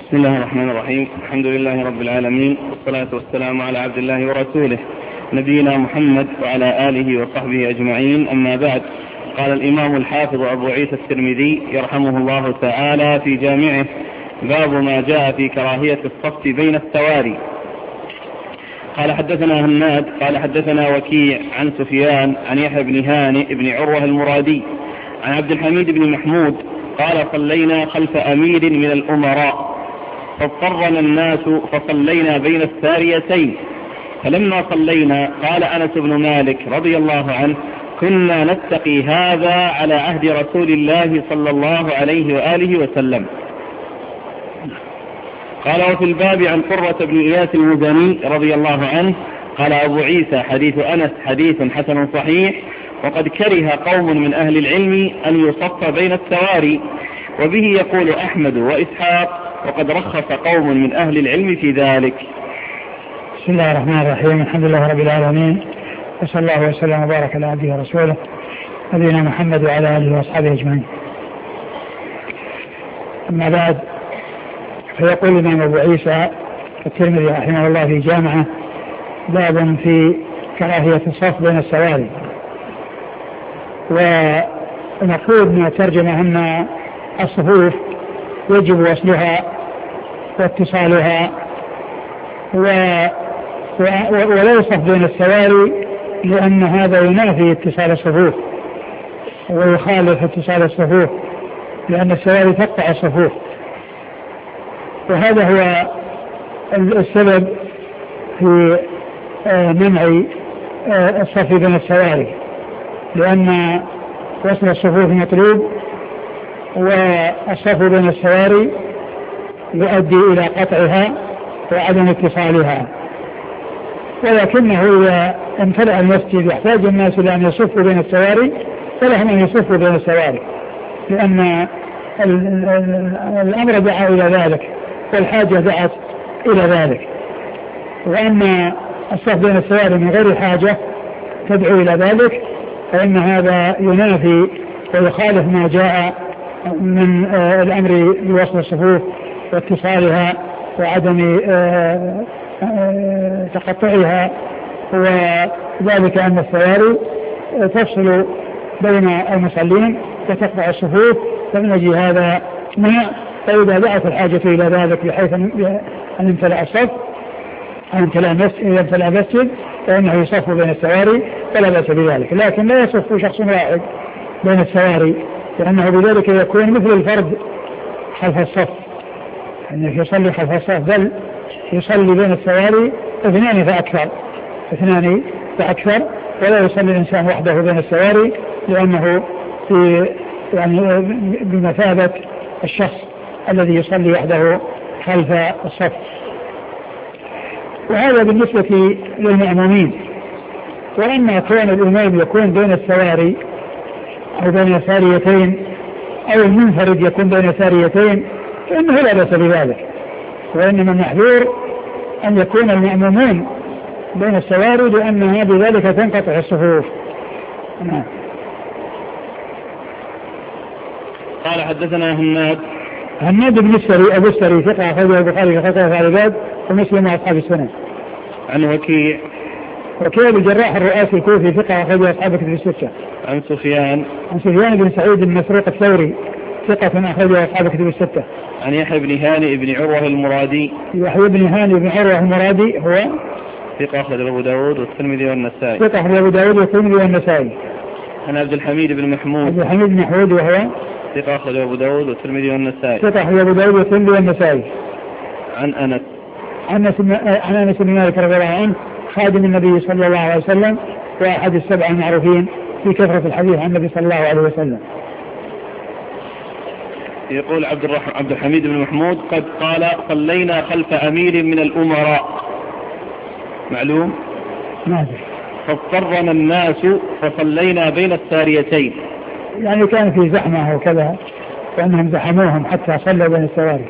بسم الله الرحمن الرحيم. الحمد لله رب العالمين، والصلاة والسلام على عبد الله ورسوله نبينا محمد وعلى آله وصحبه أجمعين، أما بعد. قال الإمام الحافظ أبو عيسى الترمذي يرحمه الله تعالى في جامعه: باب ما جاء في كراهية الصف بين السواري. قال حدثنا هناد قال حدثنا وكيع عن سفيان عن يحيى بن هانئ بن عروة المرادي عن عبد الحميد بن محمود قال: صلينا خلف أمير من الأمراء فاضطرنا الناس فصلينا بين الساريتين، فلما صلينا قال أنس بن مالك رضي الله عنه: كنا نتقي هذا على عهد رسول الله صلى الله عليه وآله وسلم. قال: وفي الباب عن قرة بن إياس المزني رضي الله عنه قال أبو عيسى: حديث أنس حديث حسن صحيح، وقد كره قوم من أهل العلم أن يصف بين السواري، وبه يقول أحمد وإسحاق، وقد رخص قوم من أهل العلم في ذلك. بسم الله الرحمن الرحيم. الحمد لله رب العالمين، وصلى الله وسلم وبارك على عبده ورسوله نبينا محمد وعلى آله وأصحابه أجمعين. أما بعد، فيقول الإمام أبو عيسى الترمذي رحمه الله في جامعه: باب في كراهية الصف بين السواري. ونقول من الترجمة أن الصفوف يجب وصلها واتصالها ولا يصف بين السواري، لأن هذا ينافي اتصال الصفوف ويخالف اتصال الصفوف، لأن السواري تقطع الصفوف، وهذا هو السبب في منع الصف بين السواري، لأن وصل الصفوف مطلوب، والصف بين السواري يؤدي إلى قطعها وعدم اتصالها. ولكنه إذا امتلأ المسجد يحتاج الناس إلى أن يصفوا بين السواري، فلهم أن يصفوا بين السواري، لأن الأمر دعا إلى ذلك والحاجة دعت إلى ذلك. وأما الصف بين السواري من غير حاجة تدعو إلى ذلك، فإن هذا ينافي ويخالف ما جاء من الأمر بوصل الصفوف واتصالها وعدم تقطعها، وذلك أن السواري تفصل بين المصلين وتقطع الصفوف، فمن أجل هذا منع. فإذا دعت الحاجة إلى ذلك بحيث أن يمتلأ الصف أن يمتلأ مسجد فإنه يصف بين السواري فلا بأس بذلك، لكن لا يصف شخص واحد بين السواري، لأنه بذلك يكون مثل الفرد خلف الصف، أنه يصلي خلف الصف، بل يصلي بين السواري اثنان فأكثر، ولا يصلي الإنسان وحده بين السواري، لأنه في بمثابة الشخص الذي يصلي وحده خلف الصف. وهذا بالنسبة للمأمومين. وأما كون الإمام يكون بين السواري أو بين ساريتين، أو المنفرد يكون بين ساريتين، فإنه لا بأس بذلك، وإنما المحذور أن يكون المأمومون بين السواري، لأنها بذلك تنقطع الصفوف. قال حدثنا هناد بن السري أبو السري ثقة أخرجه البخاري في خطأ العباد ومسلم وأصحاب السنة. عن وكيع بن الجراح الرؤاسي الكوفي ثقة أخرجه أصحاب كتب الستة. عن سفيان بن سعيد بن مسروق الثوري ثقة أخرجه أصحاب كتب الستة. عن يحيى بن هانئ بن عروة المرادي. يحيى بن هانئ بن عروة المرادي هو ثقة أخرجه أبو داود والترمذي والنسائي. ثقة أخرجه أبو داود والترمذي والنسائي. عن عبد الحميد بن محمود وهو ثقة أخرجه أبو داود والترمذي والنسائي. ثقة أخرجه أبو داود والترمذي والنسائي. عن أنس بن مالك رضي الله عنه خادم النبي صلى الله عليه وسلم، وأحد السبع المعروفين في كثرة الحديث عن النبي صلى الله عليه وسلم. يقول عبد الحميد بن محمود: قد قال: صلينا خلف أمير من الأمراء، معلوم، فاضطرنا الناس فصلينا بين الساريتين، يعني كان في زحمة وكذا، فأنهم زحموهم حتى صلوا بين السواري.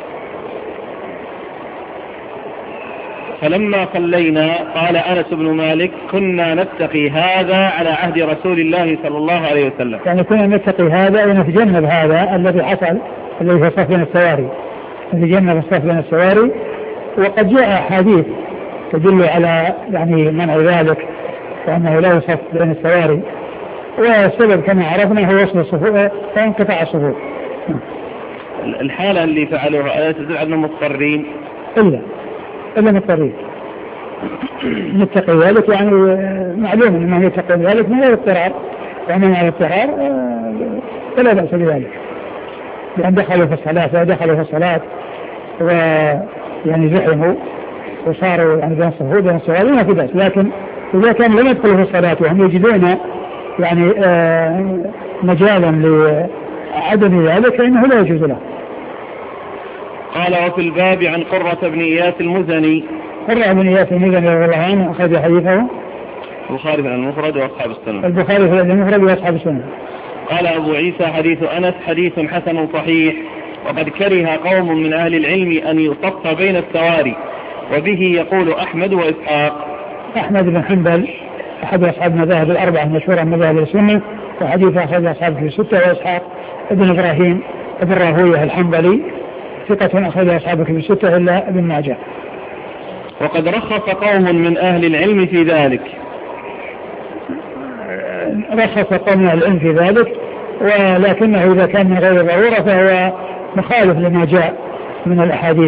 فلما صلينا قال أنس بن مالك: كنا نتقي هذا على عهد رسول الله صلى الله عليه وسلم. يعني كنا نتقي هذا ونتجنب هذا الذي حصل، الذي في صف بين السواري، يتجنب الصف بين السواري. وقد جاء أحاديث تدل على يعني منع ذلك وأنه لا يصف بين السواري، والسبب كما عرفنا هو وصل الصفوف وانقطاع الصفوف. الحالة اللي فعلوها ألا تدل أنهم مضطرين؟ إلا مضطرين نتقي ذلك، يعني معلوم أنهم يتقون ذلك من غير اضطرار، وأما مع الاضطرار فلا بأس بذلك، لأن دخلوا في الصلاة ويعني زحموا وصاروا يعني بين الصفوف بين السواري ما في بأس. لكن إذا كان لم يدخلوا في الصلاة وهم يجدون يعني مجالا لعدم ذلك فإنه لا يجوز له. قال وفي الباب عن قرة بن إياس المزني. قرة بن إياس المزني رضي الله عنه أخذ حديثه البخاري في المفرد وأصحاب السنن. البخاري في المفرد وأصحاب السنن. قال أبو عيسى حديث أنس حديث حسن صحيح، وقد كره قوم من أهل العلم أن يصف بين السواري، وبه يقول أحمد وإسحاق. أحمد بن حنبل أحد أصحاب المذاهب الأربعة المشهورة من مذاهب السنة، وحديث أخرج أصحابه في الستة، وإسحاق ابن إبراهيم ابن راهويه الحنبلي ثقة أخرج أصحابه في الستة إلا ابن ماجه. وقد رخص قوم من أهل العلم في ذلك. رخص قوم من أهل العلم في ذلك، ولكنه إذا كان من غير ضرورة فهو مخالف لما جاء من الأحاديث.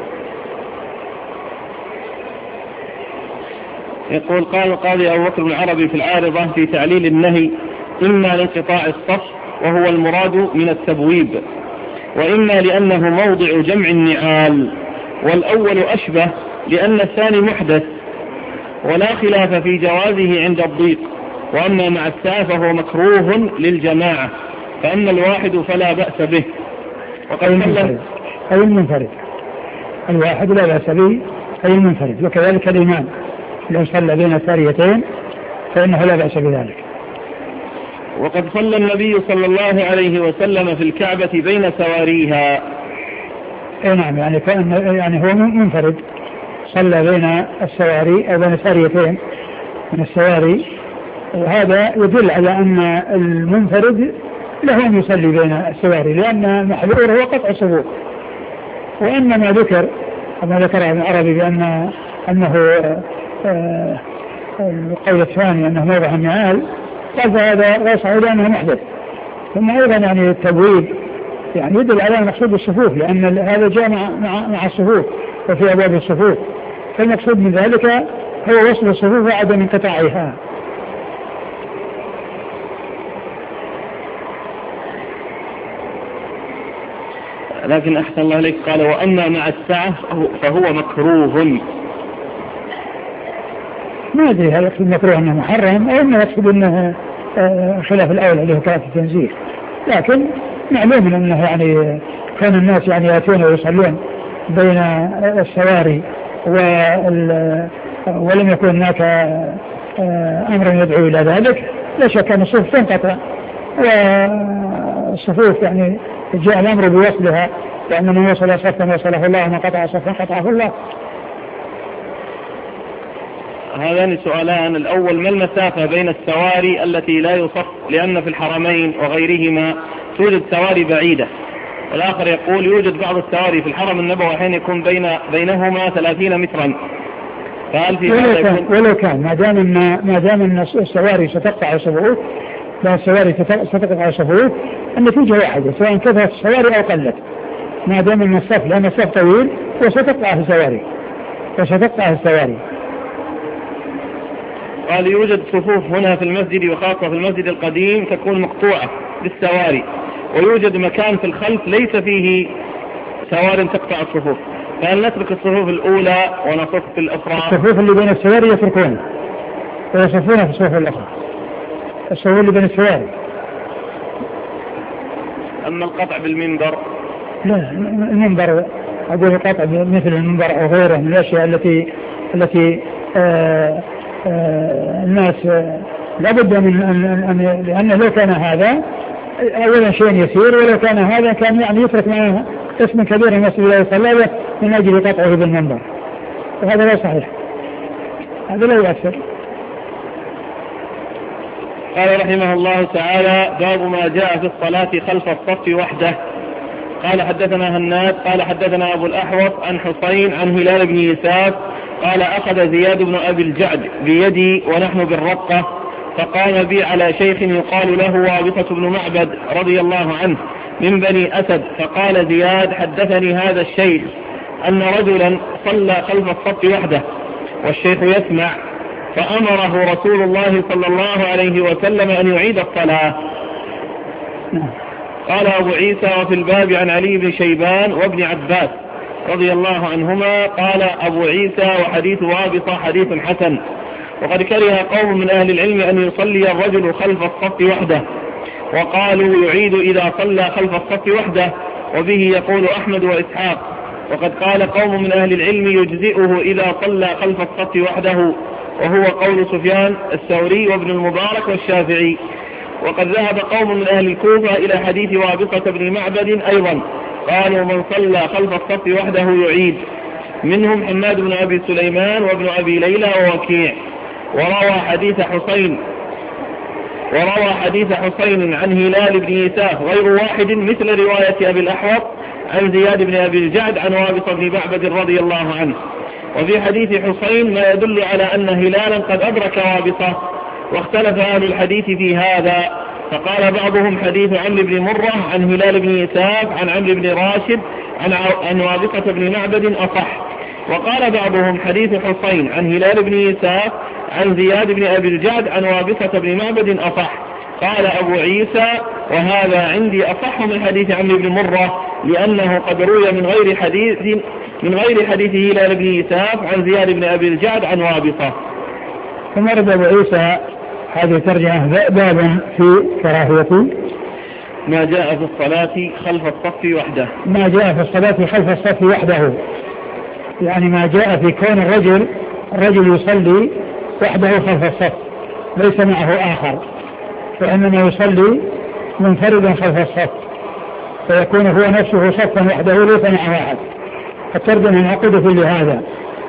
يقول قال القاضي أبو بكر بن عربي في العارضة في تعليل النهي: إما لانقطاع الصف وهو المراد من التبويب، وإما لأنه موضع جمع النعال، والأول أشبه لأن الثاني محدث، ولا خلاف في جوازه عند الضيق. وأما مع الساعة فهو مكروه للجماعة، فأما الواحد فلا بأس به. وقد أي المنفرد الواحد لا بأس به أي المنفرد، وكذلك الإمام لو صلى بين ساريتين فإنه لا بأس بذلك. وقد صلى النبي صلى الله عليه وسلم في الكعبة بين سواريها. نعم، يعني هو منفرد صلى بين السواري أو بين ساريتين من السواري، وهذا يدل على أن المنفرد له أن يصلي بين السواري، لأن المحذور هو قطع الصفوف. وإنما ما ذكر ابن عربي أنه القول الثاني أنه موضع النعال، قال هذا غير صحيح لأنه محدث. ثم أيضا يعني التبويب يعني يدل على مقصود الصفوف، لأن هذا جاء مع الصفوف وفي أبواب الصفوف، فالمقصود من ذلك هو وصل الصفوف وعدم انقطاعها. لكن أحسن الله عليك قال وأما مع الساعة فهو مكروه. ما أدري هل يقصد مكروه أنه محرم أو أنه يقصد أنه خلاف الأول اللي هو كانت التنزيه، لكن معلوم أنه يعني كان الناس يعني يأتون ويصلون بين السواري ولم يكن هناك أمر يدعو إلى ذلك. لا شك أن الصفوف تنقطع، والصفوف يعني جاء الأمر بوصلها، لأن من وصل صفا وصله الله ومن قطع صفا قطعه الله. هذان سؤالان: الأول ما المسافة بين السواري التي لا يصف، لأن في الحرمين وغيرهما توجد سواري بعيدة. والآخر يقول يوجد بعض السواري في الحرم النبوي حين يكون بينهما 30 مترا، فهل في هذا ولو كان ما دام أن السواري ستقطع الصفوف، لا السواري ستقطع الصفوف، النتيجة واحدة سواء كثرت السواري أو قلت، ما دام أن الصف لأن الصف طويل وستقطع السواري. قال يوجد صفوف هنا في المسجد، وخاصة في المسجد القديم تكون مقطوعة بالسواري، ويوجد مكان في الخلف ليس فيه سوار تقطع الصفوف، فهل نترك الصفوف الأولى ونصف في الأخرى؟ الصفوف اللي بين السواري يتركون ويصفونها في الصفوف الأخرى، الصفوف اللي بين السواري. أما القطع بالمنبر؟ لا، المنبر أقول القطع مثل المنبر أو غيره من الأشياء التي الناس لابد من أن لأنه لو كان هذا أولا شيء يسير، ولو كان هذا كان يعني يترك معه اسم كبير الناس لا يصلى له من أجل قطعه بالمنبر، وهذا لا صحيح، هذا لا يؤثر. قال رحمه الله تعالى: باب ما جاء في الصلاة خلف الصف وحده. قال حدثنا هناد قال حدثنا أبو الأحوص عن حسين عن هلال بن يساف قال أخذ زياد بن أبي الجعد بيدي ونحن بالرقة فقام بي على شيخ يقال له وابصة بن معبد رضي الله عنه من بني أسد. فقال زياد حدثني هذا الشيخ أن رجلا صلى خلف الصف وحده والشيخ يسمع فأمره رسول الله صلى الله عليه وسلم أن يعيد الصلاة. قال أبو عيسى وفي الباب عن علي بن شيبان وابن عباس رضي الله عنهما. قال أبو عيسى وحديث وابصة حديث حسن. وقد كره قوم من أهل العلم أن يصلي الرجل خلف الصف وحده وقالوا يعيد إذا صلى خلف الصف وحده وبه يقول أحمد وإسحاق. وقد قال قوم من أهل العلم يجزئه إذا صلى خلف الصف وحده وهو قول سفيان الثوري وابن المبارك والشافعي. وقد ذهب قوم من أهل الكوفة إلى حديث وابصة بن معبد أيضا قالوا من صلى خلف الصف وحده يعيد منهم حماد بن أبي سليمان وابن أبي ليلى ووكيع. وروى حديث حسين عن هلال بن يساف غير واحد مثل رواية أبي الأحوص عن زياد بن أبي الجعد عن وابصة بن معبد رضي الله عنه. وفي حديث حسين ما يدل على أن هلالا قد أدرك وابصة. واختلف أهل الحديث في هذا فقال بعضهم حديث عمرو بن مرة عن هلال بن يساف عن عمرو بن راشد عن وابصة بن معبد أصح. وقال بعضهم حديث حسين عن هلال بن يساف عن زياد بن أبي الجعد عن وابصة بن معبد أصح. قال أبو عيسى وهذا عندي أصح من حديث عمرو بن مرة لأنه قد روي من غير حديث هلال بن يساف عن زياد بن أبي الجعد عن وابصة. ثم رد أبو عيسى هذه ترجمة بابا في كراهية ما جاء في الصلاة خلف الصف وحده. ما جاء في الصلاة خلف الصف وحده يعني ما جاء في كون الرجل يصلي وحده خلف الصف ليس معه آخر فإنما يصلي منفردا خلف الصف فيكون هو نفسه صفا وحده ليس معه أحد. الترجمة معقودة لهذا.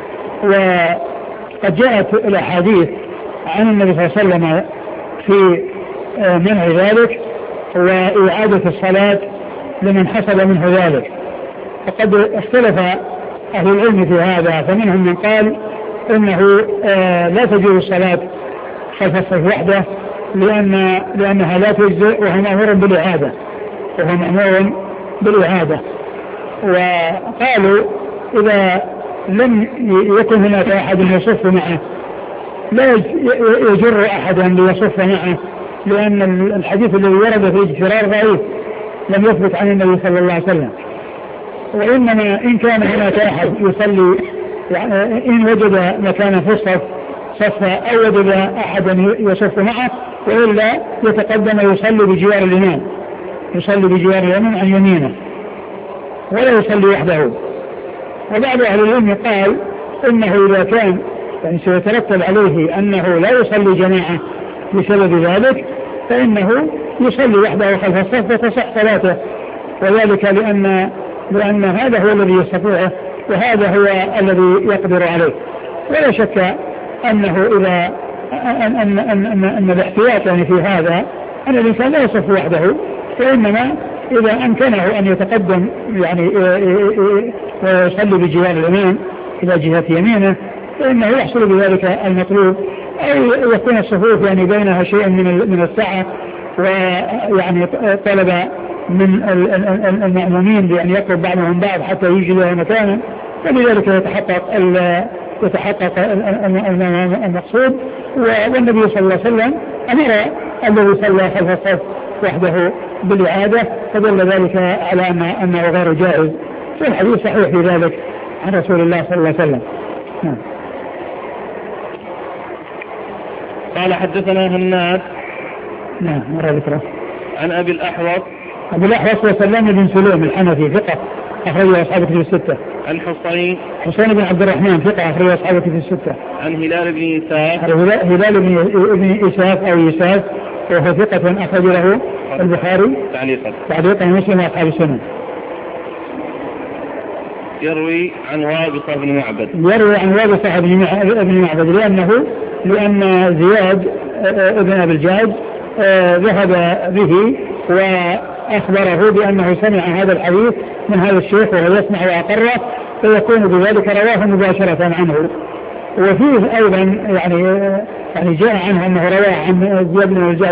وقد جاءت الأحاديث عن النبي صلى الله عليه وسلم في منع ذلك وإعادة الصلاة لمن حصل منه ذلك. فقد اختلف أهل العلم في هذا فمنهم من قال إنه لا تجوز الصلاة خلف الصف وحده لأنها لا تجزئ وهو مأمور بالإعادة. وقالوا إذا لم يكن هناك أحد يصف معه لا يجر أحدا ليصف معه لأن الحديث الذي ورد في اجترار ضعيف لم يثبت عن النبي صلى الله عليه وسلم. وإنما إن كان هناك أحد يصلي إن وجد مكانا في الصف صفا أو وجد أحدا يصف معه وإلا يتقدم يصلي بجوار الإمام عن يمينه ولا يصلي وحده. وبعض أهل العلم قال إنه إذا كان يعني سيترتب عليه أنه لا يصلي جماعة بسبب ذلك فإنه يصلي وحده خلف الصف وتصح صلاته وذلك لأن هذا هو الذي يستطيعه وهذا هو الذي يقدر عليه. ولا شك أنه أن الاحتياط يعني في هذا أن الإنسان لا يصف وحده وإنما إذا أمكنه أن يتقدم يعني ويصلي بجوار الإمام إلى جهة يمينه فإنه يحصل بذلك المطلوب أو يكون الصفوف يعني بينها شيء من السعة ويعني طلب من المأمومين بأن يقرب بعضهم بعض حتى يجي له مكانا فلذلك يتحقق المقصود. والنبي صلى الله عليه وسلم أمر الذي صلى خلف الصف وحده بالإعادة فدل ذلك على أنه غير جائز. والحديث صحيح في ذلك عن رسول الله صلى الله عليه وسلم. قال حدثنا هناد مرة ذكره عن أبي الأحوص وسلام بن سليم الحنفي ثقة أخرجه أصحاب كتب الستة. عن حسين بن عبد الرحمن ثقة أخرجه أصحاب كتب الستة. عن هلال بن يساف بن إساف أو يساف وهو ثقة أخرج له البخاري تعليقا ومسلم وأصحاب السنن. يروي عن وابصة بن معبد لأن زياد ابن أبي الجعد ذهب به أخبره بأنه سمع هذا الحديث من هذا الشيخ وهو يسمع وأقره، فيكون بذلك رواه مباشرة عنه. وفيه أيضا يعني جاء عنه أنه رواه عن زياد بن الجعد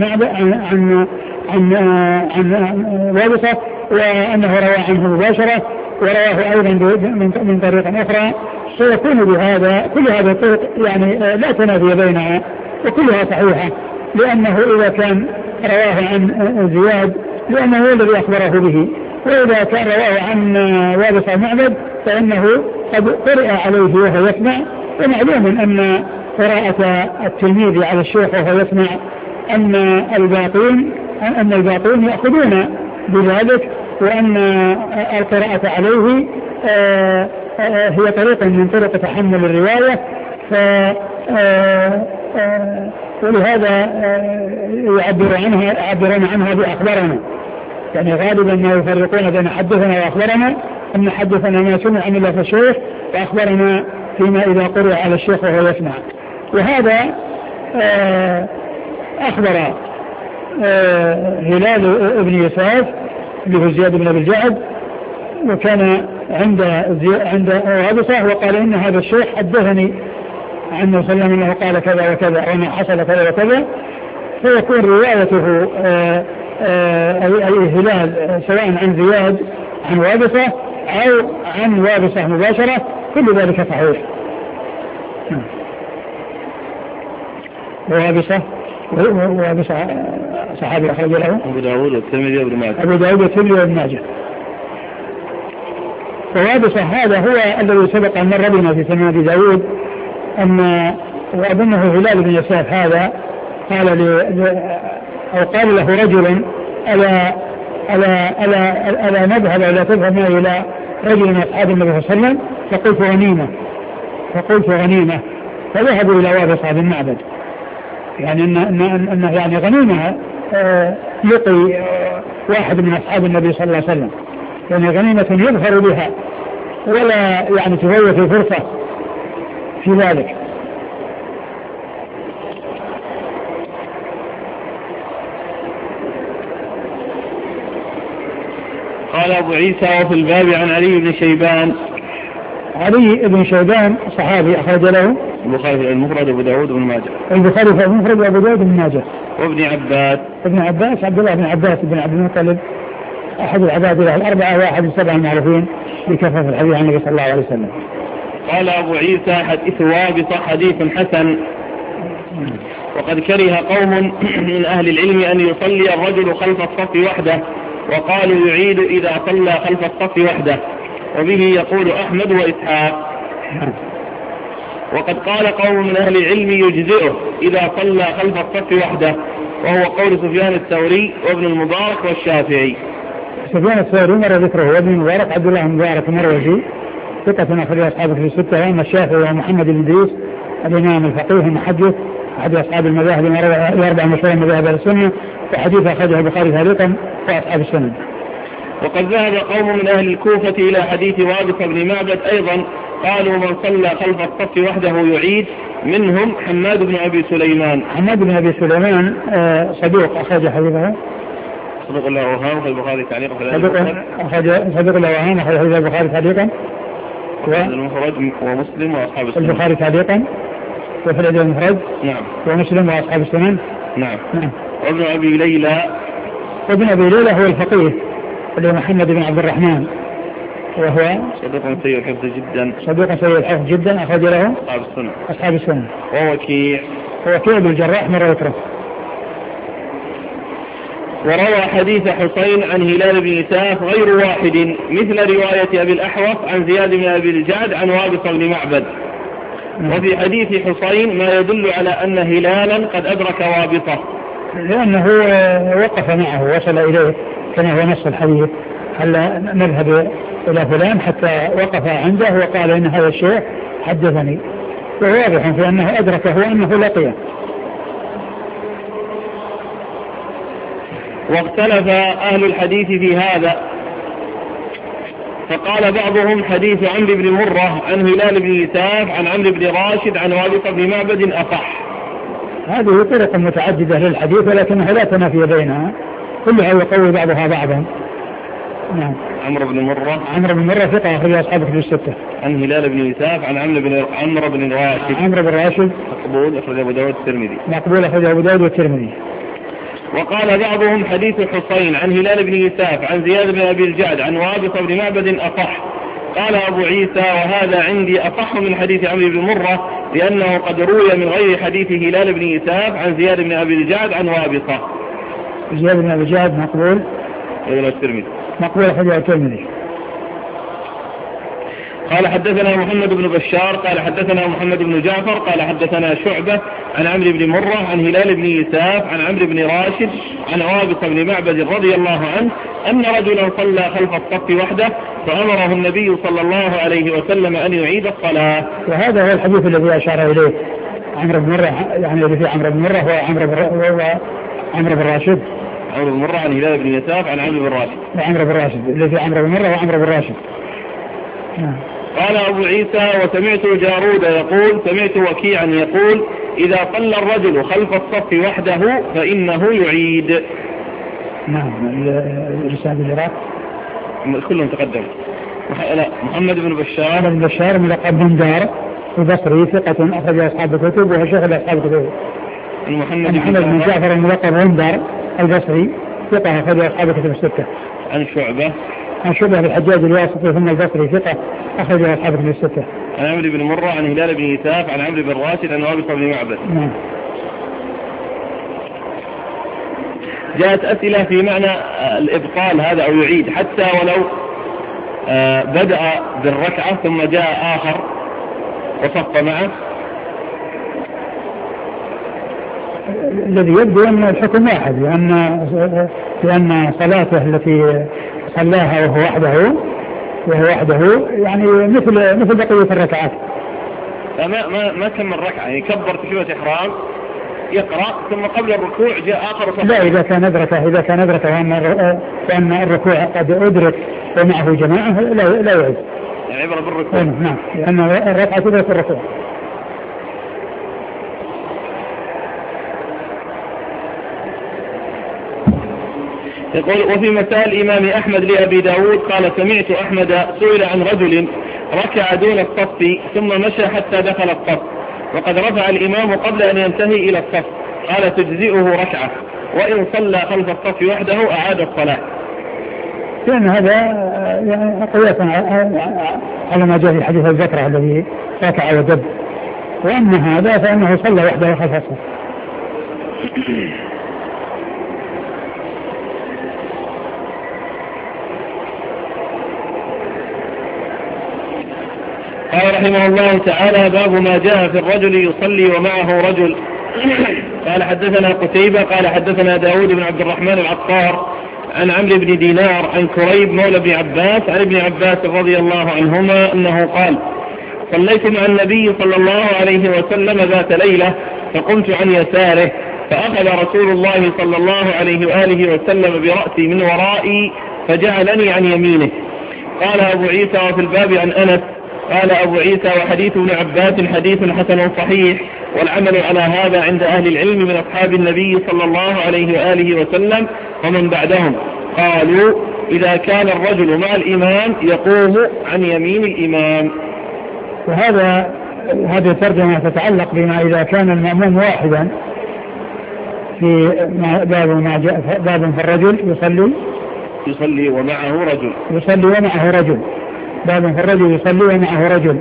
عن وابصة، وأنه رواه عنه مباشرة، ورواه أيضا من طريق أخرى. فيكون بهذا كل هذا الطرق يعني لا تنافي بينها وكلها صحيحة، لأنه إذا كان رواه عن زياد لأنه هو الذي أخبره به، وإذا كان رواه عن وابصة معبد فإنه قد قرئ عليه وهو يسمع. ومعلوم أن قراءة التلميذ على الشيخ وهو يسمع أن الباقين يأخذون بذلك، وأن القراءة عليه هي طريق من طرق تحمل الرواية. ولهذا يعبرون عنها بأخبارنا، يعني غالبا ما يفرقون بين حدثنا وأخبرنا، أن حدثنا ما سمع من الله في الشيخ، وأخبرنا فيما إذا قرئ على الشيخ وهو يسمع. وهذا أخبر هلال ابن يساف اللي هو زياد بن أبي الجعد، وكان عند وابصة، وقال إن هذا الشيخ حدثني عنه صلى الله عليه وسلم أنه قال كذا وكذا وما حصل كذا وكذا. فيكون روايته أي هلال سواء عن زياد عن وابصة أو عن وابصة مباشرة، كل ذلك صحيح. وابصة صحابي أخرج له أبو داود والترمذي وابن ماجه. أبو داود والترمذي وابن ماجه. ووابصة هذا هو الذي سبق أن مر بنا في سنن أبي داود، وأظنه هلال بن يساف هذا قال له رجل ألا نذهب إلى تذهب إلى رجل من أصحاب النبي صلى الله عليه وسلم، فقلت غنيمة، فذهبوا إلى وابصة بن معبد، يعني أنه يعني غنيمة لقي واحد من أصحاب النبي صلى الله عليه وسلم، يعني غنيمة يظهر بها ولا يعني تفوت الفرصة في ذلك. قال أبو عيسى وفي الباب عن علي بن شيبان. علي بن شيبان صحابي أخرج له البخاري في المفرد وابو داود وابن ماجه. البخاري في المفرد وابو داود وابن ماجه. وابن عباس. ابن عباس عبد الله بن عباس بن عبد المطلب أحد العبادة الأربعة واحد السبع المعروفين بكثرة الحديث عن النبي صلى الله عليه وسلم. قال أبو عيسى حديث وابصة حديث حسن، وقد كره قوم من أهل العلم أن يصلي الرجل خلف الصف وحده، وقالوا يعيد إذا صلى خلف الصف وحده، وبه يقول أحمد وإسحاق. وقد قال قوم من أهل العلم يجزئه إذا صلى خلف الصف وحده، وهو قول سفيان الثوري وابن المبارك والشافعي. سفيان الثوري مر ذكره، وابن المبارك عبد الله بن المبارك المروزي ثقة أخرج أصحابه في الستة، وأما الشافعي ومحمد بن إدريس الإمام الفقيه المحدث أحد أصحاب المذاهب الأربع مشهورة مذاهب السنة، وحديث أخرجه البخاري تعليقا وأصحاب السنن. وقد ذهب قوم من أهل الكوفة إلى حديث وابصة بن معبد أيضا، قالوا من صلى خلف الصف وحده يعيد، منهم حماد بن أبي سليمان. حماد بن أبي سليمان صدوق أخرج حديثه. صدوق له أوهام في البخاري تعليقا. صدوق له أوهام أخرج حديث البخاري تعليقا. المفرد ومسلم وأصحاب السنن. البخاري تعليقا وفي الأدب المفرد. نعم. ومسلم وأصحاب السنن. نعم. وابن أبي ليلى. وابن أبي ليلى هو الفقيه اللي محمد بن عبد الرحمن، وهو صدوق سيء الحفظ جدا. صدوق سيء الحفظ جدا أخرج له أصحاب السنة. ووكيع بن الجراح مرة ذكره. وروى حديث حسين عن هلال بن يساف غير واحد مثل رواية أبي الأحوص عن زياد بن أبي الجعد عن وابصة بن معبد. وفي حديث حسين ما يدل على أن هلالا قد أدرك وابصة، لأنه وقف معه وصل إليه كما هو نص الحديث، هل نذهب إلى فلان حتى وقف عنده وقال إن هذا الشيخ حدثني، وواضح في أنه أدركه وأنه لقيه. واختلف أهل الحديث في هذا، فقال بعضهم حديث عمرو بن مرة عن هلال بن يساف عن عمرو بن راشد عن وابصة بن معبد أصح. هذه طرق متعددة للحديث ولكنها لا تنافي بينها، كلها يقوي بعضها بعضا. نعم. عمرو بن مرة. عمرو بن مرة ثقة أخرج أصحاب كتب الستة. عن هلال بن يساف عن عمرو بن راشد. عمرو بن راشد مقبول أخرج أبو داود والترمذي. مقبول أخرج أبو داود والترمذي. وقال بعضهم حديث حسين عن هلال بن يساف عن زياد بن أبي الجعد عن وابصة بن معبد أصح. قال أبو عيسى وهذا عندي أصح من حديث عمرو بن مرة لأنه قد روي من غير حديث هلال بن يساف عن زياد بن أبي الجعد عن وابصة. زياد بن أبي الجعد مقبول أخرج الترمذي. مقبول أخرج الترمذي. قال حدثنا محمد بن بشار قال حدثنا محمد بن جعفر قال حدثنا شعبة عن عمرو بن مرة عن هلال بن يساف عن عمرو بن راشد عن وابصة بن معبد رضي الله عنه أن رجلا صلى خلف الصف وحده فأمره النبي صلى الله عليه وسلم أن يعيد الصلاة. وهذا هو الحديث الذي أشار إليه عمرو بن مرة، يعني الذي في عمرو بن مرة هو عمرو بن راشد. عمرو بن مرة عن هلال بن يساف عن عمرو بن راشد. وعمرو بن راشد الذي في عمرو بن مرة وعمرو بن راشد. قال أبو عيسى وسمعت جارود يقول سمعت وكيعا يقول إذا صلى الرجل خلف الصف وحده فإنه يعيد. نعم. الرسالة العراق كلهم تقدم. لا محمد بن بشار. بن بشار ملقب بن دار البصري ثقة أخرج أصحاب الكتب وهو شيخ أصحاب الكتب. محمد بن جعفر الملقب بن دار البصري ثقة أخرج أصحاب الكتب الستة. عن شعبة. عن شعبة الحجاج الواسطي ثم البصري ثقة أخرج أصحاب الكتب الستة. عن عمرو بن مرة عن هلال بن يساف عن عمرو بن راشد عن وابصة بن معبد. نعم. جاءت أسئلة في معنى الإبطال هذا أو يعيد حتى ولو بدأ بالركعة ثم جاء آخر وصف معه. الذي يبدو أن الحكم واحد لأن صلاته التي صلاها وهو وحده يعني مثل بقية الركعات. ما كمل ركعة يعني كبر تكبيرة إحرام يقرأ ثم قبل الركوع جاء آخر وصف. لا إذا كان أدرك وأن الركوع قد أدرك ومعه جماعة لا يعيد. يعني عبر بالركوع. نعم لأن الركعة تدرك الركوع. يقول وفي مسائل الإمام أحمد لأبي داود قال سمعت أحمد سئل عن رجل ركع دون الصف ثم مشى حتى دخل الصف وقد رفع الإمام قبل أن ينتهي إلى الصف قال تجزئه ركعة وإن صلى خلف الصف وحده أعاد الصلاة. لأن هذا يعني قياسا على ما جاء في حديث الذكرى الذي ركع ودب، وأما هذا فإنه صلى وحده خلف الصف. قال رحمه الله تعالى باب ما جاء في الرجل يصلي ومعه رجل. قال حدثنا قتيبة قال حدثنا داود بن عبد الرحمن العطار عن عمرو بن دينار عن كريب مولى بن عباس عن ابن عباس رضي الله عنهما أنه قال صليت مع النبي صلى الله عليه وسلم ذات ليلة فقمت عن يساره فأخذ رسول الله صلى الله عليه وآله وسلم برأسي من ورائي فجعلني عن يمينه. قال أبو عيسى وفي الباب عن أنس قال أبو عيسى وحديث ابن عباس حديث حسن صحيح والعمل على هذا عند أهل العلم من أصحاب النبي صلى الله عليه وآله وسلم ومن بعدهم. قالوا إذا كان الرجل مع الإمام يقوم عن يمين الإمام. وهذه الترجمة تتعلق بما إذا كان المأموم واحدا في باب في الرجل يصلي ومعه رجل باب في الرجل يصلي ومعه رجل.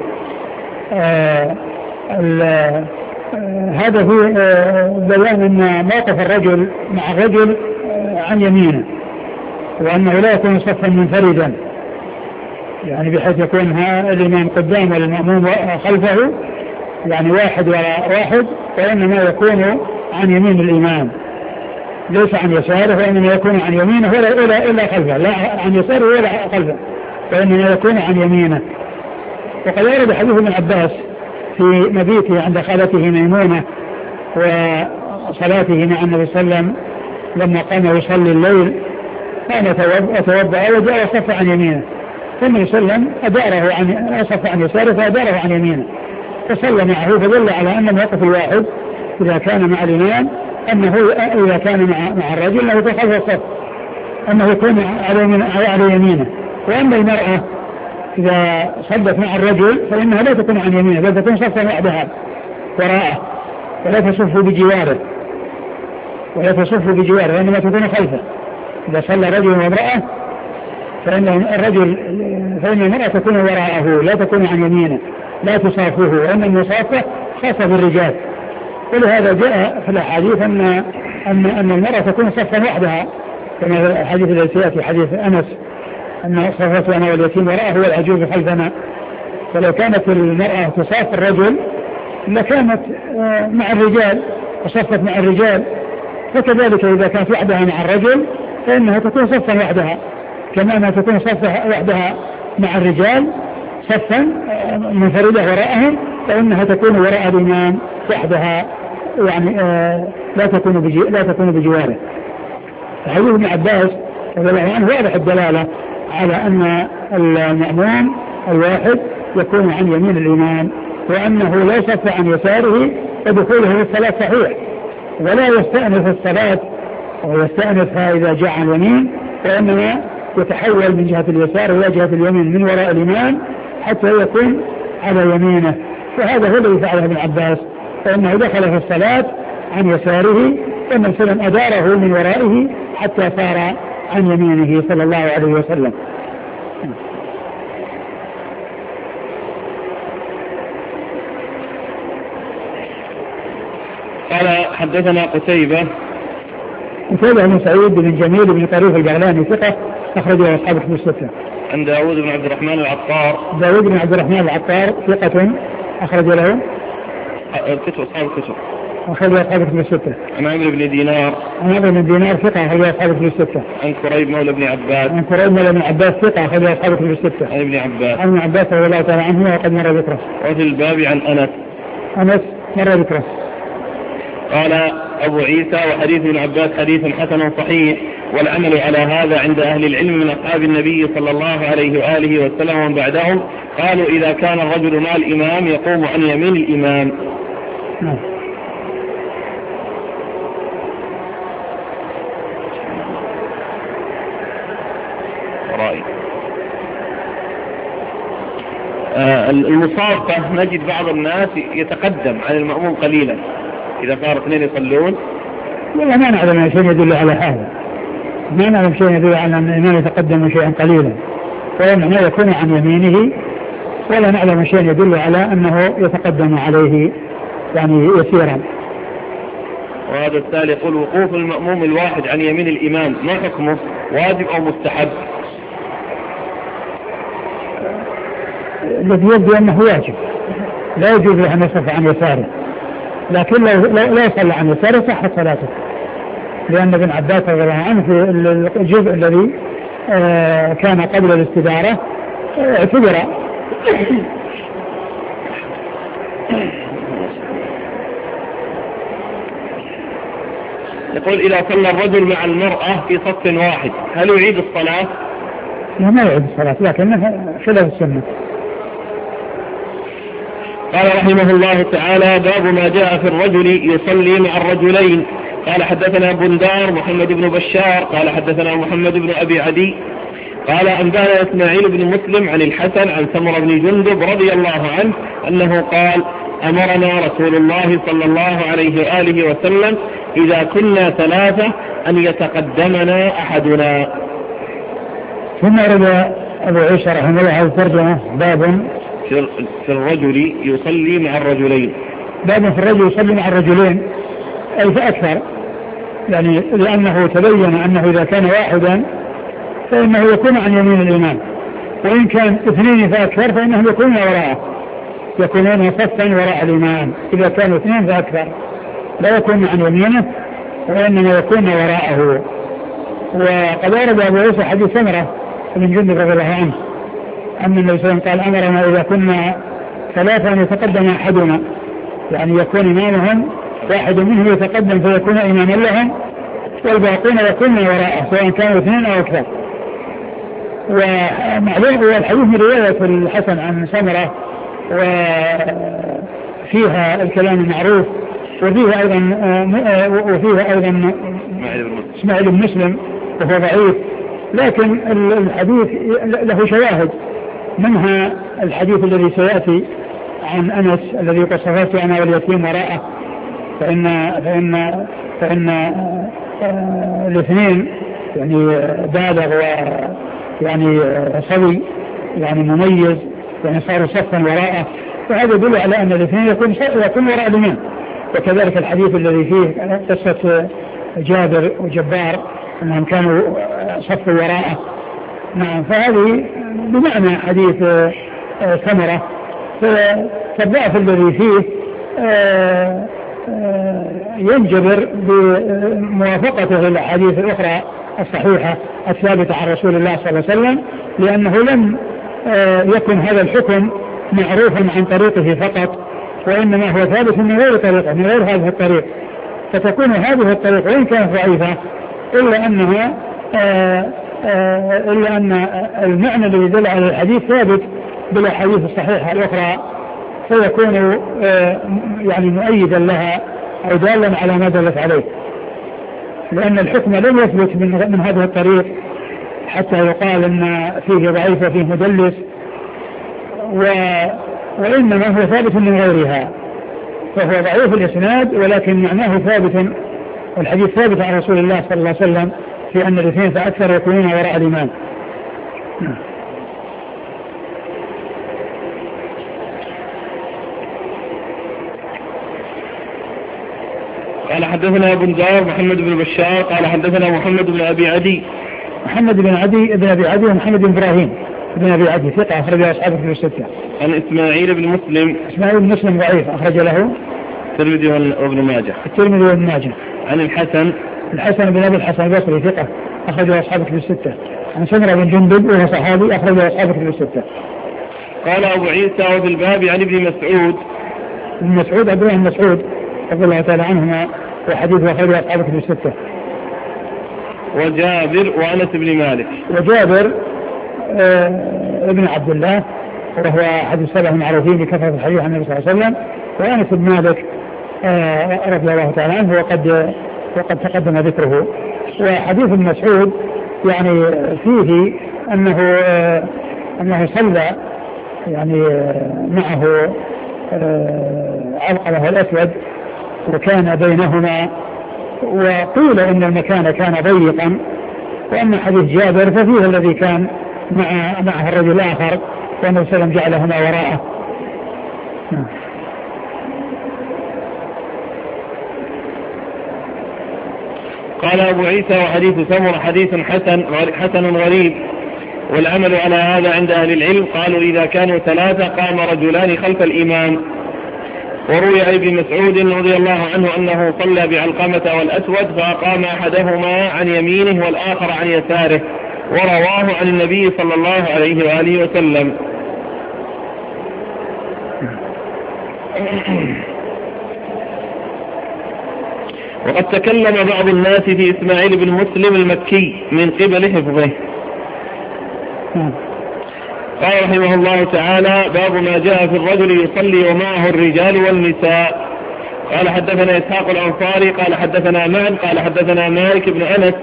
هذا هو بيان أن موقف الرجل مع الرجل عن يمينه وأنه لا يكون صفا منفردا يعني بحيث يكون الإمام قدام والمأموم خلفه يعني واحد ولا واحد، وإنما يكون عن يمين الإمام ليس عن يساره، وإنما يكون عن يمينه إلا خلفه، لا عن يساره ولا خلفه، وإنما يكون عن يمينه. وقد ورد حديث ابن عباس في مبيته عند خالته ميمونة وصلاته مع النبي صلى الله عليه وسلم لما قام يصلي الليل كان توضأ وجاء وصف عن يمينه ثم يسلم أصف عن يساره فأداره عن يمينه فصلى معه، فدل على أن الموقف الواحد إذا كان مع الإمام أنه إذا كان مع الرجل أنه خلف الصف أنه يكون على يمينه. وأما المرأة إذا صدت مع الرجل فإنها لا تكون عن يمينه بل تكون صفا وحدها وراءه ولا تصف بجواره وإنما تكون خلفه. إذا صلى رجل وامرأة فإن المرأة تكون وراءه لا تكون عن يمينه لا تصافه، وأن المصافة خاصة بالرجال. ولهذا جاء في الأحاديث أن المرأة تكون صفا وحدها كما الحديث الذي سيأتي حديث أنس أن صفتنا واليتيم وراءه والعجوز خلفنا. فلو كانت المرأة تصاف الرجل لكانت مع الرجال وصفت مع الرجال، فكذلك إذا كانت وحدها مع الرجل فإنها تكون صفا وحدها كما أنها تكون صفا وحدها مع الرجال صفا منفردة وراءهم، فإنها تكون وراء الإمام وحدها يعني لا تكون بجواره. حديث ابن عباس رضي الله عنه واضح الدلالة على أن المأموم الواحد يكون عن يمين الإمام، وأنه لا يصف عن يساره ودخوله في الصلاة صحيح، ولا يستأنف الصلاة ويستأنفها إذا جاء عن اليمين، وإنما يتحول من جهة اليسار إلى جهة اليمين من وراء الإمام حتى يكون على يمينه. فهذا هو الذي فعله ابن عباس، فإنه دخل في الصلاة عن يساره ومن سلم أداره من ورائه حتى صار عن يمينه صلى الله عليه وسلم. قال حدثنا قتيبة بن سعيد بن جميل بن طريف البغلاني ثقة أخرجه أصحاب الكتب الستة. عن داود بن عبد الرحمن العطار ثقة أخرج له أصحاب الكتب أخرج أصحاب الكتب الستة. عن عمرو بن دينار ثقة أخرج أصحاب الكتب الستة. عن كريب مولى بن عباس ثقة أخرج أصحاب الكتب الستة. عن ابن عباس رضي الله تعالى عنه وقد مر ذكره. وفي الباب عن أنس مر ذكره. قال أبو عيسى وحديث ابن عباس حديث حسن صحيح، والعمل على هذا عند أهل العلم من أصحاب النبي صلى الله عليه وآله وسلم ومن بعدهم. قالوا إذا كان الرجل مع الإمام يقوم عن يمين الإمام. المصافة نجد بعض الناس يتقدم عن المأموم قليلا إذا صار اثنين يصلون. والله ما نعلم شيء يدل على هذا، ما نعلم شيء يدل على أن الإمام يتقدم شيئا قليلا، ومعنى يكون عن يمينه، ولا نعلم شيء يدل على أنه يتقدم عليه يعني يسيرا. وهذا التالي يقول وقوف المأموم الواحد عن يمين الإمام ما حكمه، واجب أو مستحب؟ الذي يبدو أنه واجب، لا يجوز له أن يصف عن يساره، لكن لو صلى عن يساره صحت صلاته، لأن ابن عباس رضي الله عنه في الجزء الذي كان قبل الاستدارة اعتبر. يقول إذا صلى الرجل مع المرأة في صف واحد هل يعيد الصلاة؟ لا، ما يعيد الصلاة، لكنها خلاف السنة. قال رحمه الله تعالى باب ما جاء في الرجل يصلي مع الرجلين. قال حدثنا بندار محمد بن بشار قال حدثنا محمد بن أبي عدي قال أنبانا إسماعيل بن مسلم عن الحسن عن سمرة بن جندب رضي الله عنه أنه قال أمرنا رسول الله صلى الله عليه وآله وسلم إذا كنا ثلاثة أن يتقدمنا أحدنا. ثم رضى أبو عيسى رحمه الله عليه الترجمة باب في الرجل يصلي مع الرجلين. باب في الرجل يصلي مع الرجلين أي فأكثر، يعني لأنه تبين أنه إذا كان واحدا فإنه يكون عن يمين الإمام، وإن كان اثنين فأكثر فإنهم يكونون وراءه، يكونون صفا وراء الإمام. إذا كانوا اثنين فأكثر لا يكون عن يمينه وإنما يكون وراءه. وقد ورد أبو عيسى حديث سمرة بن جندب رضي الله عنه أن النبي صلى الله عليه وسلم قال أمرنا إذا كنا ثلاثة أن يتقدم أحدنا، يعني يكون إمامهم واحد منهم يتقدم فيكون إماما لهم والباقون يكونون وراءه سواء كانوا اثنين أو أكثر. ومعلوم هو الحديث من رواية الحسن عن سمرة وفيها الكلام المعروف، وفيها أيضا إسماعيل بن مسلم وهو ضعيف لكن الحديث له شواهد، منها الحديث الذي سيأتي عن أنس الذي قد صفرت أنا واليتيم وراءه، فإن الاثنين يعني بالغ ويعني صبي يعني مميز، يعني صاروا صفا وراءه، فهذا يدل على أن الاثنين يكون وراء الإمام. وكذلك الحديث الذي فيه قصة جابر وجبار أنهم كانوا صفوا وراءه. نعم، فهذه بمعنى حديث ثمرة. فالضعف الذي فيه ينجبر بموافقته للأحاديث الأخرى الصحيحة الثابتة عن رسول الله صلى الله عليه وسلم، لأنه لم يكن هذا الحكم معروفا عن طريقه فقط، وإنما هو ثابت من غير طريقه، من غير هذه الطريق. فتكون هذه الطريق وإن كانت ضعيفة إلا أن المعنى الذي يدل على الحديث ثابت بالأحاديث الصحيحة الأخرى، فيكون يعني مؤيدا لها أو دالا على ما دلت عليه، لأن الحكم لم يثبت من هذه الطريق حتى يقال أن فيه ضعيف وفيه مدلس، وإنما هو ثابت من غيرها، فهو ضعيف الإسناد ولكن معناه ثابت، والحديث ثابت عن رسول الله صلى الله عليه وسلم في أن الاثنين فأكثر يكونون وراء الإمام. قال حدثنا أبو الدار محمد بن بشار قال حدثنا محمد بن أبي عدي. محمد بن أبي عدي ومحمد بن إبراهيم بن أبي عدي ثقة أخرج له أصحاب الكتب الستة. عن إسماعيل بن مسلم. إسماعيل بن مسلم ضعيف أخرج له الترمذي وابن ماجه. الترمذي وابن ماجه. عن الحسن بن أبي الحسن البصري ثقة أخرج له أصحاب الكتب الستة. عن سمرة بن جندب وهو صحابي أخرج له أصحاب الكتب الستة. قال أبو عيسى وفي الباب عن ابن مسعود. ابن مسعود عبد الله بن مسعود رضي الله تعالى عنهما وحديث أخرج له أصحاب الكتب الستة. وجابر وأنس بن مالك. وجابر ابن عبد الله وهو أحد السبع المعروفين بكثرة الحديث عن النبي صلى الله عليه وسلم. وأنس بن مالك رضي الله تعالى عنه وقد تقدم ذكره. وحديث ابن مسعود يعني فيه أنه صلى يعني معه علقمة الأسود وكان بينهما، وقيل إن المكان كان ضيقا. وأما حديث جابر ففيه الذي كان معه الرجل الآخر وأنه سلم جعلهما وراءه. قال أبو عيسى وحديث سمر حديث حسن غريب، والعمل على هذا عند أهل العلم. قالوا إذا كانوا ثلاثة قام رجلان خلف الإمام. وروي عن ابن مسعود رضي الله عنه أنه صلى بعلقمة والأسود فأقام أحدهما عن يمينه والآخر عن يساره، ورواه عن النبي صلى الله عليه وآله وسلم. وقد تكلم بعض الناس في إسماعيل بن مسلم المكي من قبل حفظه. قال رحمه الله تعالى: باب ما جاء في الرجل يصلي ومعه الرجال والنساء. قال حدثنا إسحاق الأنصاري قال حدثنا معن قال حدثنا مالك بن أنس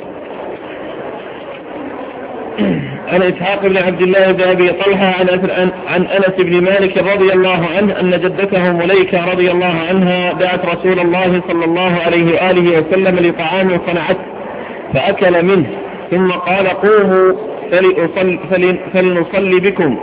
عن إسحاق بن عبد الله بن أبي طلحة عن أنس بن مالك رضي الله عنه أن جدته مليكة رضي الله عنها دعت رسول الله صلى الله عليه وآله وسلم لطعام صنعته فأكل منه، ثم قال: قوموا فلنصلي بكم.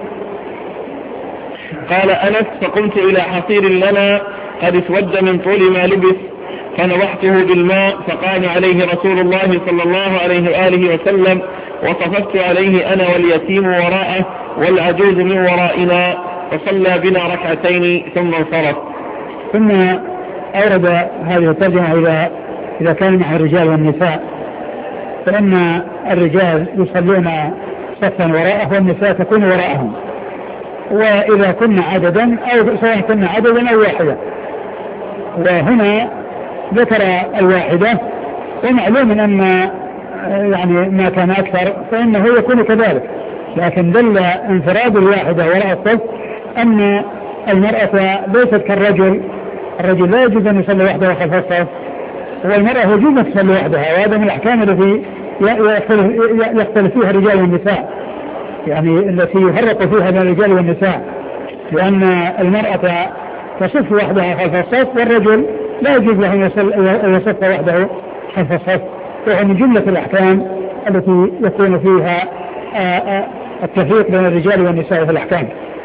قال أنس: فقمت إلى حصير لنا قد اسود من طول ما لبس فنضحته بالماء، فقام عليه رسول الله صلى الله عليه وآله وسلم، وصففت عليه أنا واليتيم وراءه والعجوز من ورائنا، فصلى بنا ركعتين ثم انصرف. ثم أورد هذه الترجمة إذا كان مع الرجال والنساء، فإن الرجال يصلون صفا وراءه والنساء تكون وراءهم، وإذا كنا عددا أو سواء كنا عددا أو واحدة. وهنا ذكر الواحدة، ومعلوم أن يعني ما كان أكثر فإنه يكون كذلك، لكن دل انفراد الواحدة وراء الصف أن المرأة ليست كالرجل. الرجل لا يجوز أن يصلي وحده خلف الصف، والمرأة يجوز أن تصلي وحدها، وهذا من الأحكام التي يختلف فيها الرجال والنساء، يعني التي يفرق فيها بين الرجال والنساء، لأن المرأة تصف وحدها خلف الصف، والرجل لا يجوز له أن يصف وحده خلف الصف. وهو من جملة الأحكام التي يكون فيها التفريق بين الرجال والنساء في الأحكام.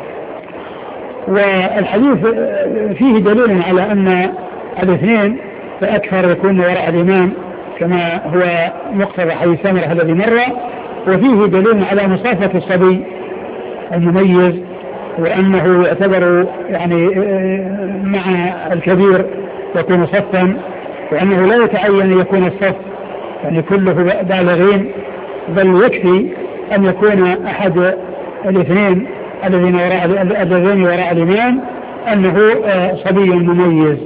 والحديث فيه دليل على أن الاثنين فأكثر يكون وراء الإمام كما هو مقتضى حديث سمرة الذي مر، وفيه دليل على مصافة الصبي المميز، وأنه يعتبر يعني مع الكبير يكون صفا، وأنه لا يتعين أن يكون الصف يعني كله بالغين، بل يكفي أن يكون أحد الاثنين الذين وراء الإمام أنه صبي مميز.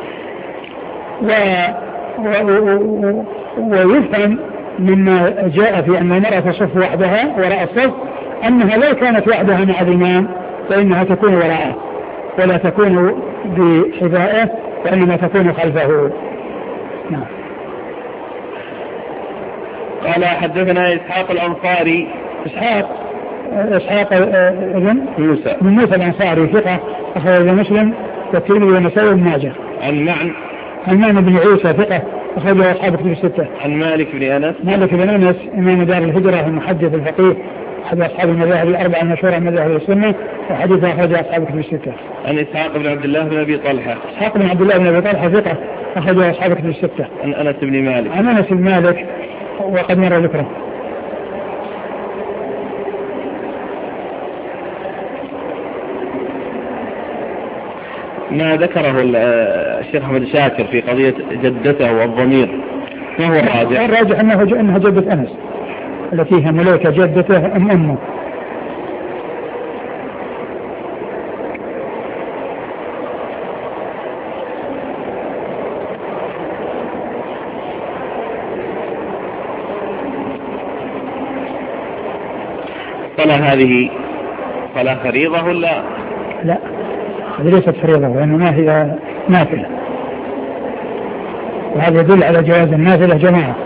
ويفهم مما جاء في أن المرأة تصف وحدها وراء الصف أنها لو كانت وحدها مع الإمام فإنها تكون وراءه ولا تكون بحذائه، وإنما تكون خلفه. نعم. قال حدثنا إسحاق الأنصاري. إسحاق ابن موسى الأنصاري ثقة أخرج مسلم والترمذي والنسائي وابن ماجه. عن معن بن عيسى ثقة أخرج أصحاب كتب الستة. عن مالك بن أنس إمام دار الهجرة المحدث الفقيه أحد أصحاب المذاهب الأربعة المشهورة من مذاهب السنة، وحديثه أخرج أصحاب كتب الستة. عن إسحاق بن عبد الله بن أبي طلحة ثقة أخرج أصحاب كتب الستة. عن أنس بن مالك وقد مر ذكره. ما ذكره الشيخ أحمد شاكر في قضية جدته والضمير ما هو الراجح؟ الراجح أنها جدة أنس التي هي ملائكة جدته أم أمه. هذه صلاة فريضة ولا لا؟ هذه ليست فريضة لأنه ما هي نافلة، وهذا يدل على جواز النافلة جماعة.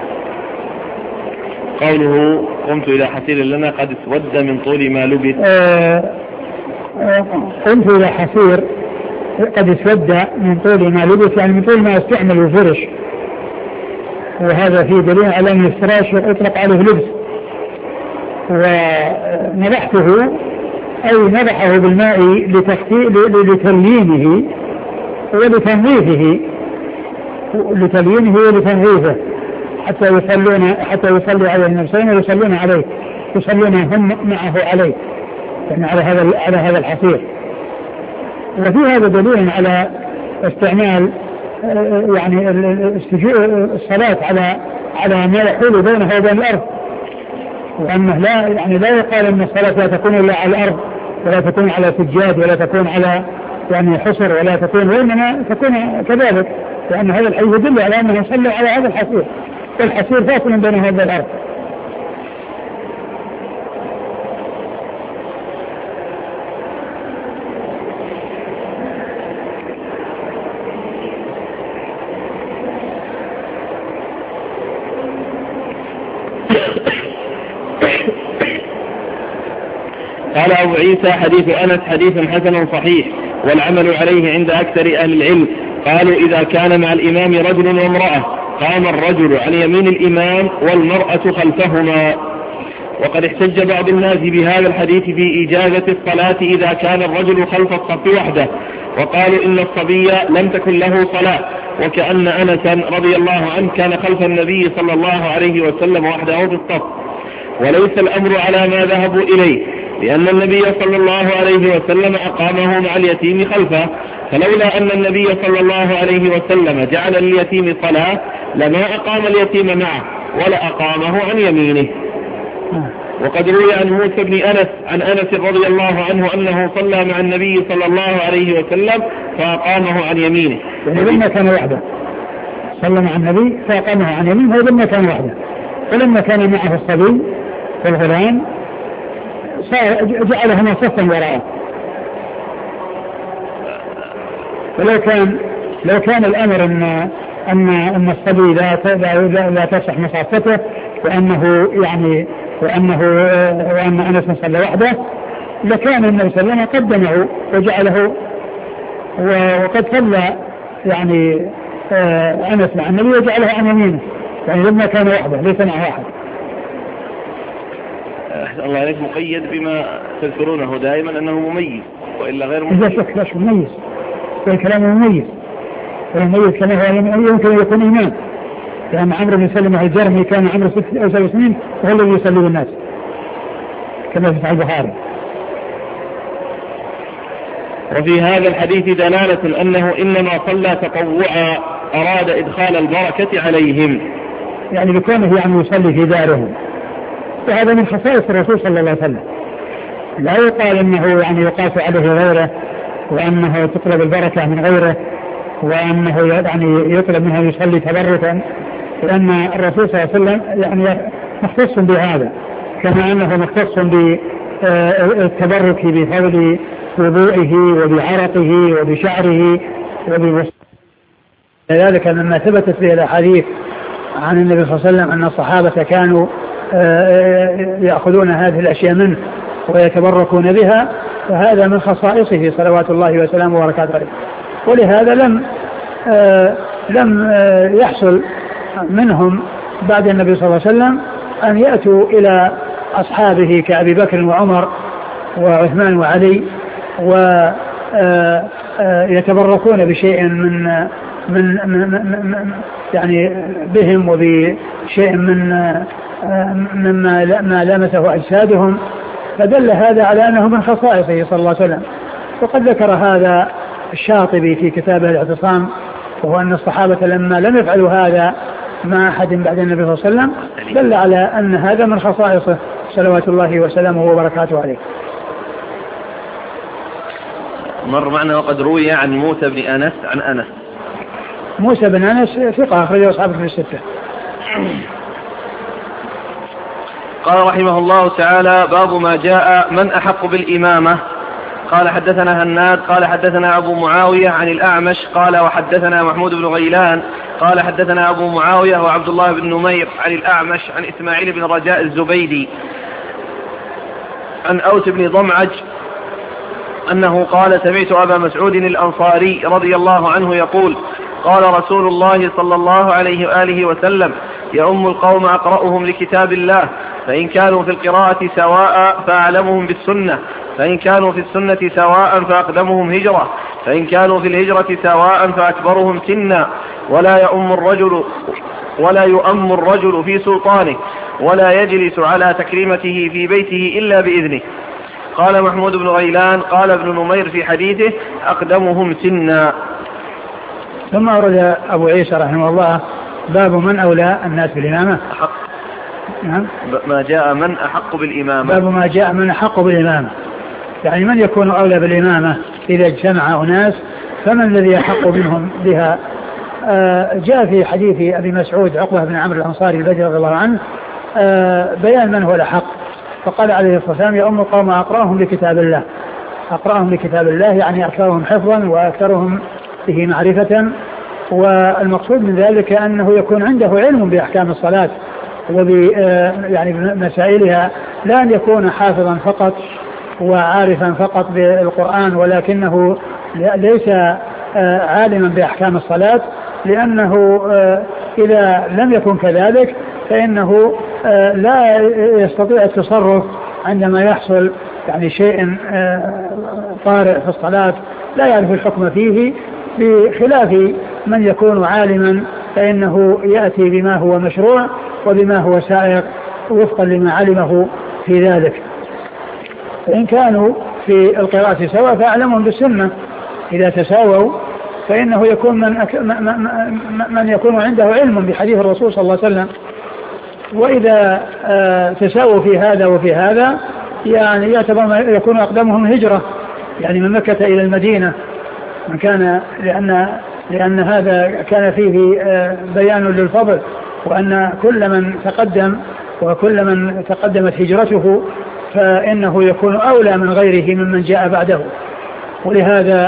قوله قمت إلى حصير لنا قد اسود من طول ما لبث. قمت إلى حصير قد اسود من طول ما لبث، يعني من طول ما استعمل وفرش، وهذا فيه دليل على أن الفراش يطلق عليه لبس. ونضحته أي نضحه بالماء لتليينه ولتنظيفه حتى يصلي عليه النفسين ويصلون عليه، يصلون هم معه عليه، يعني على هذا الحصير. وفي هذا دليل على استعمال يعني الصلاة على ما يحول بينه وبين الأرض، وأنه لا يقال أن الصلاة لا تكون إلا على الأرض ولا تكون على سجاد ولا تكون على يعني حصر ولا تكون، وإنما تكون كذلك، لأن هذا الحديث يدل على أنه يصلي على هذا الحصير، والحصير فاصل بين هذا الأرض. قال أبو عيسى حديث أنس حديث حسن صحيح، والعمل عليه عند أكثر أهل العلم. قالوا إذا كان مع الإمام رجل وامرأة قام الرجل عن يمين الإمام والمرأة خلفهما. وقد احتج بعض الناس بهذا الحديث في إجازة الصلاة إذا كان الرجل خلف الصف وحده، وقالوا إن الصبي لم تكن له صلاة، وكأن أنسا رضي الله عنه كان خلف النبي صلى الله عليه وسلم وحده في الصف. وليس الأمر على ما ذهبوا إليه، لأن النبي صلى الله عليه وسلم أقامه مع اليتيم خلفه، فلولا أن النبي صلى الله عليه وسلم جعل لليتيم صلاة لما أقام اليتيم معه ولا أقامه عن يمينه. وقد روي عن موسى بن أنس عن أنس رضي الله عنه أنه صلى مع النبي صلى الله عليه وسلم فأقامه عن يمينه، يعني لما كان وحده صلى مع النبي فأقامه عن يمينه لما كان وحده، ولما كان معه الصبي والغلام جعلهما صفا وراءه. ولو كان الأمر أن الصبي لا تصح مصافته وأن أنس صلى وحده لكان النبي صلى الله عليه وسلم قدمه وجعله، وقد صلى يعني أنس مع النبي وجعله عن يمينه، يعني لما كان وحده ليس مع واحد. الله عليك مقيد بما تذكرونه دائما أنه مميز وإلا غير مميز. إذا شك مميز والكلام مميز، والمميز كما هو يمكن أن يكون إمام، لأن عمرو بن سلمة الجرمي كان عمره 6 أو 7 سنين وهو الذي يصلي بالناس كما في صحيح البخاري. وفي هذا الحديث دلالة أنه إنما صلى تطوعا أراد إدخال البركة عليهم، يعني بكونه يعني يصلي في دارهم، وهذا من خصائص الرسول صلى الله عليه وسلم. لا يقال انه يعني يقاس عليه غيره، وانه تطلب البركة من غيره، وانه يعني يطلب منه يصلي تبركا، لان الرسول صلى الله عليه وسلم يعني مختص بهذا، كما انه مختص بالتبرك بفضل وضوئه وبعرقه وبشعره ذلك مما ثبتت به الاحاديث عن النبي صلى الله عليه وسلم ان الصحابة كانوا يأخذون هذه الأشياء منه ويتبركون بها، فهذا من خصائصه صلوات الله وسلامه وبركاته عليه. ولهذا لم يحصل منهم بعد النبي صلى الله عليه وسلم أن يأتوا إلى أصحابه كأبي بكر وعمر وعثمان وعلي ويتبركون بشيء من يعني بهم وبشيء مما لمسه أجسادهم، فدل هذا على أنه من خصائصه صلى الله عليه وسلم. وقد ذكر هذا الشاطبي في كتابه الاعتصام، وهو أن الصحابة لما لم يفعلوا هذا مع أحد بعد النبي صلى الله عليه وسلم دل على أن هذا من خصائصه صلوات الله وسلامه وبركاته عليه. مر معنا وقد روي عن موسى بن أنس عن أنس. موسى بن أنس ثقة أخرجه أصحابه في الستة. قال رحمه الله تعالى: باب ما جاء من أحق بالإمامة. قال حدثنا هناد قال حدثنا أبو معاوية عن الأعمش قال وحدثنا محمود بن غيلان قال حدثنا أبو معاوية وعبد الله بن نمير عن الأعمش عن إسماعيل بن رجاء الزبيدي عن أوس بن ضمعج أنه قال: سمعت أبا مسعود الأنصاري رضي الله عنه يقول: قال رسول الله صلى الله عليه وآله وسلم: يؤم القوم أقرأهم لكتاب الله، فإن كانوا في القراءة سواء فأعلمهم بالسنة، فإن كانوا في السنة سواء فأقدمهم هجرة، فإن كانوا في الهجرة سواء فأكبرهم سنا، ولا يؤم الرجل في سلطانه، ولا يجلس على تكريمته في بيته إلا بإذنه. قال محمود بن غيلان قال ابن نمير في حديثه: أقدمهم سنا. ثم أورد أبو عيسى رحمه الله باب من أولى الناس بالإمامة. نعم. ما جاء من أحق بالإمامة. باب ما جاء من أحق بالإمامة، يعني من يكون أولى بالإمامة إذا اجتمع أناس، فمن الذي يحق منهم بها. جاء في حديث أبي مسعود عقبة بن عمرو الأنصاري البدري رضي الله عنه بيان من هو الأحق، فقال عليه الصلاة والسلام: يؤم القوم أقرأهم لكتاب الله. أقرأهم لكتاب الله يعني أكثرهم حفظا وأكثرهم به معرفة، والمقصود من ذلك أنه يكون عنده علم بأحكام الصلاة يعني بمسائلها، لا أن يكون حافظا فقط وعارفا فقط بالقرآن ولكنه ليس عالما بأحكام الصلاة، لأنه إذا لم يكن كذلك فإنه لا يستطيع التصرف عندما يحصل يعني شيء طارئ في الصلاة لا يعرف الحكم فيه، بخلاف من يكون عالما فإنه يأتي بما هو مشروع وبما هو سائق وفقا لما علمه في ذلك. فإن كانوا في القراءة سواء فأعلمهم بالسنة، إذا تساووا فإنه يكون من يكون عنده علم بحديث الرسول صلى الله عليه وسلم. وإذا تساووا في هذا وفي هذا يعني يعتبر يكون أقدمهم هجرة، يعني من مكة إلى المدينة، من كان لأن هذا كان فيه بيان للفضل، وأن كل من تقدم وكل من تقدمت هجرته فإنه يكون أولى من غيره ممن جاء بعده. ولهذا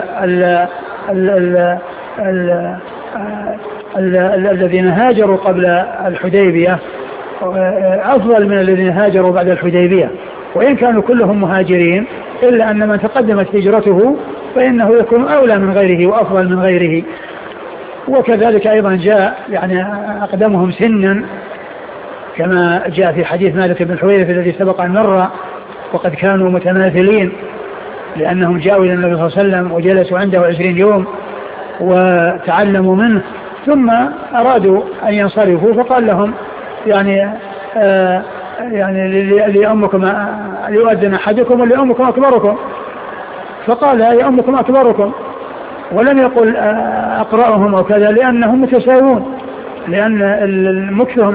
الذين هاجروا قبل الحديبية أفضل من الذين هاجروا بعد الحديبية، وإن كانوا كلهم مهاجرين إلا أن من تقدمت هجرته فإنه يكون أولى من غيره وأفضل من غيره. وكذلك أيضا جاء يعني أقدمهم سنا كما جاء في حديث مالك بن حويرث الذي سبق أن مر، وقد كانوا متماثلين لأنهم جاءوا إلى النبي صلى الله عليه وسلم وجلسوا عنده 20 يوم وتعلموا منه، ثم أرادوا أن ينصرفوا فقال لهم يعني لأمكم ليؤذن أحدكم ولأمكم أكبركم، فقال لأمكم أكبركم، ولم يقل أقرأهم أو كذا لأنهم متساوون، لأن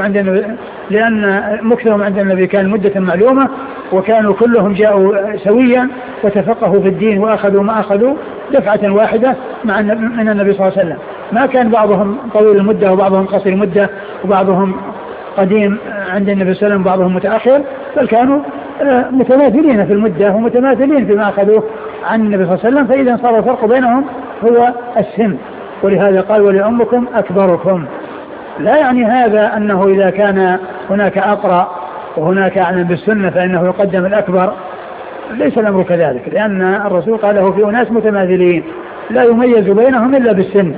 مكثهم عند النبي كان مدة معلومة، وكانوا كلهم جاءوا سويا وتفقهوا في الدين وأخذوا ما أخذوا دفعة واحدة من النبي صلى الله عليه وسلم. ما كان بعضهم طويل المدة وبعضهم قصير المدة وبعضهم قديم عند النبي صلى الله عليه وسلم وبعضهم متأخر، بل كانوا متماثلين في المدة ومتماثلين فيما أخذوه عن النبي صلى الله عليه وسلم، فإذا صار الفرق بينهم هو السن، ولهذا قال ولأمكم أكبركم. لا يعني هذا أنه إذا كان هناك أقرأ وهناك أعلم بالسنة فإنه يقدم الأكبر، ليس الأمر كذلك، لأن الرسول قاله في أناس متماثلين لا يميز بينهم إلا بالسن.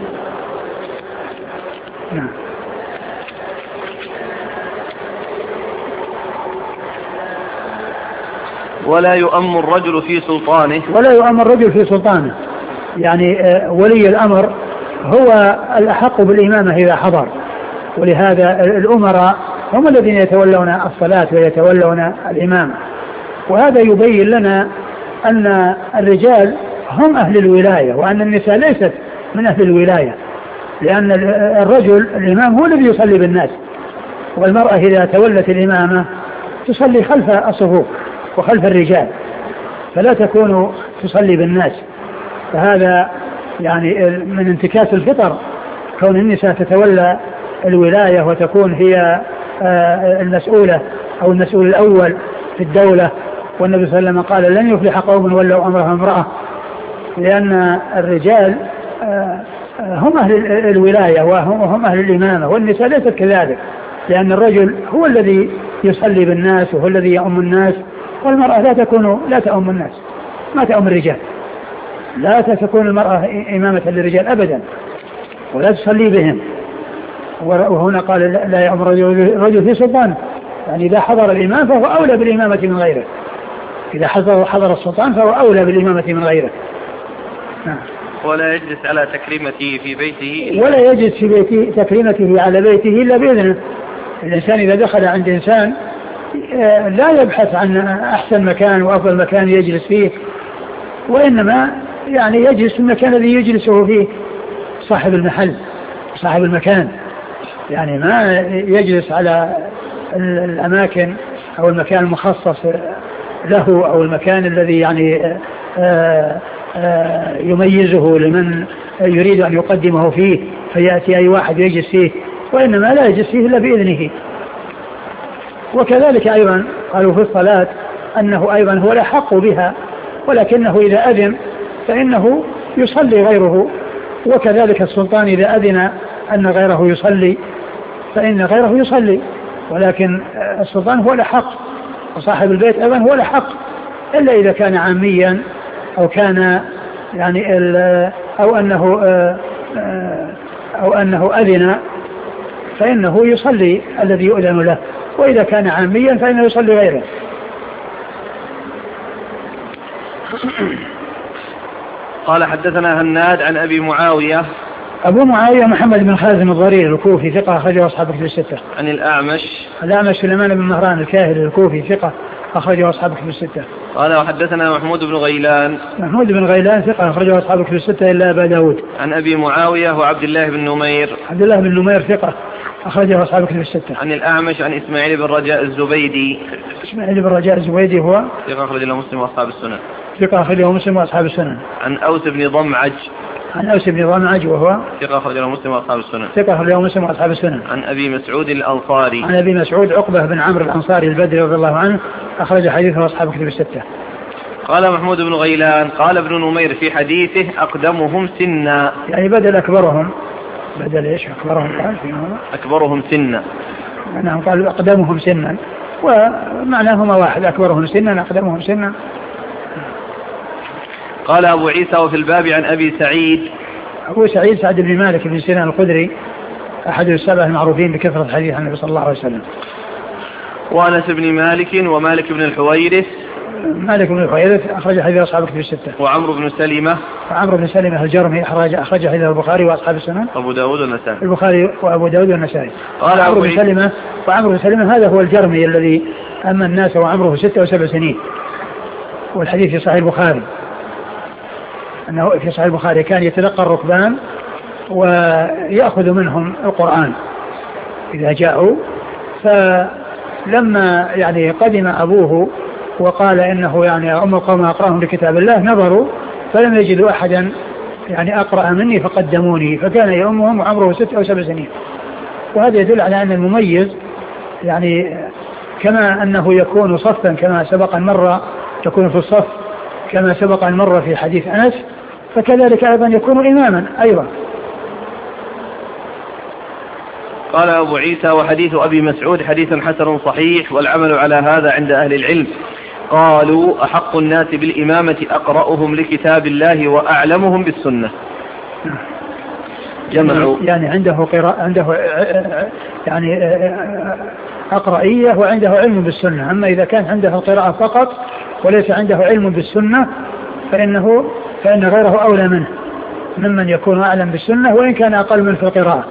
نعم. ولا يؤم الرجل في سلطانه، ولا يؤم الرجل في سلطانه، يعني ولي الأمر هو الأحق بالإمامة إذا حضر، ولهذا الأمراء هم الذين يتولون الصلاة ويتولون الإمام. وهذا يبين لنا أن الرجال هم أهل الولاية وأن النساء ليست من أهل الولاية، لأن الرجل الإمام هو الذي يصلي بالناس، والمرأة إذا تولت الإمامة تصلي خلف الصفوف وخلف الرجال، فلا تكون تصلي بالناس. فهذا يعني من انتكاس الفطر كون النساء تتولى الولاية وتكون هي المسؤولة أو المسؤول الأول في الدولة. والنبي صلى الله عليه وسلم قال لن يفلح قوم ولوا أمرهم امرأة، لأن الرجال هم أهل الولاية وهم أهل الإمامة، والنساء ليست كذلك، لأن الرجل هو الذي يصلي بالناس وهو الذي يؤم الناس، والمرأة لا تؤم الناس، ما تؤم الرجال، لا تكون المرأة إمامة للرجال أبدا ولا تصلي بهم. وهنا قال لا يأمر الرجل في سلطانه، يعني إذا حضر الإمام فهو أولى بالإمامة من غيره، إذا حضر السلطان فهو أولى بالإمامة من غيره. ولا يجلس على تكريمته في بيته، ولا يجلس في بيته تكريمته على بيته إلا بإذنه. الإنسان إذا دخل عند إنسان لا يبحث عن أحسن مكان وأفضل مكان يجلس فيه، وإنما يعني يجلس في المكان الذي يجلسه فيه صاحب المحل صاحب المكان، يعني ما يجلس على الأماكن أو المكان المخصص له أو المكان الذي يعني يميزه لمن يريد أن يقدمه فيه فيأتي أي واحد يجلس فيه، وإنما لا يجلس فيه إلا بإذنه. وكذلك أيضا قالوا في الصلاة أنه أيضا هو الأحق بها، ولكنه إذا أذن فإنه يصلي غيره، وكذلك السلطان إذا أذن أن غيره يصلي فإن غيره يصلي، ولكن السلطان هو الأحق وصاحب البيت أيضا هو الأحق، إلا إذا كان عاميا أو كان يعني أو أنه أذن فإنه يصلي الذي يؤذن له، وإذا كان عاميا فإنه يصلي غيره. قال حدثنا هناد عن أبي معاوية. أبو معاوية محمد بن خازم الضرير الكوفي ثقة أخرجه أصحاب كتب الستة. عن الأعمش سليمان بن مهران الكاهلي الكوفي ثقة أخرجه أصحاب كتب الستة. قال وحدثنا محمود بن غيلان. محمود بن غيلان ثقة أخرجه أصحاب كتب الستة إلا أبا داود. عن أبي معاوية وعبد الله بن نمير. عبد الله بن نمير ثقة أخرجه أصحاب كتب الستة. عن الأعمش عن إسماعيل بن رجاء الزبيدي. إسماعيل بن رجاء الزبيدي هو ثقة أخرجه مسلم وأصحاب السنن. ثقة أخرجه مسلم وأصحاب السنن. عن أوس بن ضمعج. عن أوس بن ضمعج وهو ثقة أخرجه مسلم وأصحاب السنن. ثقة أخرجه مسلم وأصحاب السنن. عن أبي مسعود الأنصاري. عن أبي مسعود عقبة بن عمرو الأنصاري البدري رضي الله عنه أخرج حديثه أصحاب كتب الستة. قال محمود بن غيلان قال ابن نمير في حديثه أقدمهم سنا، يعني بدل أكبرهم، بدل إيش أكبرهم؟ أكبرهم سنا. أنهم قالوا أقدمهم سنا، ومعناهما واحد، أكبرهم سنا أقدمهم سنا. قال أبو عيسى وفي الباب عن أبي سعيد. أبو سعيد سعد بن مالك بن سنان الخدري أحد السبع المعروفين بكثرة حديث عن النبي صلى الله عليه وسلم. وأنس بن مالك ومالك بن الحويرث. مالك بن الحويرث أخرج حديث أصحاب الكتب الستة. وعمرو بن سلمة. وعمرو بن سلمة الجرمي أخرج حديث البخاري وأصحاب السنن. أبو داود والنسائي. البخاري وأبو داود والنسائي. قال عمرو بن سلمة، وعمرو بن سلمة هذا هو الجرمي الذي أما الناس وعمره 6 و 7 سنين. والحديث في صحيح البخاري، أنه في صحيح البخاري كان يتلقى الركبان ويأخذ منهم القرآن إذا جاءوا. فلما يعني قدم أبوه وقال إنه يعني أم القوم أقرأهم لكتاب الله، نظروا فلم يجدوا أحدا يعني أقرأ مني فقدموني، فكان يؤمهم وعمره 6 أو 7 سنين. وهذا يدل على أن المميز يعني كما أنه يكون صفا كما سبق المرة، يكون في الصف كما سبق المرة في حديث أنس، فكذلك أيضا يكون إماما أيضا. قال أبو عيسى وحديث أبي مسعود حديث حسن صحيح، والعمل على هذا عند أهل العلم. قالوا أحق الناس بالإمامة أقرأهم لكتاب الله وأعلمهم بالسنة. جمعوا يعني عنده قراءة، عنده يعني أقرأية وعنده علم بالسنة. أما إذا كان عنده القراءة فقط وليس عنده علم بالسنة فإن غيره أولى منه ممن يكون أعلم بالسنة وإن كان أقل من في القراءة،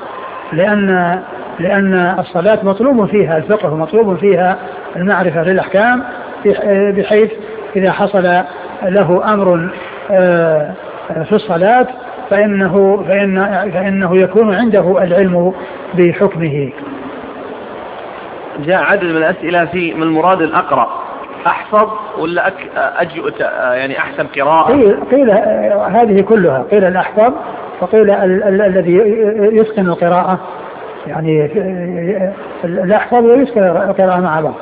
لأن الصلاة مطلوب فيها الفقه ومطلوب فيها المعرفة للأحكام، بحيث إذا حصل له أمر في الصلاة فإنه يكون عنده العلم بحكمه. جاء عدد من الأسئلة في من المراد الأقرأ أحفظ ولا يعني أحسن قراءة؟ قيل هذه كلها، قيل الأحفظ وقيل الذي يتقن القراءة، يعني الأحفظ ويتقن القراءة مع بعض.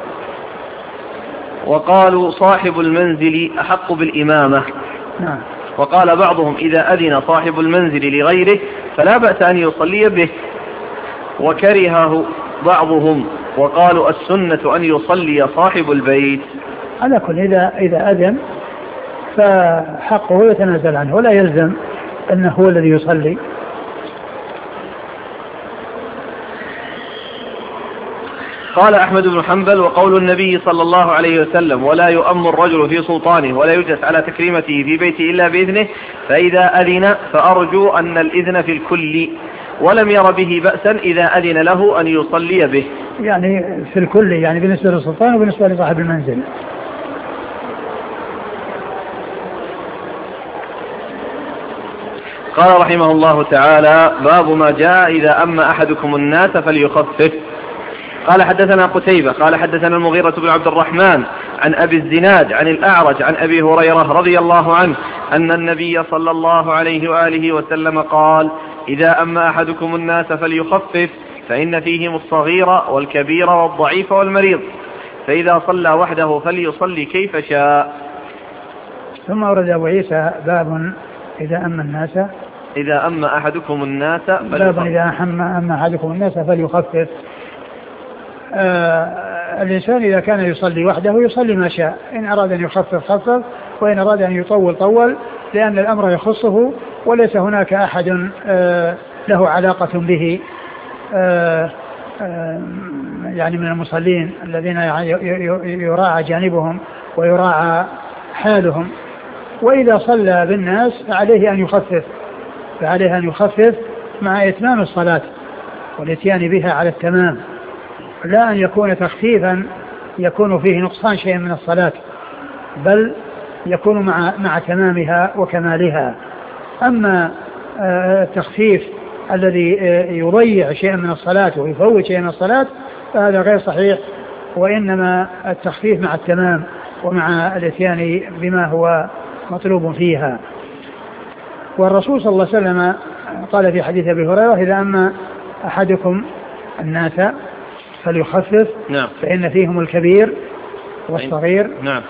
وقالوا صاحب المنزل أحق بالإمامة. نعم. وقال بعضهم إذا أذن صاحب المنزل لغيره فلا بأس أن يصلي به، وكرهه بعضهم وقالوا السنة أن يصلي صاحب البيت. على كل إذا أذن فحقه يتنازل عنه ولا يلزم أنه هو الذي يصلي. قال أحمد بن حنبل وقول النبي صلى الله عليه وسلم ولا يؤم الرجل في سلطانه ولا يجلس على تكريمته في بيته إلا بإذنه، فإذا أذن فأرجو أن الإذن في الكل، ولم ير به بأسا إذا أذن له أن يصلي به. يعني في الكل، يعني بالنسبة للسلطان وبالنسبة لصاحب المنزل. قال رحمه الله تعالى باب ما جاء إذا أما أحدكم الناس فليخفف. قال حدثنا قتيبة قال حدثنا المغيرة بن عبد الرحمن عن أبي الزناد عن الأعرج عن أبي هريرة رضي الله عنه أن النبي صلى الله عليه وآله وسلم قال إذا أما أحدكم الناس فليخفف فإن فيهم الصغير والكبير والضعيف والمريض، فإذا صلى وحده فليصلي كيف شاء. ثم أورد أبو عيسى باب إذا أما الناس، إذا أما أحدكم الناس باب إذا أما أحدكم الناس فليخفف. الإنسان إذا كان يصلي وحده يصلي ما شاء، إن أراد أن يخفف خفف، وإن أراد أن يطول طول، لأن الأمر يخصه وليس هناك أحد له علاقة به يعني من المصلين الذين يراعى جانبهم ويراعى حالهم. وإذا صلى بالناس فعليه أن يخفف مع إتمام الصلاة والاتيان بها على التمام، لا أن يكون تخفيفا يكون فيه نقصان شيء من الصلاة، بل يكون مع تمامها وكمالها. أما التخفيف الذي يضيع شيئا من الصلاة ويفوت شيئا من الصلاة فهذا غير صحيح، وإنما التخفيف مع التمام ومع الاتيان بما هو مطلوب فيها. والرسول صلى الله عليه وسلم قال في حديث أبي هريرة إذا أما أحدكم الناس فليخفف. نعم. فإن فيهم الكبير والصغير. نعم.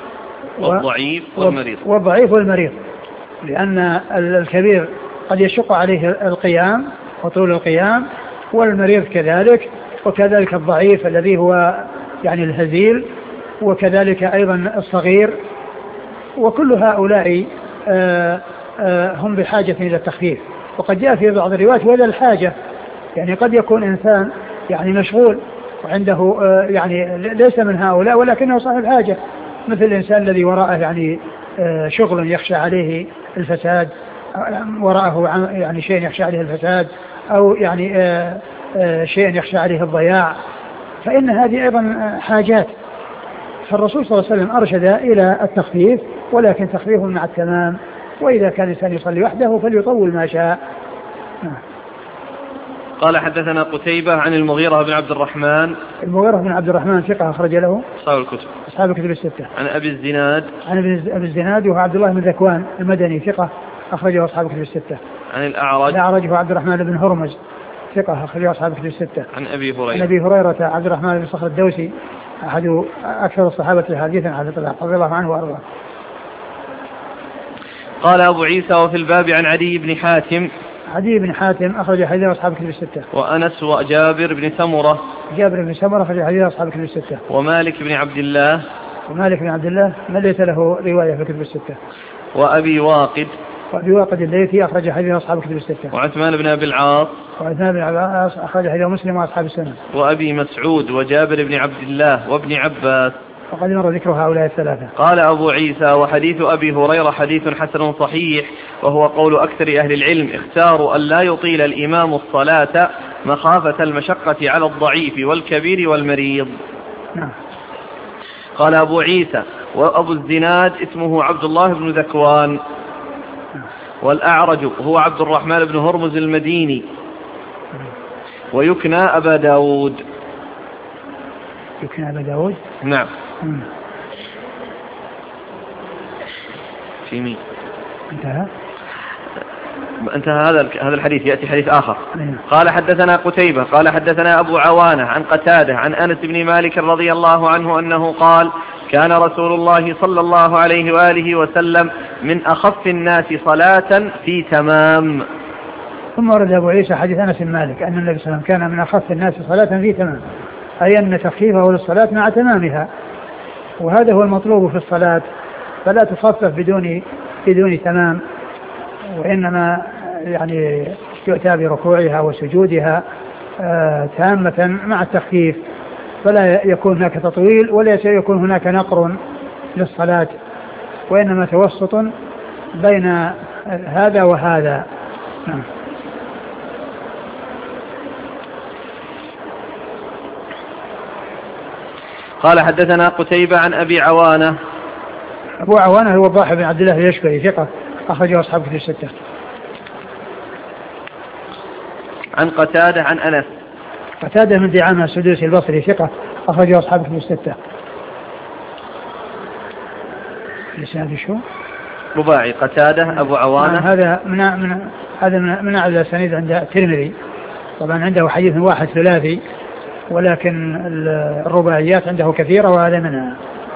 والضعيف والمريض، لأن الكبير قد يشق عليه القيام وطول القيام، والمريض كذلك، وكذلك الضعيف الذي هو يعني الهزيل، وكذلك أيضا الصغير، وكل هؤلاء هم بحاجة إلى التخفيف. وقد جاء في بعض الروايات ولا الحاجة، يعني قد يكون إنسان يعني مشغول وعنده يعني ليس من هؤلاء ولكنه صاحب حاجة، مثل الإنسان الذي وراءه يعني شغل يخشى عليه الفساد، وراءه يعني شيء يخشى عليه الفساد، أو يعني شيء يخشى عليه الضياع، فإن هذه أيضا حاجات. فالرسول صلى الله عليه وسلم أرشد إلى التخفيف، ولكن تخفيف مع التمام، وإذا كان الإنسان يصلي وحده فليطول ما شاء. قال حدثنا قتيبة عن المغيرة بن عبد الرحمن. المغيرة بن عبد الرحمن ثقة أخرج له أصحاب الكتب الستة. عن أبي الزناد. عن أبي الزناد وهو عبد الله بن ذكوان المدني ثقة أخرجه أصحاب الكتب الستة. عن الأعرج. الأعرج هو عبد الرحمن بن هرمز ثقة أخرجه أصحاب الكتب الستة. عن أبي هريرة. عن أبي هريرة عبد الرحمن بن صخر الدوسي أحد أكثر الصحابة حديثا رضي الله عنه وأرضاه. قال أبو عيسى وفي الباب عن عدي بن حاتم. عدي بن حاتم أخرج حديث أصحاب الكتب الستة. وأنس وجابر بن سمرة. جابر بن سمرة أخرج حديث أصحاب الكتب الستة. ومالك بن عبد الله. ومالك بن عبد الله من ليس له رواية في الكتب الستة. وأبي واقد. وأبي واقد الليثي أخرج حديث أصحاب الكتب الستة. وعثمان بن أبي العاص. وعثمان بن أبي العاص أخرج حديث مسلم وأصحاب السنن. وأبي مسعود وجابر بن عبد الله وابن عباس. وقد مر ذكر هؤلاء الثلاثة. قال أبو عيسى وحديث أبي هريرة حديث حسن صحيح، وهو قول أكثر أهل العلم، اختاروا أن لا يطيل الإمام الصلاة مخافة المشقة على الضعيف والكبير والمريض. نعم. قال أبو عيسى وأبو الزناد اسمه عبد الله بن ذكوان. والأعرج هو عبد الرحمن بن هرمز المديني. ويكنى أبا داود. يكنى أبا داود. نعم. في مين؟ انتهى هذا الحديث. يأتي حديث آخر. قال حدثنا قتيبة قال حدثنا أبو عوانة عن قتادة عن أنس بن مالك رضي الله عنه أنه قال كان رسول الله صلى الله عليه وآله وسلم من أخف الناس صلاة في تمام. ثم ورد أبو عيسى حديث أنس بن مالك أن النبي صلى الله عليه وسلم كان من أخف الناس صلاة في تمام، أي أن تخفيفه للصلاة مع تمامها، وهذا هو المطلوب في الصلاة، فلا تخفف بدون تمام، وإنما يعني يؤتى بركوعها وسجودها تامة مع التخفيف، فلا يكون هناك تطويل ولا يكون هناك نقر للصلاة، وإنما توسط بين هذا وهذا. قال حدثنا قتيبة عن أبي عوانة. أبو عوانة هو وضاح بن عبد الله اليشكري ثقة أخرجه أصحاب كتب الستة. عن قتادة عن أنس. قتادة من دعامة السدوسي البصري ثقة أخرجه أصحاب كتب الستة. لسان شو؟ رباعي قتادة أبو عوانة. هذا من أعلى الأسانيد عند الترمذي، طبعا عنده حديث واحد ثلاثي، ولكن الرباعيات عنده كثيرة وهذا منها.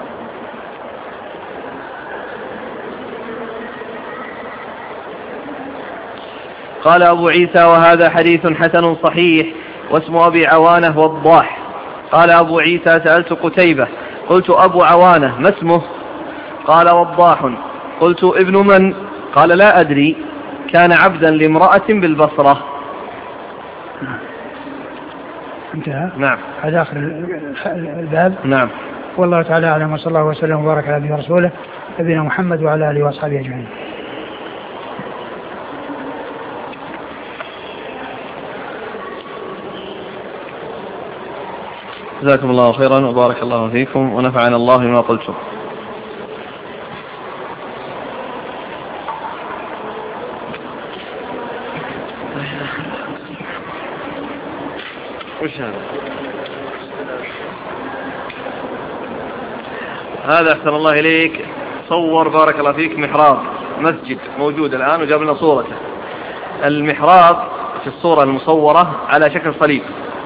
قال أبو عيسى وهذا حديث حسن صحيح، واسم أبي عوانة وضاح. قال أبو عيسى سألت قتيبة قلت أبو عوانة ما اسمه؟ قال وضاح. قلت ابن من؟ قال لا أدري، كان عبدا لامرأة بالبصرة. انتهى. نعم. هذا آخر الباب. نعم. والله تعالى أعلم، وصلى الله وسلم وبارك على نبينا ورسوله نبينا محمد وعلى آله وأصحابه أجمعين. جزاكم الله خيرا وبارك الله فيكم ونفعنا الله بما قلتم. وش هذا أحسن الله إليك، صور بارك الله فيك محراب مسجد موجود الآن وجاب لنا صورته. المحراب في الصورة المصورة على شكل صليب،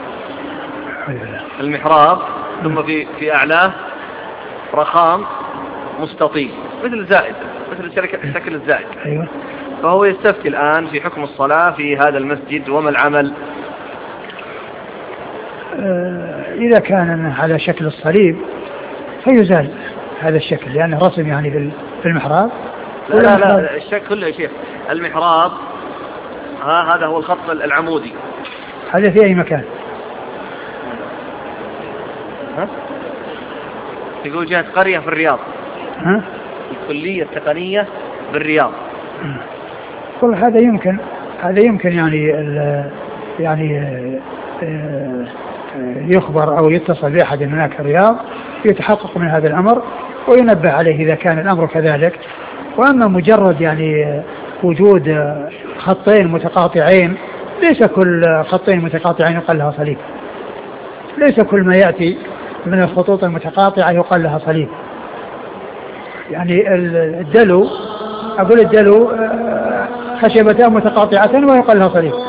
المحراب ثم في أعلاه رخام مستطيل مثل زائد، مثل شكل الزائد. أيوة. فهو يستفتي الآن في حكم الصلاة في هذا المسجد وما العمل. إذا كان على شكل الصليب فيزال هذا الشكل لأنه رسم يعني في المحراب. لا الشكل كله يا شيخ. المحراب هذا هو الخط العمودي. هذا في أي مكان؟ يقول جهة قرية في الرياض. الكلية التقنية بالرياض. كل هذا يمكن يعني يخبر أو يتصل بأحد هناك الرياض يتحقق من هذا الأمر وينبه عليه إذا كان الأمر كذلك. وأما مجرد يعني وجود خطين متقاطعين، ليس كل خطين متقاطعين يقال لها صليب، ليس كل ما يأتي من الخطوط المتقاطعة يقال لها صليب. يعني الدلو خشبتان متقاطعتان ويقال لها صليب.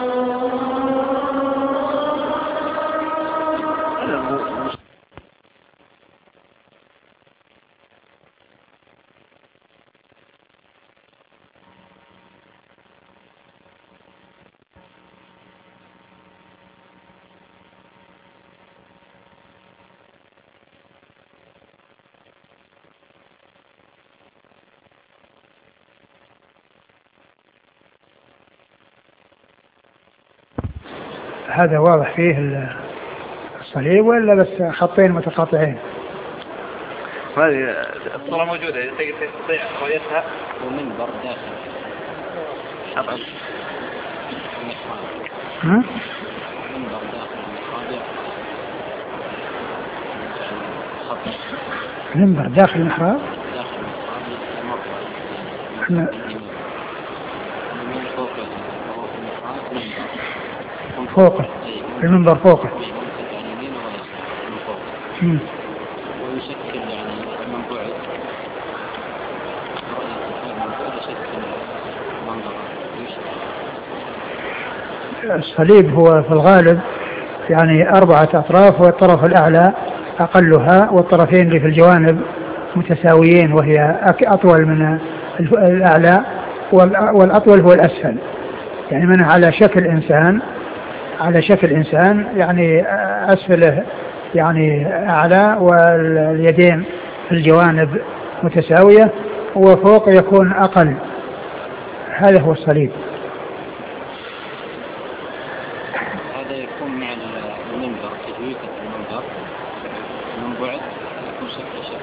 هذا واضح فيه الصليب ولا بس خطين متقاطعين؟ هذه الصورة موجودة تستطيع رؤيتها. ومنبر داخل منبر داخل منبر داخل المحراب. فوقه المنبر فوقه. ويشكل يعني من بعد يشكل منظر. الصليب هو في الغالب يعني 4 أطراف والطرف الأعلى أقلها والطرفين اللي في الجوانب متساويين وهي أطول من الأعلى والأطول هو الأسفل. يعني من على شكل إنسان يعني أسفله يعني أعلى واليدين في الجوانب متساوية وفوق يكون أقل. هذا هو الصليب. هذا يكون مع المنبر تجويفة المنبر من بعد يكون شكل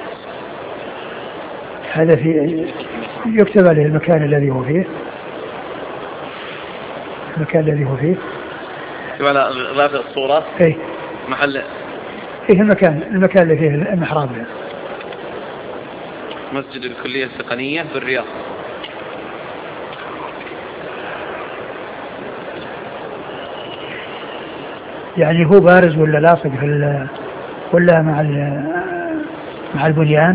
هذا في يكتب عليه المكان الذي هو فيه. على غلاف الصورة. ايه محل فيه المكان اللي فيه المحراب. مسجد الكلية التقنية بالرياض. يعني هو بارز ولا لاصق في ولا مع البنيان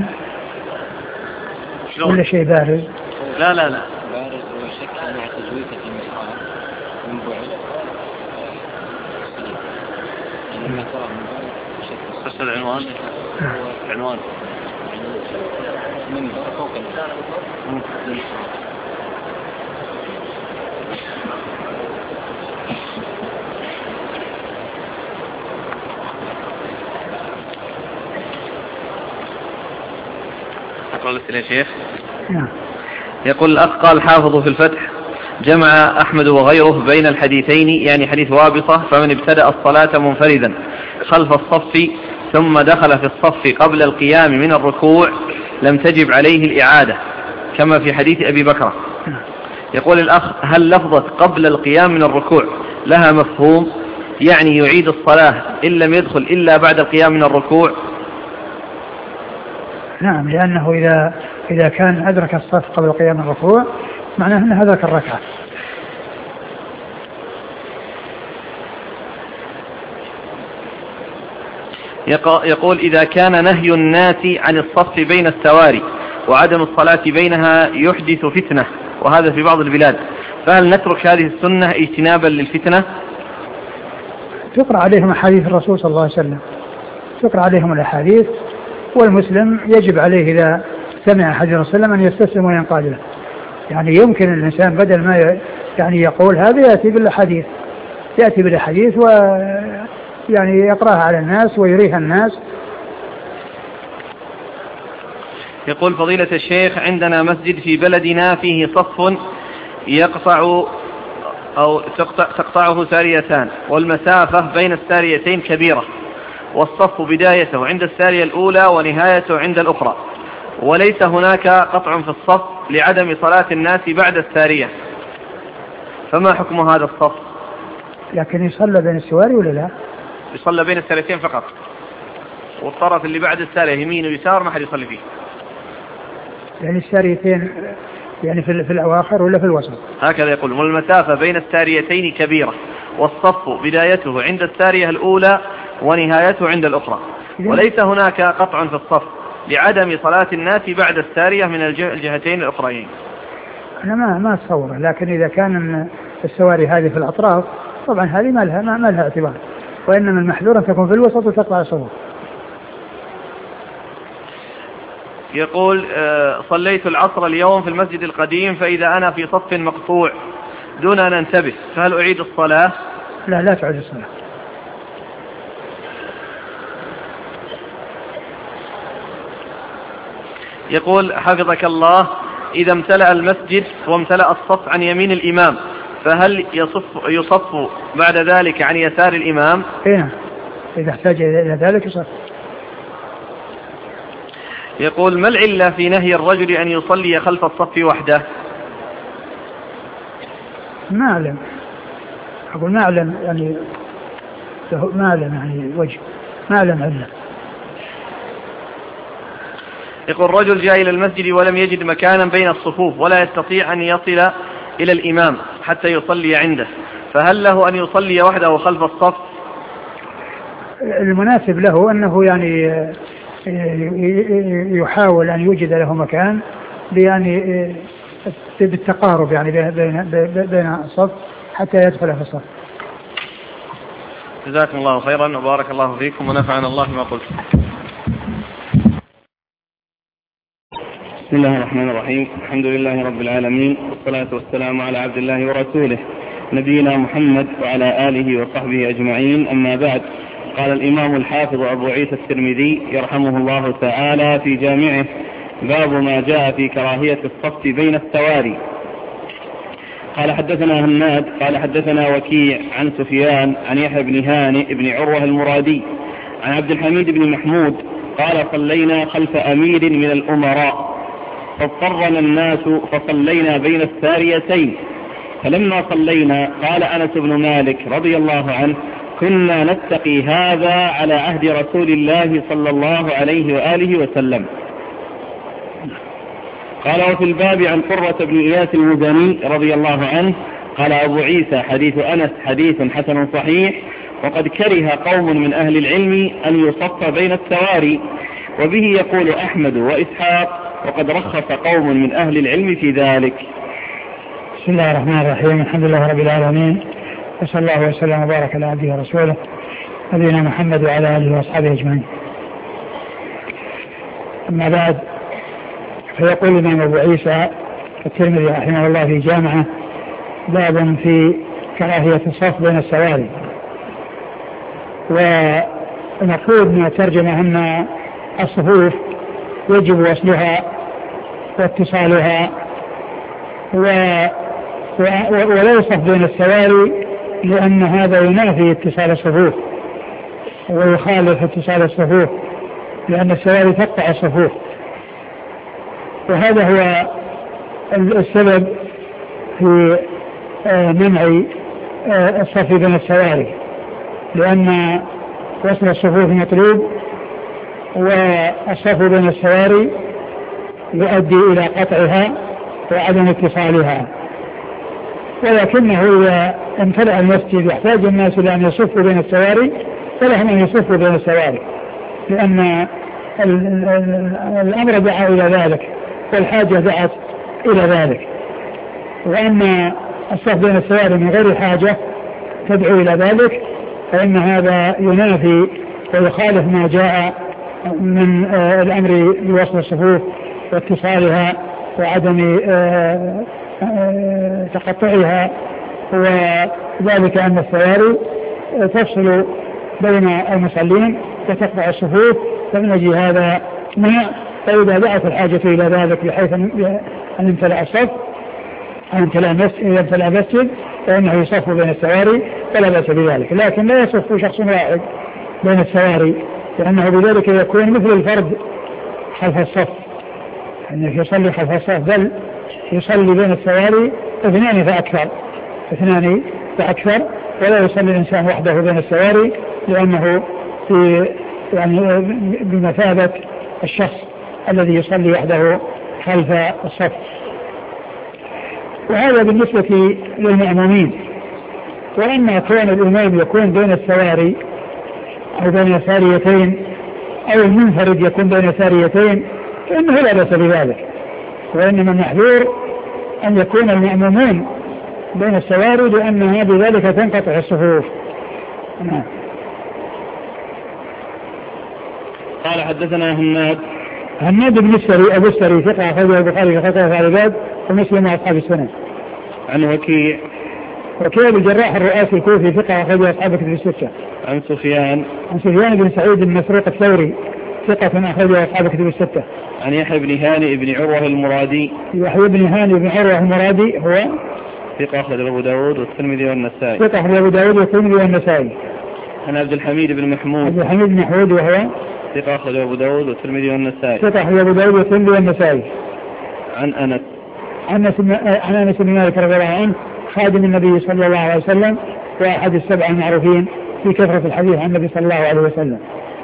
ولا شيء بارز؟ لا بارز هو شكل مع تجويفة المحراب من بعد. لما ترى من بعد شكل بس العنوان منبر فوق المحراب. أقول يا شيخ. يقول الأخ قال حافظ في الفتح جمع أحمد وغيره بين الحديثين يعني حديث وابصة فمن ابتدأ الصلاة منفردا خلف الصف ثم دخل في الصف قبل القيام من الركوع لم تجب عليه الإعادة كما في حديث أبي بكر. يقول الأخ هل لفظة قبل القيام من الركوع لها مفهوم يعني يعيد الصلاة إن لم يدخل إلا بعد القيام من الركوع؟ نعم لأنه إذا كان أدرك الصف قبل قيام الركوع معناه أنه أدرك الركعة. يقول إذا كان نهي الناس عن الصف بين السواري وعدم الصلاة بينها يحدث فتنة وهذا في بعض البلاد فهل نترك هذه السنة اجتنابا للفتنة؟ تقرأ عليهم أحاديث الرسول صلى الله عليه وسلم، تقرأ عليهم الأحاديث والمسلم يجب عليه إذا سمع حديث الرسول صلى الله عليه وسلم أن يستسلم وينقاد له. يعني يمكن الإنسان بدل ما يعني يقول هذا يأتي بالأحاديث يعني يقرأها على الناس ويريها الناس. يقول فضيلة الشيخ عندنا مسجد في بلدنا فيه صف يقطع أو تقطعه ساريتان والمسافة بين الساريتين كبيرة والصف بدايته عند السارية الأولى ونهايته عند الأخرى وليس هناك قطع في الصف لعدم صلاة الناس بعد السارية، فما حكم هذا الصف؟ لكن يصلى بين السواري ولا لا؟ يصلى بين الساريتين فقط، والطرف اللي بعد السارية يمين ويسار ما حد يصلي فيه. يعني الساريتين يعني في الأواخر ولا في الوسط؟ هكذا يقول. والمسافة بين الساريتين كبيرة والصف بدايته عند السارية الأولى ونهايته عند الأخرى وليس هناك قطع في الصف لعدم صلاة الناس بعد السارية من الجهتين الأخرين. أنا ما أتصوره، لكن إذا كان السواري هذه في الأطراف طبعا هذه ما لها اعتبار، وإنما المحذور أن تكون في الوسط وتقطع الصفوف. يقول صليت العصر اليوم في المسجد القديم فإذا أنا في صف مقطوع دون أن أنتبه فهل أعيد الصلاة؟ لا تعيد الصلاة. يقول حفظك الله إذا امتلأ المسجد وامتلأ الصف عن يمين الإمام فهل يصف بعد ذلك عن يسار الإمام؟ نعم إذا احتاج إلى ذلك يصف. يقول ما العلة في نهي الرجل أن يصلي خلف الصف وحده؟ ما أعلم، أقول ما أعلم يعني وجه، ما أعلم علة. يقول رجل جاء إلى المسجد ولم يجد مكانا بين الصفوف ولا يستطيع أن يصل إلى الإمام حتى يصلي عنده فهل له أن يصلي وحده خلف الصف؟ المناسب له أنه يعني يحاول أن يوجد له مكان يعني بالتقارب يعني بين الصف حتى يدخل في الصف. جزاكم الله خيرا وبارك الله فيكم ونفعنا الله ما قلت. بسم الله الرحمن الرحيم. الحمد لله رب العالمين والصلاة والسلام على عبد الله ورسوله نبينا محمد وعلى آله وصحبه أجمعين. أما بعد، قال الإمام الحافظ أبو عيسى الترمذي يرحمه الله تعالى في جامعه باب ما جاء في كراهية الصف بين السواري. قال حدثنا هناد قال حدثنا وكيع عن سفيان عن يحيى بن هانئ بن عروة المرادي عن عبد الحميد بن محمود قال صلينا خلف أمير من الأمراء فاضطرنا الناس فصلينا بين الساريتين فلما صلينا قال أنس بن مالك رضي الله عنه كنا نتقي هذا على عهد رسول الله صلى الله عليه وآله وسلم. قال وفي الباب عن قرة بن إياس المزني رضي الله عنه قال أبو عيسى حديث أنس حديث حسن صحيح وقد كره قوم من أهل العلم أن يصف بين السواري وبه يقول أحمد وإسحاق وقد رخص قوم من أهل العلم في ذلك. بسم الله الرحمن الرحيم. الحمد لله رب العالمين وصلى الله وسلم وبارك على عبده ورسوله نبينا محمد وعلى آله وأصحابه أجمعين. أما بعد، فيقول الإمام أبو عيسى الترمذي رحمه الله في جامعه باب في كراهية الصف بين السواري. ونقول من الترجمة أن الصفوف يجب وصلها واتصالها ولا يصف بين السواري لأن هذا ينافي اتصال الصفوف ويخالف اتصال الصفوف لأن السواري تقطع الصفوف، وهذا هو السبب في منع الصف بين السواري لأن وصل الصفوف مطلوب والصف بين السواري يؤدي إلى قطعها وعدم اتصالها. ولكنه إذا امتلأ المسجد يحتاج الناس إلى أن يصفوا بين السواري فلهم أن يصفوا بين السواري لأن الأمر دعا إلى ذلك والحاجة دعت إلى ذلك. وأما الصف بين السواري من غير حاجة تدعو إلى ذلك فإن هذا ينافي ويخالف ما جاء من الأمر بوصل الصفوف واتصالها وعدم تقطعها، وذلك أن السواري تفصل بين المصلين وتقطع الصفوف، فمن أجل هذا منع. فإذا دعت الحاجة إلى ذلك بحيث أن يمتلأ الصف أو يمتلأ مسجد فإنه يصف بين السواري فلا بأس بذلك، لكن لا يصف شخص واحد بين السواري، لأنه بذلك يكون مثل الفرد خلف الصف، أنه يصلي خلف الصف، بل يصلي بين السواري اثنان فأكثر، ولا يصلي الإنسان وحده بين السواري، لأنه يعني بمثابة الشخص الذي يصلي وحده خلف الصف. وهذا بالنسبة للمأمومين. وأما كون الإمام يكون بين السواري أو بين ساريتين أو المنفرد يكون بين ساريتين فإنه لا بأس بذلك، وإنما المحذور أن يكون المأمومون بين السواري لأنها بذلك تنقطع الصفوف. قال حدثنا هناد بن السري أبو السري ثقة أخرجه البخاري في خطأ العباد ومسلم وأصحاب السنة. عن وكيع الجراح الرؤاسي الكوفي ثقة أخرجه أصحاب كتب الستة. عن سفيان بن سعيد بن مسروق الثوري ثقة أخرجه أصحاب كتب الستة. عن يحيى بن هانئ بن عروة المرادي هو ثقة أخرجه أبو داود والترمذي والنسائي. عن عبد الحميد بن محمود وهو ثقة أخرجه أبو داود والترمذي والنسائي. عن أنس بن مالك رضي الله عنه خادم النبي صلى الله عليه وسلم وأحد السبع المعروفين في كثرة الحديث عن النبي صلى الله عليه وسلم.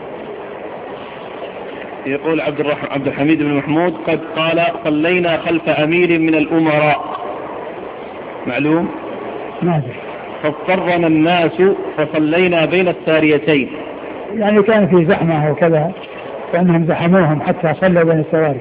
يقول عبد الحميد بن محمود قد قال صلينا خلف أمير من الأمراء معلوم فاضطرنا الناس فصلينا بين الساريتين، يعني كان في زحمة وكذا فإنهم زحموهم حتى صلوا بين السواري.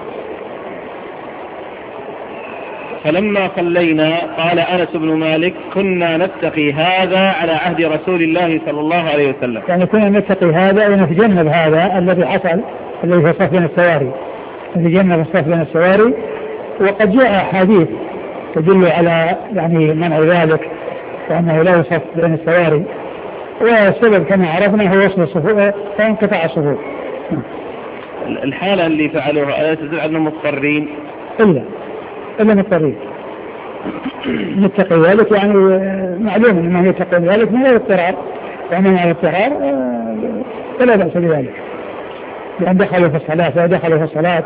فلما صلينا قال أنس بن مالك كنا نتقي هذا على عهد رسول الله صلى الله عليه وسلم، يعني كنا نتقي هذا ونتجنب هذا الذي حصل الذي في الصف بين السواري، نتجنب الصف بين السواري. وقد جاء حديث تدل على يعني منع ذلك وأنه لا يصف بين السواري، والسبب كما عرفنا هو وصل الصفوف فانقطع الصفوف. الحالة اللي فعلوها ألا تدل أنهم مضطرين؟ إلا مضطرين نتقي ذلك، يعني معلوم أنه يتقي ذلك من غير اضطرار، ومن غير اضطرار فلا بأس بذلك، لأن دخلوا في الصلاة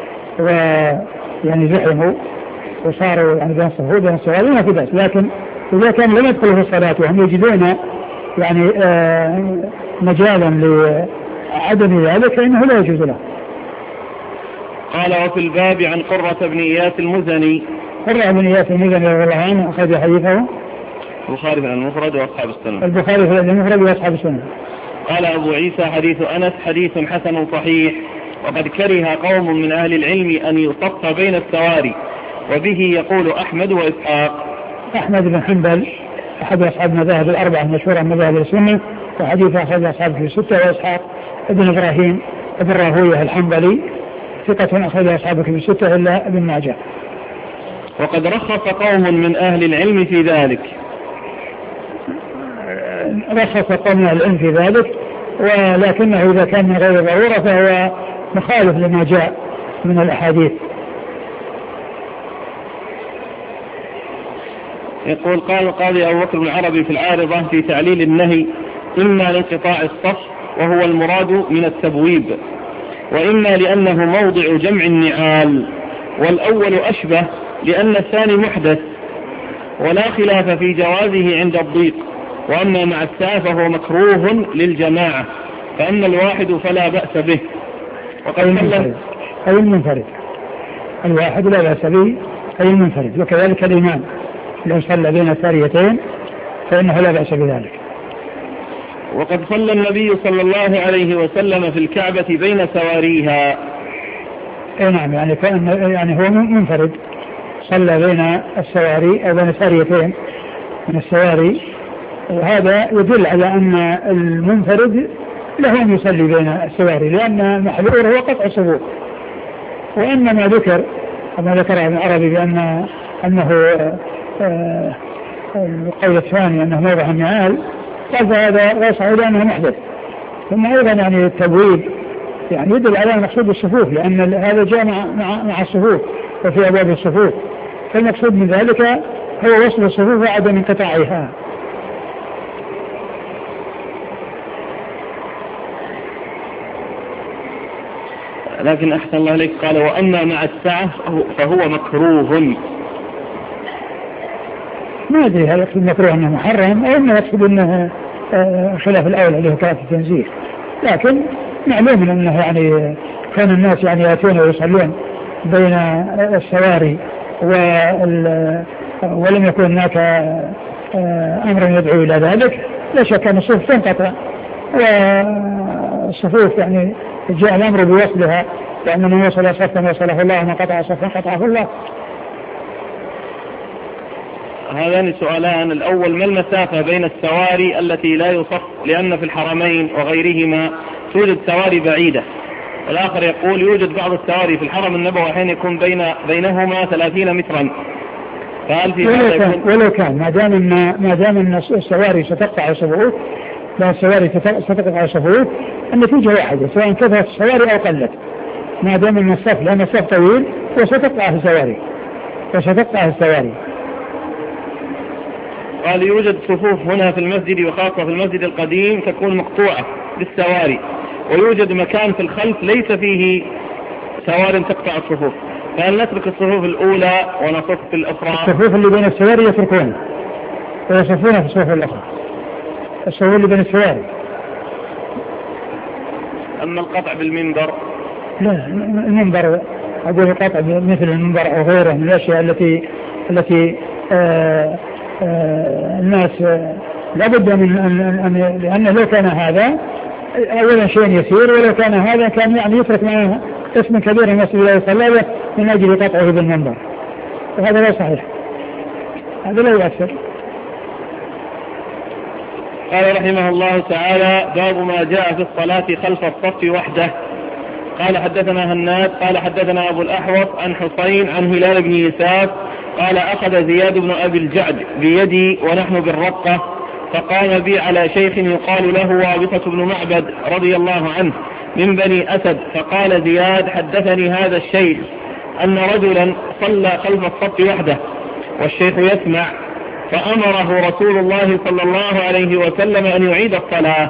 ويعني زحموا وصاروا يعني بين الصفوف بين السواري ما في بأس. لكن إذا كان لم يدخلوا في الصلاة وهم يجدون يعني مجالا لعدم ذلك فإنه لا يجوز له. قال وفي الباب عن قرة بن إياس المزني رضي الله عنه أخذ حديثه البخاري في المفرد وأصحاب السنة. قال أبو عيسى حديث أنس حديث حسن صحيح، وقد كره قوم من أهل العلم أن يصف بين السواري، وبه يقول أحمد وإسحاق. أحمد بن حنبل أحد أصحاب المذاهب الأربعة المشهورة من مذاهب السنة، وحديث أخرج أصحابه في الستة. وإسحاق ابن إبراهيم ابن راهويه الحنبلي ثقة أخرج أصحابه في الستة إلا ابن ماجه. وقد رخص قوم من أهل العلم في ذلك، ولكنه إذا كان من غير ضرورة فهو مخالف لما جاء من الأحاديث. يقول قال القاضي أبو بكر بن عربي في العارضة في تعليل النهي إما لانقطاع الصف وهو المراد من التبويب، وإما لأنه موضع جمع النعال، والأول أشبه لأن الثاني محدث، ولا خلاف في جوازه عند الضيق، وأما مع الساعة فهو مكروه للجماعة، فأما الواحد فلا بأس به. وقد أي المنفرد الواحد لا بأس به أي المنفرد، وكذلك الإمام لو صلى بين ساريتين فإنه لا بأس بذلك. وقد صلى النبي صلى الله عليه وسلم في الكعبة بين سواريها. نعم، يعني هو منفرد صلى بين السواري أو بين ساريتين من السواري، وهذا يدل على أن المنفرد له أن يصلي بين السواري، لأن المحذور هو قطع الصفوف. وإنما ما ذكر ابن عربي بأنه القول الثاني أنه موضع النعال، قال فهذا لا يصح لأنه محدث. ثم أيضا يعني التبويب يعني يدل على مقصود الصفوف، لأن هذا جاء مع الصفوف وفي أبواب الصفوف، فالمقصود من ذلك هو وصل الصفوف وعدم انقطاعها. لكن أحسن الله عليك قال وأما مع السعة فهو مكروه. ما أدري هل يقصد مكروه أنه محرم أو أنه يقصد أنه خلاف الأولى اللي هو كراهة التنزيه، لكن معلوم أنه يعني كان الناس يعني يأتون ويصلون بين السواري ولم يكن هناك أمر يدعو إلى ذلك، لا شك أن الصفوف تنقطع، والصفوف يعني جاء الأمر بوصلها، لأن من وصل صفا وصله الله ومن قطع صفا قطعه الله. هذان سؤالان، الأول ما المسافة بين السواري التي لا يصف، لأن في الحرمين وغيرهما توجد سواري بعيدة، والآخر يقول يوجد بعض السواري في الحرم النبوي حين يكون بينهما 30 مترا، فهل في ولو كان ما دام أن السواري ستقطع الصفوف، لا السواري ستقطع الصفوف، النتيجة واحدة سواء كثرت السواري أو قلت، ما دام أن الصف لأن الصف طويل وستقطع السواري. قال يوجد صفوف هنا في المسجد وخاصة في المسجد القديم تكون مقطوعة بالسواري، ويوجد مكان في الخلف ليس فيه سوار تقطع الصفوف، فهل نترك الصفوف الأولى ونصف في الأخرى؟ الصفوف اللي بين السواري يتركون ويصفون في الصفوف الأخرى، الصفوف اللي بين السواري. أما القطع بالمنبر؟ لا، المنبر أقول القطع مثل المنبر أو غيره من الأشياء التي الناس لابد من أن لأنه لو كان هذا أولا شيء يسير، ولو كان هذا كان يعني يترك معه اسم كبير الناس لا يصلى له من أجل قطعه بالمنبر، وهذا لا صحيح، هذا لا يؤثر. قال رحمه الله تعالى باب ما جاء في الصلاة خلف الصف وحده. قال حدثنا هناد قال حدثنا أبو الأحوص عن حسين عن هلال بن يساف قال أخذ زياد بن أبي الجعد بيدي ونحن بالرقة، فقام بي على شيخ يقال له وابصة بن معبد رضي الله عنه من بني أسد، فقال زياد حدثني هذا الشيخ أن رجلا صلى خلف الصف وحده والشيخ يسمع، فأمره رسول الله صلى الله عليه وسلم أن يعيد الصلاة.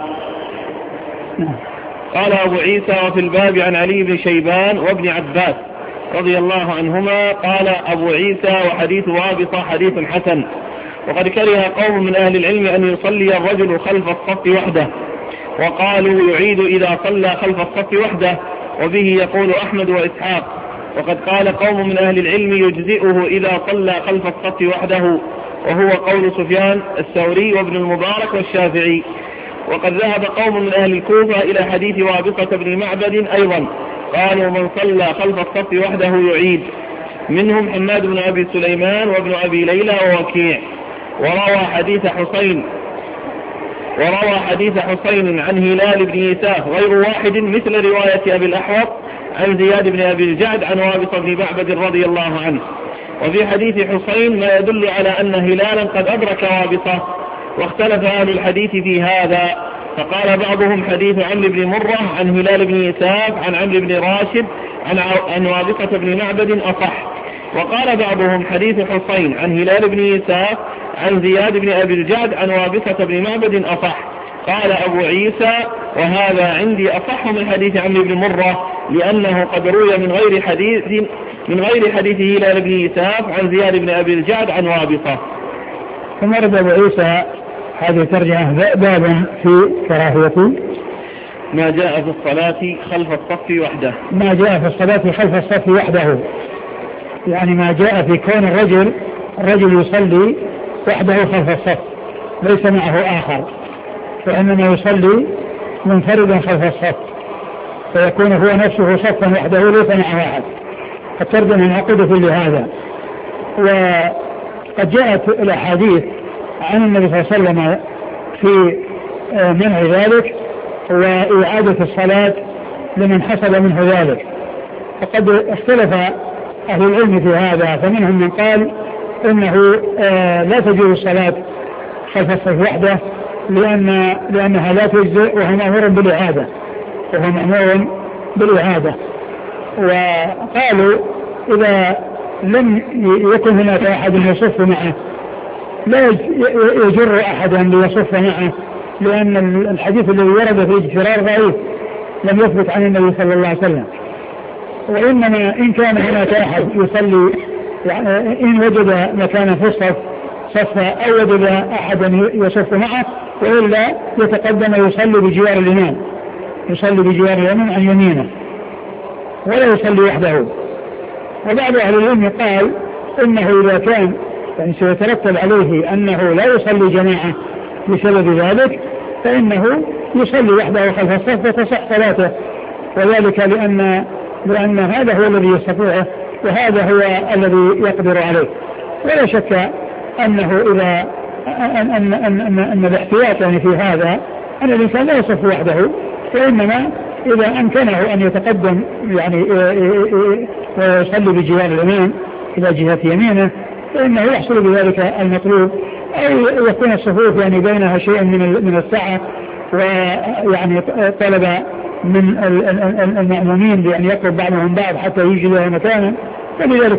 قال أبو عيسى وفي الباب عن علي بن شيبان وابن عباس رضي الله عنهما. قال أبو عيسى وحديث وابصة حديث حسن، وقد كره قوم من أهل العلم أن يصلي الرجل خلف الصف وحده، وقالوا يعيد إذا صلى خلف الصف وحده، وبه يقول أحمد وإسحاق. وقد قال قوم من أهل العلم يجزئه إذا صلى خلف الصف وحده، وهو قول سفيان الثوري وابن المبارك والشافعي. وقد ذهب قوم من أهل الكوفة إلى حديث وابصة بن معبد أيضا، قالوا من صلى خلف الصف وحده يعيد، منهم حماد بن أبي سليمان وابن أبي ليلى ووكيع. وروى حديث حسين عن هلال بن يساف غير واحد مثل رواية أبي الأحوص عن زياد بن أبي الجعد عن وابصة بن معبد رضي الله عنه. وفي حديث حسين ما يدل على أن هلالا قد أدرك وابصة، واختلف أهل الحديث في هذا، فقال بعضهم حديث عمرو بن مرة عن هلال بن يساف عن عمرو بن راشد عن وابصة بن معبد أصح، وقال بعضهم حديث حسين عن هلال بن يساف عن زياد بن أبي الجعد عن وابصة بن معبد أصح. قال أبو عيسى وهذا عندي أصح من حديث عمرو بن مرة، لأنه قد روي من غير حديث هلال بن يساف عن زياد بن أبي الجعد عن وابصة. ثم رد أبو عيسى هذه ترجمة باب في كراهية ما جاء في الصلاة خلف الصف وحده. ما جاء في الصلاة خلف الصف وحده، يعني ما جاء في كون الرجل يصلي وحده خلف الصف ليس معه آخر، فإنما يصلي منفردا خلف الصف، فيكون هو نفسه صفا وحده ليس معه أحد. الترجمة معقودة لهذا. وقد جاءت الأحاديث عن النبي صلى الله عليه وسلم في منع ذلك وإعادة الصلاة لمن حصل منه ذلك، فقد اختلف أهل العلم في هذا، فمنهم من قال إنه لا تجوز الصلاة خلف الصف وحده لأنها لا تجزئ وهو مأمور بالإعادة. وقالوا إذا لم يكن هناك أحد يصف معه لا يجر أحدا ليصف معه، لأن الحديث الذي ورد في الاجترار ضعيف لم يثبت عن النبي صلى الله عليه وسلم. وإنما إن كان هناك أحد يصلي، إن وجد مكانا في الصف صفا أو وجد أحدا يصف معه، وإلا يتقدم يصلي بجوار الإمام عن يمينه ولا يصلي وحده. وبعض أهل العلم قال إنه إذا كان يعني سيترتب عليه أنه لا يصلي جماعة بسبب ذلك، فإنه يصلي وحده خلف الصف وتصح صلاته، وذلك لأن هذا هو الذي يستطيعه وهذا هو الذي يقدر عليه. ولا شك أنه أن الاحتياط يعني في هذا أن الإنسان لا يصف وحده، وإنما إذا أمكنه أن يتقدم يعني ويصلي بجوار الإمام إلى جهة يمينه فإنه يحصل بذلك المطلوب، أو يكون الصفوف يعني بينها شيء من السعة، ويعني طلب من المأمومين بأن يقرب بعضهم بعض حتى يجي له مكانا، فلذلك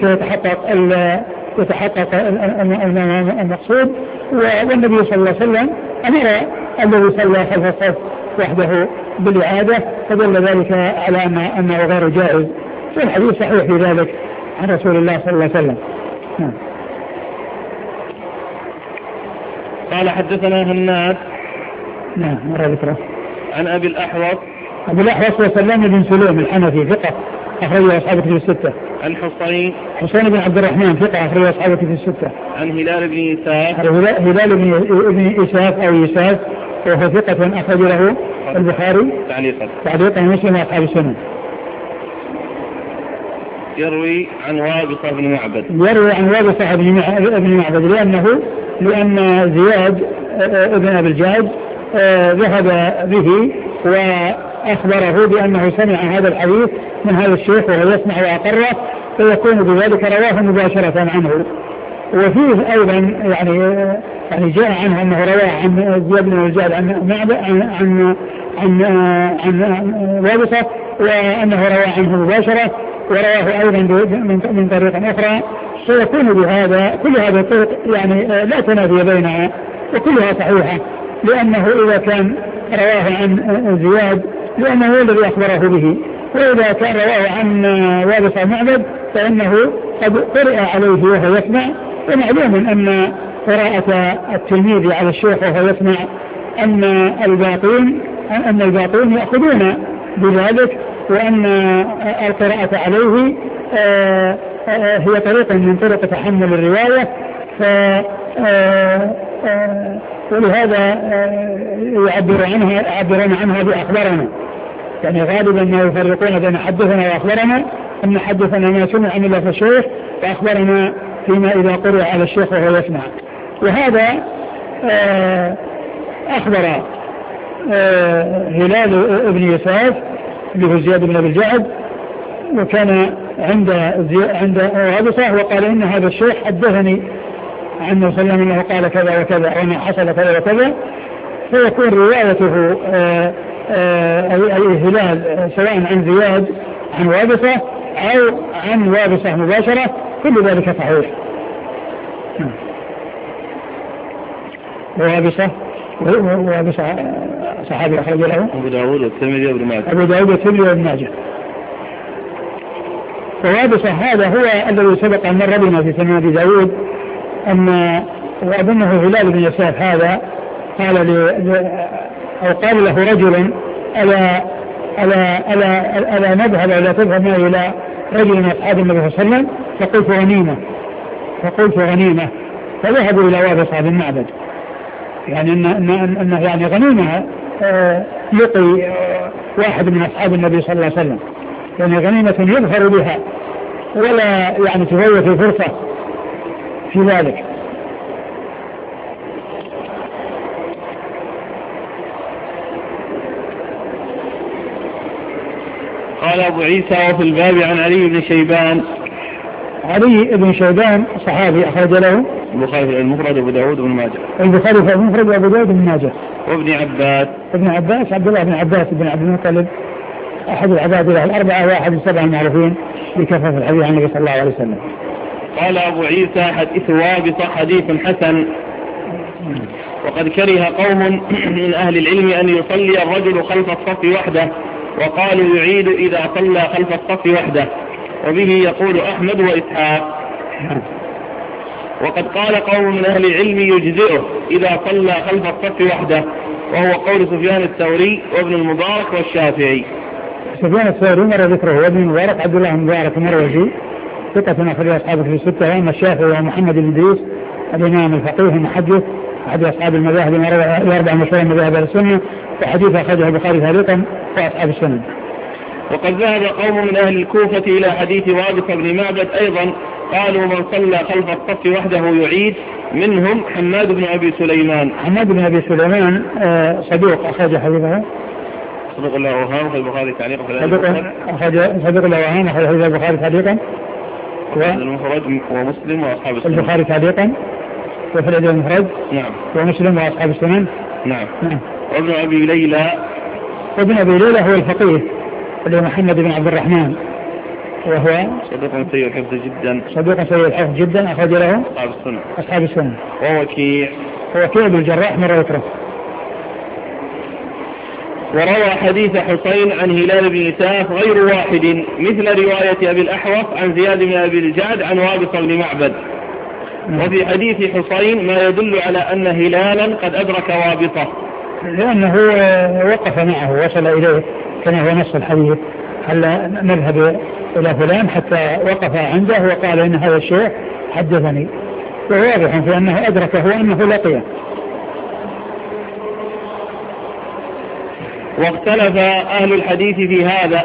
يتحقق المقصود. والنبي صلى الله عليه وسلم أمر الذي صلى خلف الصف وحده بالإعادة، فدل ذلك على أنه غير جائز، والحديث صحيح في ذلك عن رسول الله صلى الله عليه وسلم. قال حدثنا هناد مرة ذكره عن أبي الأحوص وسلام بن سليم الحنفي ثقة أخرجه أصحابه في الستة. عن حسين بن عبد الرحمن ثقة أخرجه أصحابه في الستة. عن هلال بن إساف أو يساف وهو ثقة أخرج له البخاري تعليقا مسلم وأصحاب السنن. يروي عن وابصة بن معبد لأن زياد ابن أبي الجعد ذهب به وأخبره بأنه سمع هذا الحديث من هذا الشيخ وهو يسمع وأقره، فيكون بذلك رواه مباشرة عنه. وفيه أيضا يعني جاء عنه أنه رواه عن زياد بن أبي الجعد عن وابصة، وأنه رواه عنه مباشرة، ورواه أيضا من طريق أخرى، فيكون بهذا كل هذا الطرق يعني لا تنافي بينها وكلها صحيحة، لأنه إذا كان رواه عن زياد لأنه هو الذي أخبره به، وإذا كان رواه عن وابصة معبد فإنه قد قرئ عليه وهو يسمع. ومعلوم أن قراءة التلميذ على الشيخ وهو يسمع أن الباطين يأخذون بذلك، وأن القراءة عليه هي طريقة من طرق تحمل الرواية، ولهذا يعبرون عنها بأخبارنا، يعني غالبا ما يفرقون بين حدثنا وأخبرنا، أن حدثنا ما سمع عن الله الشيخ وأخبرنا فيما إذا قرأ على الشيخ وهو يسمع. وهذا أخبر هلال ابن يساف اللي هو زياد بن أبي الجعد، وكان عند وابصة، وقال إن هذا الشيخ حدثني عنه صلى الله عليه وسلم أنه قال كذا وكذا وأنه حصل كذا وكذا، فيكون روايته هلال سواء عن زياد عن وابصة أو عن وابصة مباشرة، كل ذلك صحيح. وابصة صحابي أخرج له أبو داود والترمذي وابن ماجه. ووابصة هذا هو الذي سبق أن مر بنا في سنن أبي داود، وأظنه هلال بن يساف هذا قال له رجل ألا نذهب إلى تذهب معي إلى رجل من أصحاب النبي صلى الله عليه وسلم، فقلت غنيمة، فذهبوا إلى وابصة بن معبد، يعني أنه يعني غنيمة يقي واحد من أصحاب النبي صلى الله عليه وسلم، يعني غنيمة يظهر بها ولا يعني تفوت الفرصة في ذلك. قال أبو عيسى وفي الباب عن علي بن شيبان صحابي أخرج له البخاري في المفرد وابو داود وابن ماجه. البخاري في المفرد وابو داود وابن ماجه. وابن عباس. ابن عباس عبد الله بن عباس بن عبد المطلب أحد العباد الأربعة وأحد السبعة المعروفين بكثرة الحديث عن النبي صلى الله عليه وسلم. قال أبو عيسى حديث وابصة حديث حسن. وقد كره قوم من أهل العلم أن يصلي الرجل خلف الصف وحده، وقالوا يعيد إذا صلى خلف الصف وحده، وبه يقول أحمد وإسحاق. وقد قال قوم من أهل العلم يجزئه إذا صلى خلف الصف وحده، وهو قول سفيان الثوري وابن المبارك والشافعي. سفيان الثوري مر ذكره وابن المبارك عبد الله بن مبارك المروزي ثقة أخرج أصحابه في الستة، وأما الشافعي ومحمد بن إدريس الإمام الفقيه المحدث أحد أصحاب المذاهب الأربعة مشهورة مذاهب السنة، وحديث أخرجه البخاري تعليقا وأصحاب السنن. وقد ذهب قوم من أهل الكوفة إلى حديث وابصة بن معبد أيضا، قالوا من صلى خلف الصف وحده يعيد، منهم حماد بن أبي سليمان. حماد بن أبي سليمان صدوق أخرج حديثه. صدوق له أوهام في البخاري تعليقا. صدوق له أوهام أخرج حديث البخاري تعليقا. المفرد ومسلم وأصحاب السنن. البخاري تعليقا وفي الأدب المفرد. نعم. ومسلم وأصحاب السنن. نعم. وابن أبي ليلى. وابن أبي ليلى هو الفقيه اللي محمد بن عبد الرحمن، وهو صدوق سيء الحفظ جدا. صدوق سيء الحفظ جدا أخرج له أصحاب السنن. ووكيع. ووكيع بن الجراح مرة أخرى. وروى حديث حسين عن هلال بن إساف غير واحد، مثل رواية أبي الأحوص عن زياد بن أبي الجعد عن وابصة بن معبد. وفي حديث حسين ما يدل على أن هلالا قد أدرك وابصة، لأنه وقف معه وصل إليه كما هو نص الحديث، هل نذهب إلى فلان حتى وقف عنده وقال إن هذا الشيء حدثني، وواضح في أنه أدركه وأنه لقيه. واختلف أهل الحديث في هذا،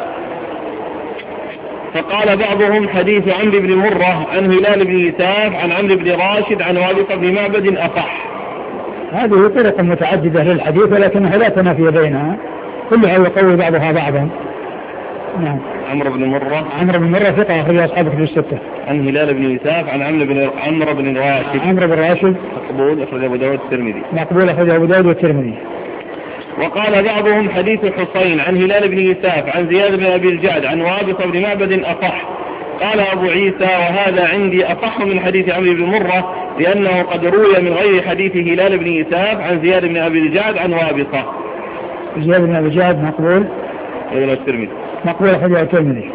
فقال بعضهم حديث عمرو بن مرة عن هلال بن إساف عن عمرو بن راشد عن وابصة بن معبد أصح. هذه طرق متعددة للحديث ولكنها لا تنافي بينها، كلها يقوي بعضها بعضا. نعم. عمرو بن مرة ثقة أخرج أصحابه في الستة. عن هلال بن إساف عن عمرو بن راشد. عمرو بن راشد مقبول أخرج أبو داود والترمذي. مقبول أخرج أبو داود والترمذي. وقال بعضهم حديث حسين عن هلال بن إساف عن زياد بن أبي الجعد عن وابصة بن معبد أصح. قال أبو عيسى وهذا عندي أصح من حديث عمرو بن مرة، لأنه قد روي من غير حديث هلال بن إساف عن زياد بن أبي الجعد عن وابصة. زياد بن أبي الجعد مقبول الترمذي. مقبول أخرج الترمذي.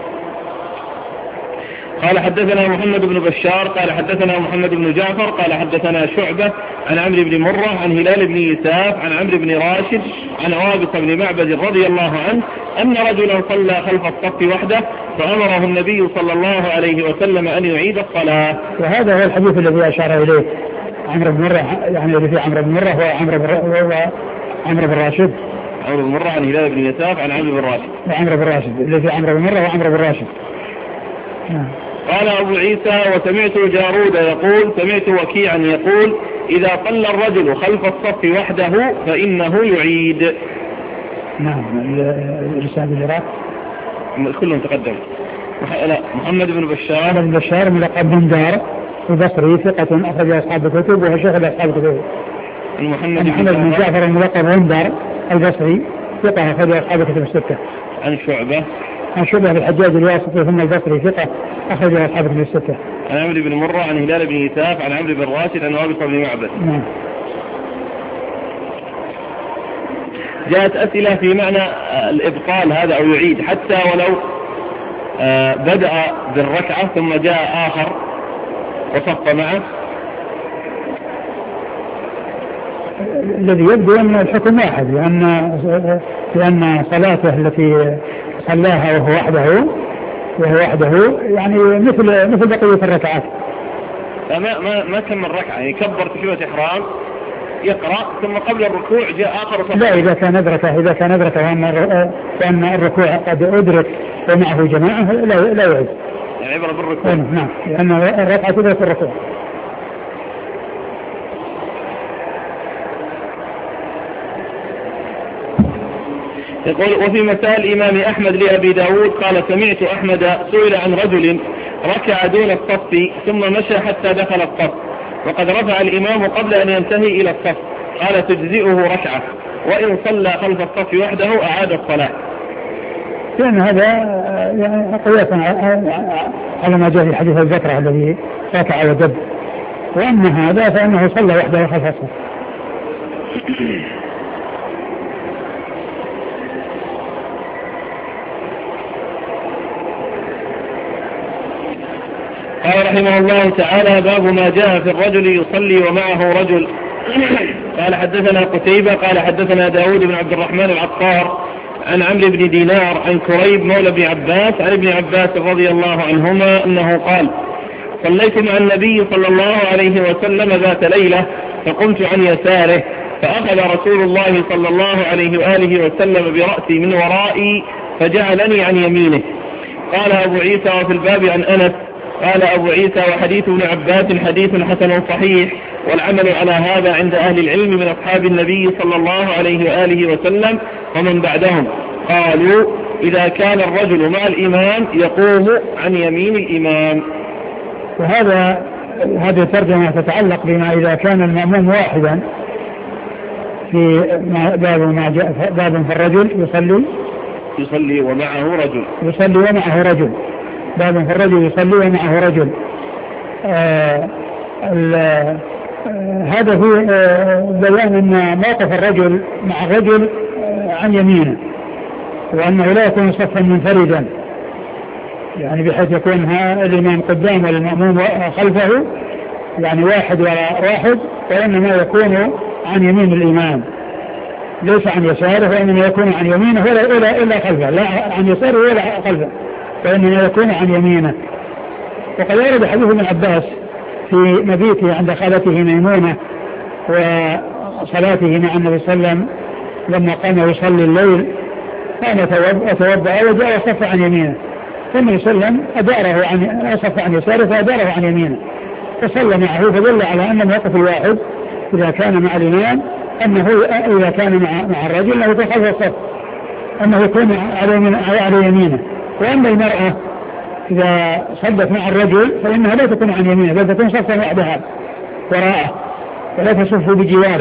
قال حدثنا محمد بن بشار قال حدثنا محمد بن جعفر قال حدثنا شعبة عن عمرو بن مرة عن هلال بن إساف عن عمرو بن راشد عن وابصة بن معبد رضي الله عنه أن رجلا صلى خلف الصف وحده فأمره النبي صلى الله عليه وسلم أن يعيد الصلاة. وهذا هو الحديث الذي أشار إليه عمرو بن مرة، يعني الذي في عمرو بن مرة هو عمرو بن راشد. عمرو بن مرة عن هلال بن إساف عن عمرو بن راشد. وعمرو بن راشد الذي في عمرو بن مرة وعمرو بن راشد. قال أبو عيسى وسمعت جارود يقول سمعت وكيعا يقول إذا صلى الرجل خلف الصف وحده فإنه يعيد. نعم. لسان العراق كلهم تقدم. محمد بن بشار ملقب بن دار البصري ثقة أخرج أصحاب الكتب وهو شيخ أصحاب الكتب. محمد بن جعفر الملقب بن دار البصري ثقة أخرج أصحاب الكتب الستة. عن شعبة الحجاج الواسطي ثم البصري ثقة أخرج أصحاب الكتب الستة. عن عمرو بن مرة عن هلال بن إساف عن عمرو بن راشد عن وابصة بن معبد. نعم. جاءت أسئلة في معنى الإبطال هذا أو يعيد، حتى ولو بدأ بالركعة ثم جاء آخر وصف معه. الذي يبدو أن الحكم واحد، لأن صلاته التي صلاها وهو وحده يعني مثل بقية الركعات. ما كمل ركعة، يعني كبر تكبيرة إحرام يقرأ ثم قبل الركوع جاء آخر وصف. لا، إذا كان أدرك وأن الركوع قد أدرك ومعه جماعة لا يعيد. يعني عبر بالركوع. نعم، لأن الركعة تدرك الركوع. يقول وفي مسائل الإمام أحمد لأبي داود قال سمعت أحمد سئل عن رجل ركع دون الصف ثم مشى حتى دخل الصف وقد رفع الإمام قبل أن ينتهي إلى الصف، قال تجزئه ركعة، وإن صلى خلف الصف وحده أعاد الصلاة. لأن هذا يعني قياس على ما جاء في حديث الذكر الذي ركع ودب، وأما هذا فإنه صلى وحده خلف الصف. قال رحمه الله تعالى: باب ما جاء في الرجل يصلي ومعه رجل. قال حدثنا قتيبة قال حدثنا داود بن عبد الرحمن العطار عن عمرو بن دينار عن كريب مولى بن عباس عن ابن عباس رضي الله عنهما أنه قال: صليت مع النبي صلى الله عليه وسلم ذات ليلة فقمت عن يساره، فأخذ رسول الله صلى الله عليه وآله وسلم برأسي من ورائي فجعلني عن يمينه. قال أبو عيسى: وفي الباب عن أنس. قال أبو عيسى: وحديث ابن عباس حديث حسن صحيح، والعمل على هذا عند أهل العلم من أصحاب النبي صلى الله عليه وآله وسلم ومن بعدهم. قالوا: إذا كان الرجل مع الإمام يقوم عن يمين الإمام. هذه الترجمة تتعلق بما إذا كان المأموم واحدا في باب في الرجل يصلي ومعه رجل. يصلي ومعه رجل. باب في الرجل يصلي ومعه رجل. هذا هو بيان أن موقف الرجل مع الرجل عن يمينه، وأنه لا يكون صفا منفردا، يعني بحيث يكون الإمام قدام والمأموم خلفه، يعني واحد وراء واحد، وإنما يكون عن يمين الإمام ليس عن يساره، وإنما يكون عن يمينه إلا خلفه، لا عن يساره ولا خلفه، وإنما يكون عن يمينه. وقد ورد حديث ابن عباس في مبيته عند خالته ميمونة وصلاته مع النبي صلى الله عليه وسلم لما قام يصلي الليل، كان يتوضأ وجاء وصف عن يمينه، فالنبي صلى الله عليه وسلم أداره صف عن يساره فأداره عن يمينه، فصلى معه، فدل على أن الموقف الواحد إذا كان مع الإمام أنه إذا كان مع الرجل أنه يكون خلف الصف، أنه يكون على يمينه. وأما المرأة إذا صلت مع الرجل فإنها لا تكون عن يمينه، بل تكون صفا وحدها وراءه، ولا تصف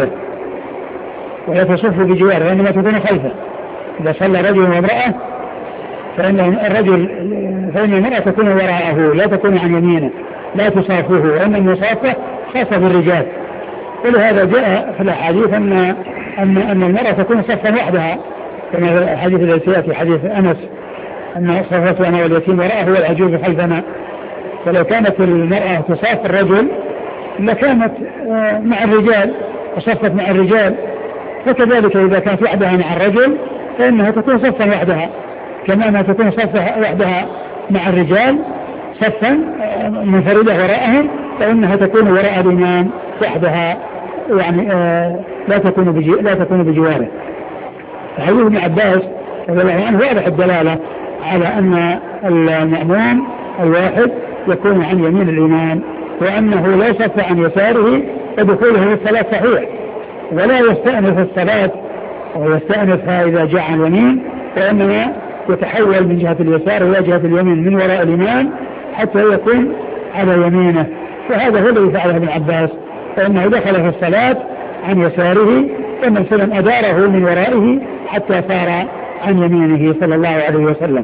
بجواره، وإنما تكون خلفه. إذا صلى رجل وامرأة فإن المرأة تكون وراءه، لا تكون عن يمينه، لا تصافه، وأن المصافة خاصة بالرجال. ولهذا جاء في الأحاديث أن المرأة تكون صفا وحدها، كما في الحديث الذي سيأتي حديث أنس أن صفتنا واليتيم وراءه والعجوز خلفنا. فلو كانت المرأة تصاف الرجل لكانت مع الرجال وصفت مع الرجال، فكذلك إذا كانت وحدها مع الرجل فإنها تكون صفا وحدها، كما أنها تكون صفا وحدها مع الرجال صفا منفردة وراءهم، فإنها تكون وراء الإمام وحدها، يعني لا تكون بجواره. حديث ابن عباس رضي الله عنه واضح الدلالة على أن المأموم الواحد يكون عن يمين الإمام، وأنه لا يصف عن يساره، ودخوله في الصلاة صحيح، ولا يستأنف الصلاة ويستأنفها إذا جاء عن اليمين، وإنما يتحول من جهة اليسار إلى جهة اليمين من وراء الإمام حتى يكون على يمينه. وهذا هو الذي فعله ابن عباس، فإنه دخل في الصلاة عن يساره، ومن سلم أداره من ورائه حتى صار عن يمينه صلى الله عليه وسلم.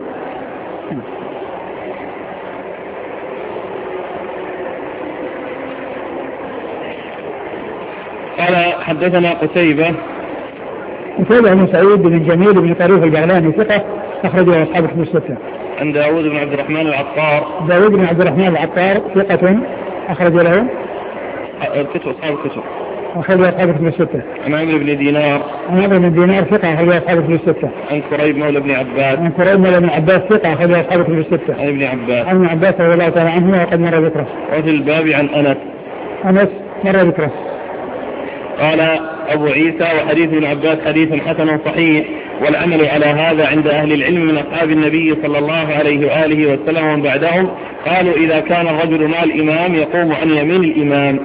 قال حدثنا قتيبة بن سعيد بن جميل بن طريف البغلاني ثقة أخرجه أصحاب الكتب الستة. عن داود بن عبد الرحمن العطار. داود بن عبد الرحمن العطار ثقة أخرج له أصحاب الكتب. أخرج أصحاب الكتب الستة. عن عمرو بن دينار. ثقة أخرج أصحاب الكتب الستة. عن كريب مولى بن عباس. ثقة أخرج أصحاب الكتب الستة. عن ابن عباس رضي الله تعالى عنه وقد مر ذكره. وفي الباب عن أنس مر ذكره. قال أبو عيسى: وحديث ابن عباس حديث حسن صحيح، والعمل على هذا عند أهل العلم من أصحاب النبي صلى الله عليه وآله وسلم ومن بعدهم. قالوا: إذا كان الرجل مع الإمام يقوم عن يمين الإمام.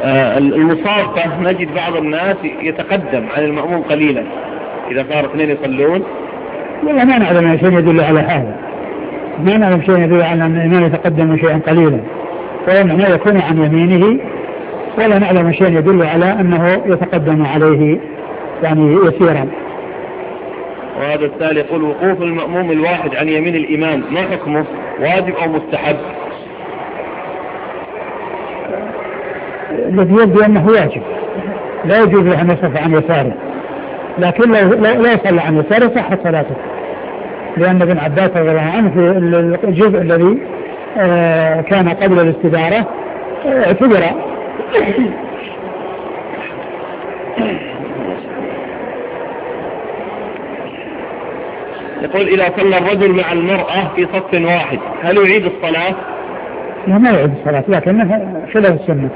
المصافة نجد بعض الناس يتقدم عن المأموم قليلا إذا صار اثنين يصلون. والله ما نعلم شيء يدل على هذا، ما نعلم شيء يدل على أن الإمام يتقدم شيئا قليلا، وإنما يكون عن يمينه، ولا نعلم شيء يدل على أنه يتقدم عليه يعني يسيرا. وهذا التالي يقول: وقوف المأموم الواحد عن يمين الإمام ما حكمه، واجب أو مستحب؟ الذي يبدو أنه واجب، لا يجوز له أن يصف عن يساره، لكن لو صلى عن يساره صحت صلاته، لأن ابن عباس رضي الله عنه في الجزء الذي كان قبل الاستدارة اعتبر. يقول: إذا صلى الرجل مع المرأة في صف واحد هل يعيد الصلاة؟ لا، ما يعيد الصلاة، لكنه خلاف السنة.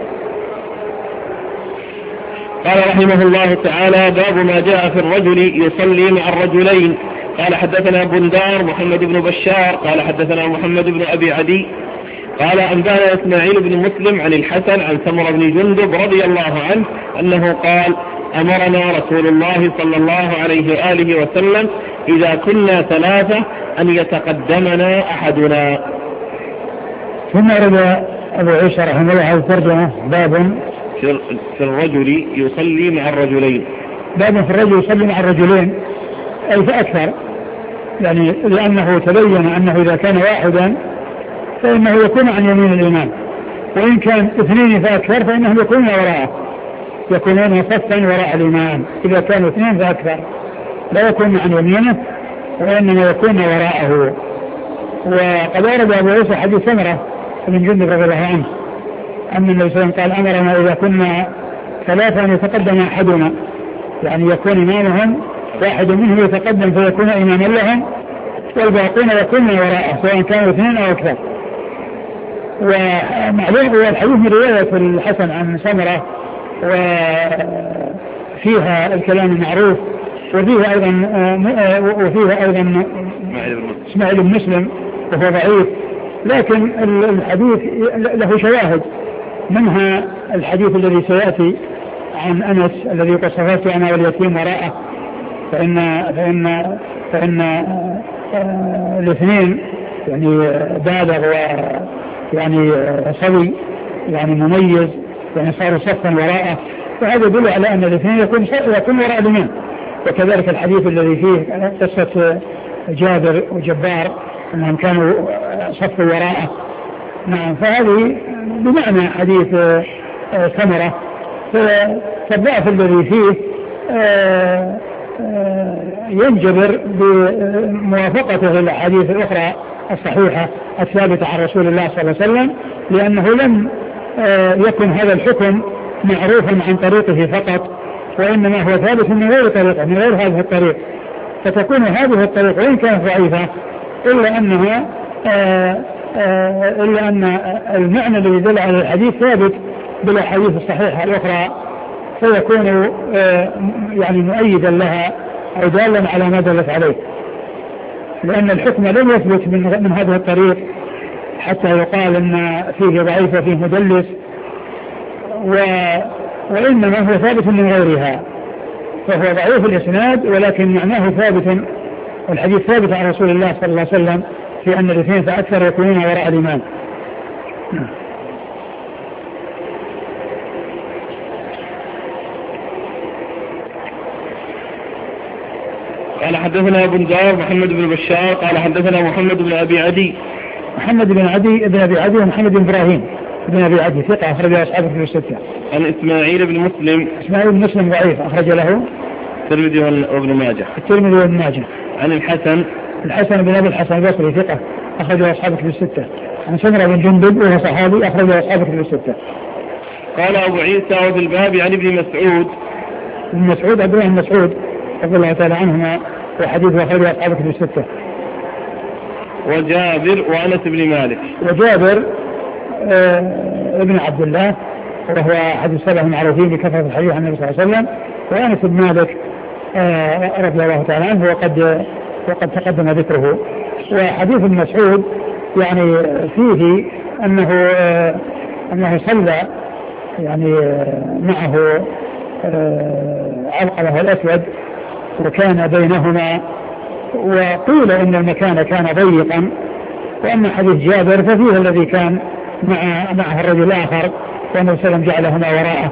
قال رحمه الله تعالى: باب ما جاء في الرجل يصلي مع الرجلين. قال: حدثنا بندار محمد بن بشار قال: حدثنا محمد بن أبي عدي قال: أنبانا إسماعيل بن مسلم عن الحسن عن سمرة بن جندب رضي الله عنه أنه قال: أمرنا رسول الله صلى الله عليه وآله وسلم إذا كنا ثلاثة أن يتقدمنا أحدنا. ثم رد أبو عيسى رحمه الله عليه ترجمة: باب في الرجل يصلي مع الرجلين. باب في الرجل يصلي مع الرجلين، أي فأكثر، يعني لأنه تبين أنه إذا كان واحدا فإنه يكون عن يمين الإمام، وإن كان اثنين فأكثر فإنهم يكونون وراءه، يكونون صفا وراء الإمام. إذا كانوا اثنين فأكثر لا يكون عن يمينه وإنما يكون وراءه. وقد أورد أبو عيسى حديث سمرة بن جندب رضي الله عنه أن النبي صلى الله عليه وسلم قال: أمرنا إذا كنا ثلاثة أن يتقدم أحدنا، يعني يكون إمامهم واحد منهم يتقدم فيكون إماما لهم، والباقون يكون وراءه سواء كانوا اثنين أو أكثر. ومعلوم هو الحديث من رواية الحسن عن سمرة، وفيها الكلام المعروف، وفيها أيضا إسماعيل بن مسلم وهو ضعيف، لكن الحديث له شواهد، منها الحديث الذي سيأتي عن أنس الذي قد صفرت أنا واليتيم وراءه، فإن الاثنين يعني بالغ ويعني صبي يعني مميز، يعني صاروا صفا وراءه، فهذا يدل على أن الاثنين يكون وراء الإمام. وكذلك الحديث الذي فيه قصة جابر وجبار أنهم كانوا صفوا وراءه. نعم، فهذه بمعنى حديث ثمرة، فالضعف الذي فيه ينجبر بموافقته للأحاديث الأخرى الصحيحة الثابتة عن رسول الله صلى الله عليه وسلم، لأنه لم يكن هذا الحكم معروفا عن طريقه فقط، وإنما هو ثابت من غير طريقه، من غير هذه الطريق، فتكون هذه الطريقة وإن كانت ضعيفة إلا أن المعنى الذي يدل على الحديث ثابت بالأحاديث الصحيحة الأخرى، فيكون يعني مؤيدا لها أو دالا على ما دلت عليه، لأن الحكم لم يثبت من هذه الطريق حتى يقال أن فيه ضعيف وفيه مدلس، وإنما هو ثابت من غيرها، فهو ضعيف الإسناد ولكن معناه ثابت، والحديث ثابت عن رسول الله صلى الله عليه وسلم في أن الاثنين فأكثر يكونون وراء الإمام. قال: حدثنا بندار محمد بن بشار قال: حدثنا محمد بن أبي عدي. محمد بن أبي عدي ومحمد بن إبراهيم بن أبي عدي ثقة أخرج له أصحاب الكتب الستة. عن إسماعيل بن مسلم. إسماعيل بن مسلم ضعيف أخرج له الترمذي وابن ماجه. الترمذي وابن ماجه. عن الحسن بن أبي الحسن البصري ثقة أخرج له أصحاب الكتب الستة. عن سمرة بن جندب وهو صحابي أخرج له أصحاب الكتب الستة. قال أبو عيسى: وفي الباب عن ابن مسعود. ابن مسعود عبد الله بن مسعود رضي الله تعالى عنهما وحديث أخرج له أصحاب الكتب الستة. وجابر وأنس بن مالك. وجابر ابن عبد الله وهو أحد السبع المعروفين بكثرة الحديث عن النبي صلى الله عليه وسلم، وأنس بن مالك رضي الله تعالى عنه وقد تقدم ذكره. وحديث ابن مسعود يعني فيه أنه صلى يعني معه علقمة الأسود وكان بينهما، وقيل إن المكان كان ضيقا، وأما حديث جابر ففيه الذي كان معه الرجل الآخر وأنه سلم جعلهما وراءه.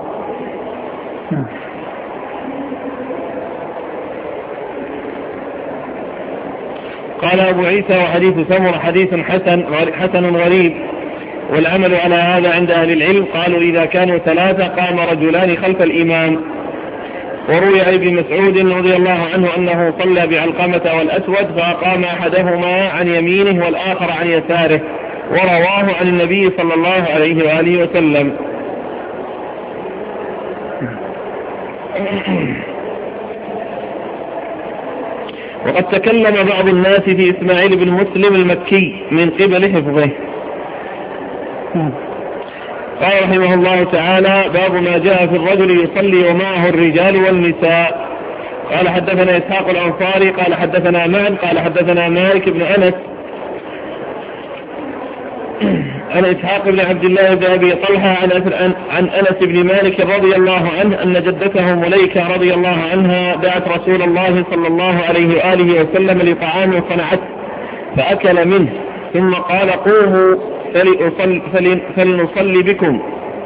قال أبو عيسى وحديث سمر حديث حسن غريب، والعمل على هذا عند أهل العلم. قالوا إذا كانوا ثلاثة قام رجلان خلف الإمام. وروي عن ابن مسعود رضي الله عنه أنه صلى بعلقمة والأسود فأقام أحدهما عن يمينه والآخر عن يساره، ورواه عن النبي صلى الله عليه وآله وسلم. وقد تكلم بعض الناس في إسماعيل بن مسلم المكي من قبل حفظه. قال رحمه الله تعالى: باب ما جاء في الرجل يصلي ومعه الرجال والنساء. قال حدثنا إسحاق الأنصاري قال حدثنا معن قال حدثنا مالك بن أنس عن إسحاق بن عبد الله بن أبي طلحة عن أنس بن مالك رضي الله عنه أن جدته مليكة رضي الله عنها دعت رسول الله صلى الله عليه وآله وسلم لطعام صنعته فأكل منه، ثم قال: قوموا فلنصلي بكم.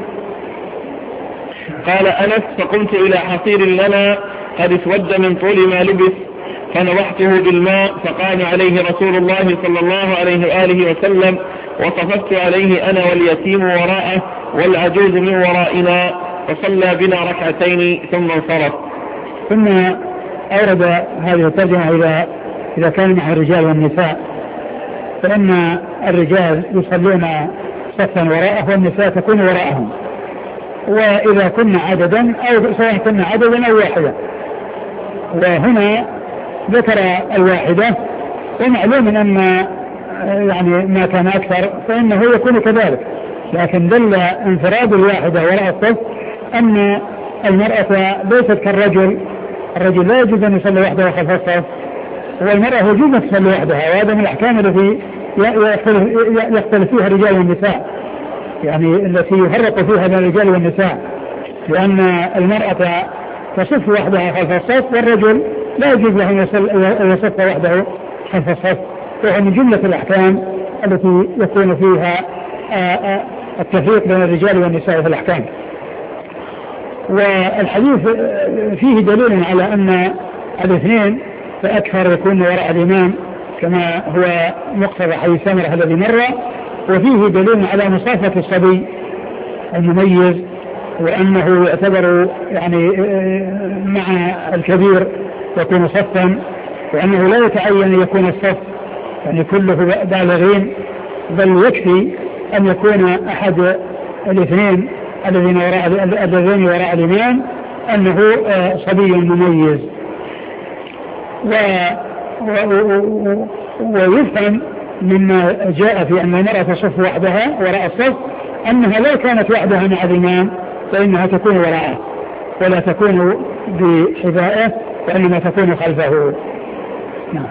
قال أنس: فقمت إلى حصير لنا قد اسود من طول ما لبس فنوحته بالماء، فقام عليه رسول الله صلى الله عليه وآله وسلم، وصففت عليه أنا واليتيم وراءه والعجوز من ورائنا، فصلى بنا ركعتين ثم انصرف. ثم أورد هذه الترجمة إذا كان مع الرجال والنساء، فإن الرجال يصلون صفا وراءه والنساء تكون وراءهم، وإذا كنا عددا أو سواء كنا عددا أو واحدا. وهنا ذكر الواحدة، ومعلوم أن يعني ما كان أكثر فإنه يكون كذلك، لكن دل انفراد الواحدة وراء الصف أن المرأة ليست كالرجل. الرجل لا يجوز أن يصلي وحده خلف الصف، والمرأة يجوز أن تصلي وحدها، وهذا من الأحكام التي يختلف فيها الرجال والنساء، يعني التي يفرق فيها بين الرجال والنساء، لأن المرأة تصف وحدها خلف الصف، والرجل لا يجوز له أن يصف وحده خلف الصف. وهي من جملة الأحكام التي يكون فيها التفريق بين الرجال والنساء في الأحكام. والحديث فيه دليل على أن الاثنين فأكثر يكون وراء الإمام كما هو مقتضى حديث سمرة الذي مر، وفيه دليل على مصافة الصبي المميز، وأنه يعتبر يعني مع الكبير يكون صفا، وأنه لا يتعين أن يكون الصف يعني كله بالغين، بل يكفي أن يكون أحد الاثنين الذين وراء الإمام أنه صبي مميز. ويفهم مما جاء في أن المرأة تصف وحدها وراء الصف أنها لا كانت وحدها مع الإمام فإنها تكون وراءه ولا تكون بحذائه، وإنما تكون خلفه. نعم.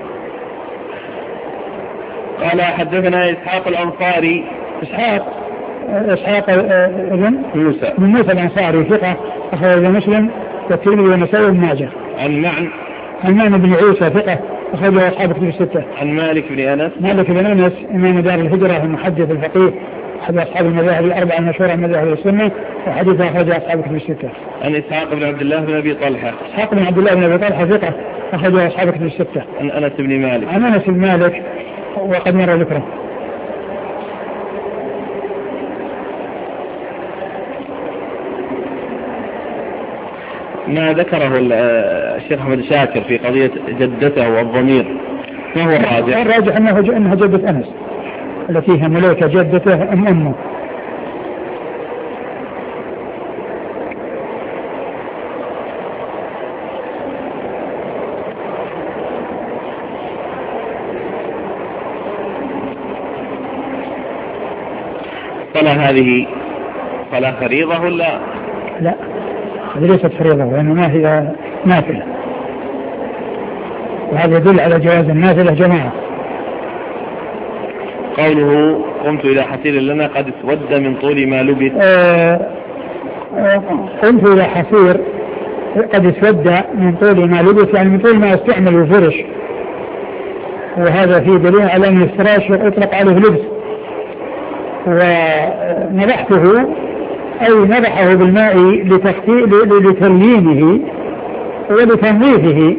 قال حدثنا إسحاق الأنصاري إسحاق ابن موسى الأنصاري ثقة أخرج مسلم والترمذي والنسائي وابن ماجه. عن معن بن عيسى ثقة أخرج أصحاب كتب الستة. عن مالك بن أنس إمام دار الهجرة المحدث الفقيه أحد أصحاب المذاهب الأربعة المشهورة من مذاهب السنة، وحديث أخرج أصحاب كتب الستة. عن إسحاق بن عبد الله بن أبي طلحة ثقة أخرج أصحاب كتب الستة. عن أنس بن مالك وقد مر ذكره. ما ذكره الشيخ أحمد شاكر في قضية جدته والضمير ما هو الراجح؟ الراجح أنها جدة أنس التي هي مليكة جدته أمه. هذه صلاة فريضة ولا لا؟ هذه ليست فريضة وإنما هي نافلة، وهذا يدل على جواز النافلة جماعة. قوله قمت إلى حصير لنا قد اسود من طول ما لبث، قمت إلى حصير قد اسود من طول ما لبس، يعني من طول ما استعمل الفرش، وهذا فيه دليل على أن الفراش يطلق عليه لبس. ونضحته أي نضحه بالماء لتليينه ولتنظيفه،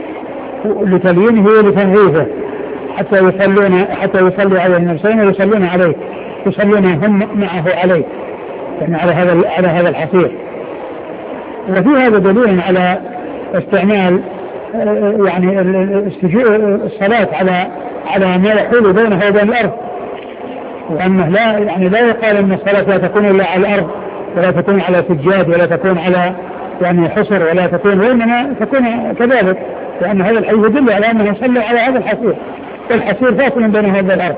ولتنظيفه حتى يصلي عليه النبي يصلون هم معه عليه، يعني على هذا الحصير. وفي هذا دليل على استعمال يعني الصلاة على ما يحول بينه وبين الأرض، وأنه لا يقال أن الصلاة لا تكون إلا على الأرض، ولا تكون على سجاد، ولا تكون على يعني حصر، ولا تكون، وإنما تكون كذلك، لأن هذا الحديث يدل على أنه يصلي على هذا الحصير، والحصير فاصل بينه وبين الأرض.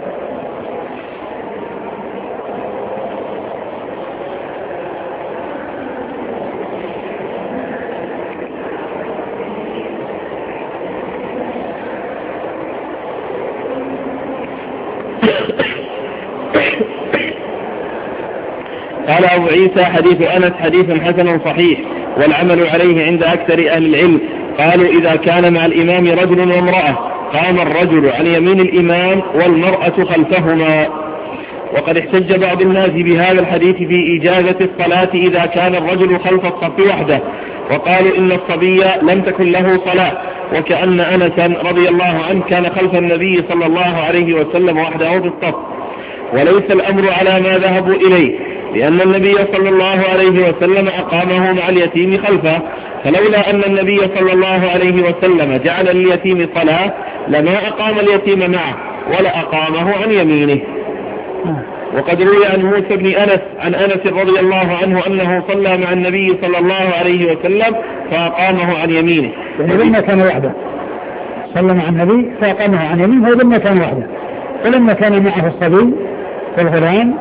قال أبو عيسى حديث أنس حديث حسن صحيح، والعمل عليه عند أكثر أهل العلم. قالوا إذا كان مع الإمام رجل وامرأة قام الرجل عن يمين الإمام والمرأة خلفهما. وقد احتج بعض الناس بهذا الحديث في إجازة الصلاة إذا كان الرجل خلف الصف وحده، وقالوا إن الصبي لم تكن له صلاة، وكأن أنسا رضي الله عنه كان خلف النبي صلى الله عليه وسلم وحده في الصف. وليس الأمر على ما ذهبوا إليه، لأن النبي صلى الله عليه وسلم أقامه مع اليتيم خلفه، فلولا أن النبي صلى الله عليه وسلم جعل اليتيم صلاة لما أقام اليتيم معه ولا أقامه عن يمينه. وقد روي عن موسى بن أنس عن أنس رضي الله عنه أنه صلى مع النبي صلى الله عليه وسلم فأقامه عن يمينه، يعني لما كان وحده صلى مع النبي فأقامه عن يمينه، لما كان وحده. ولما كان معه الصبي والغلام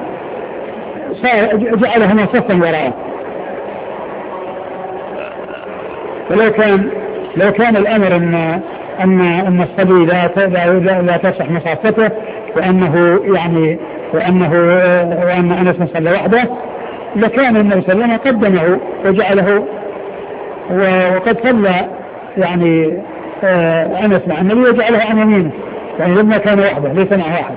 جعلهما صفا وراءه. لو كان الأمر أن الصبي لا تصح مصافته، وأن أنس صلى وحده، لكان النبي صلى الله عليه وسلم قدمه وجعله، وقد صلى يعني أنس مع النبي وجعله عن يمينه، يعني لما كان وحده ليس مع واحد.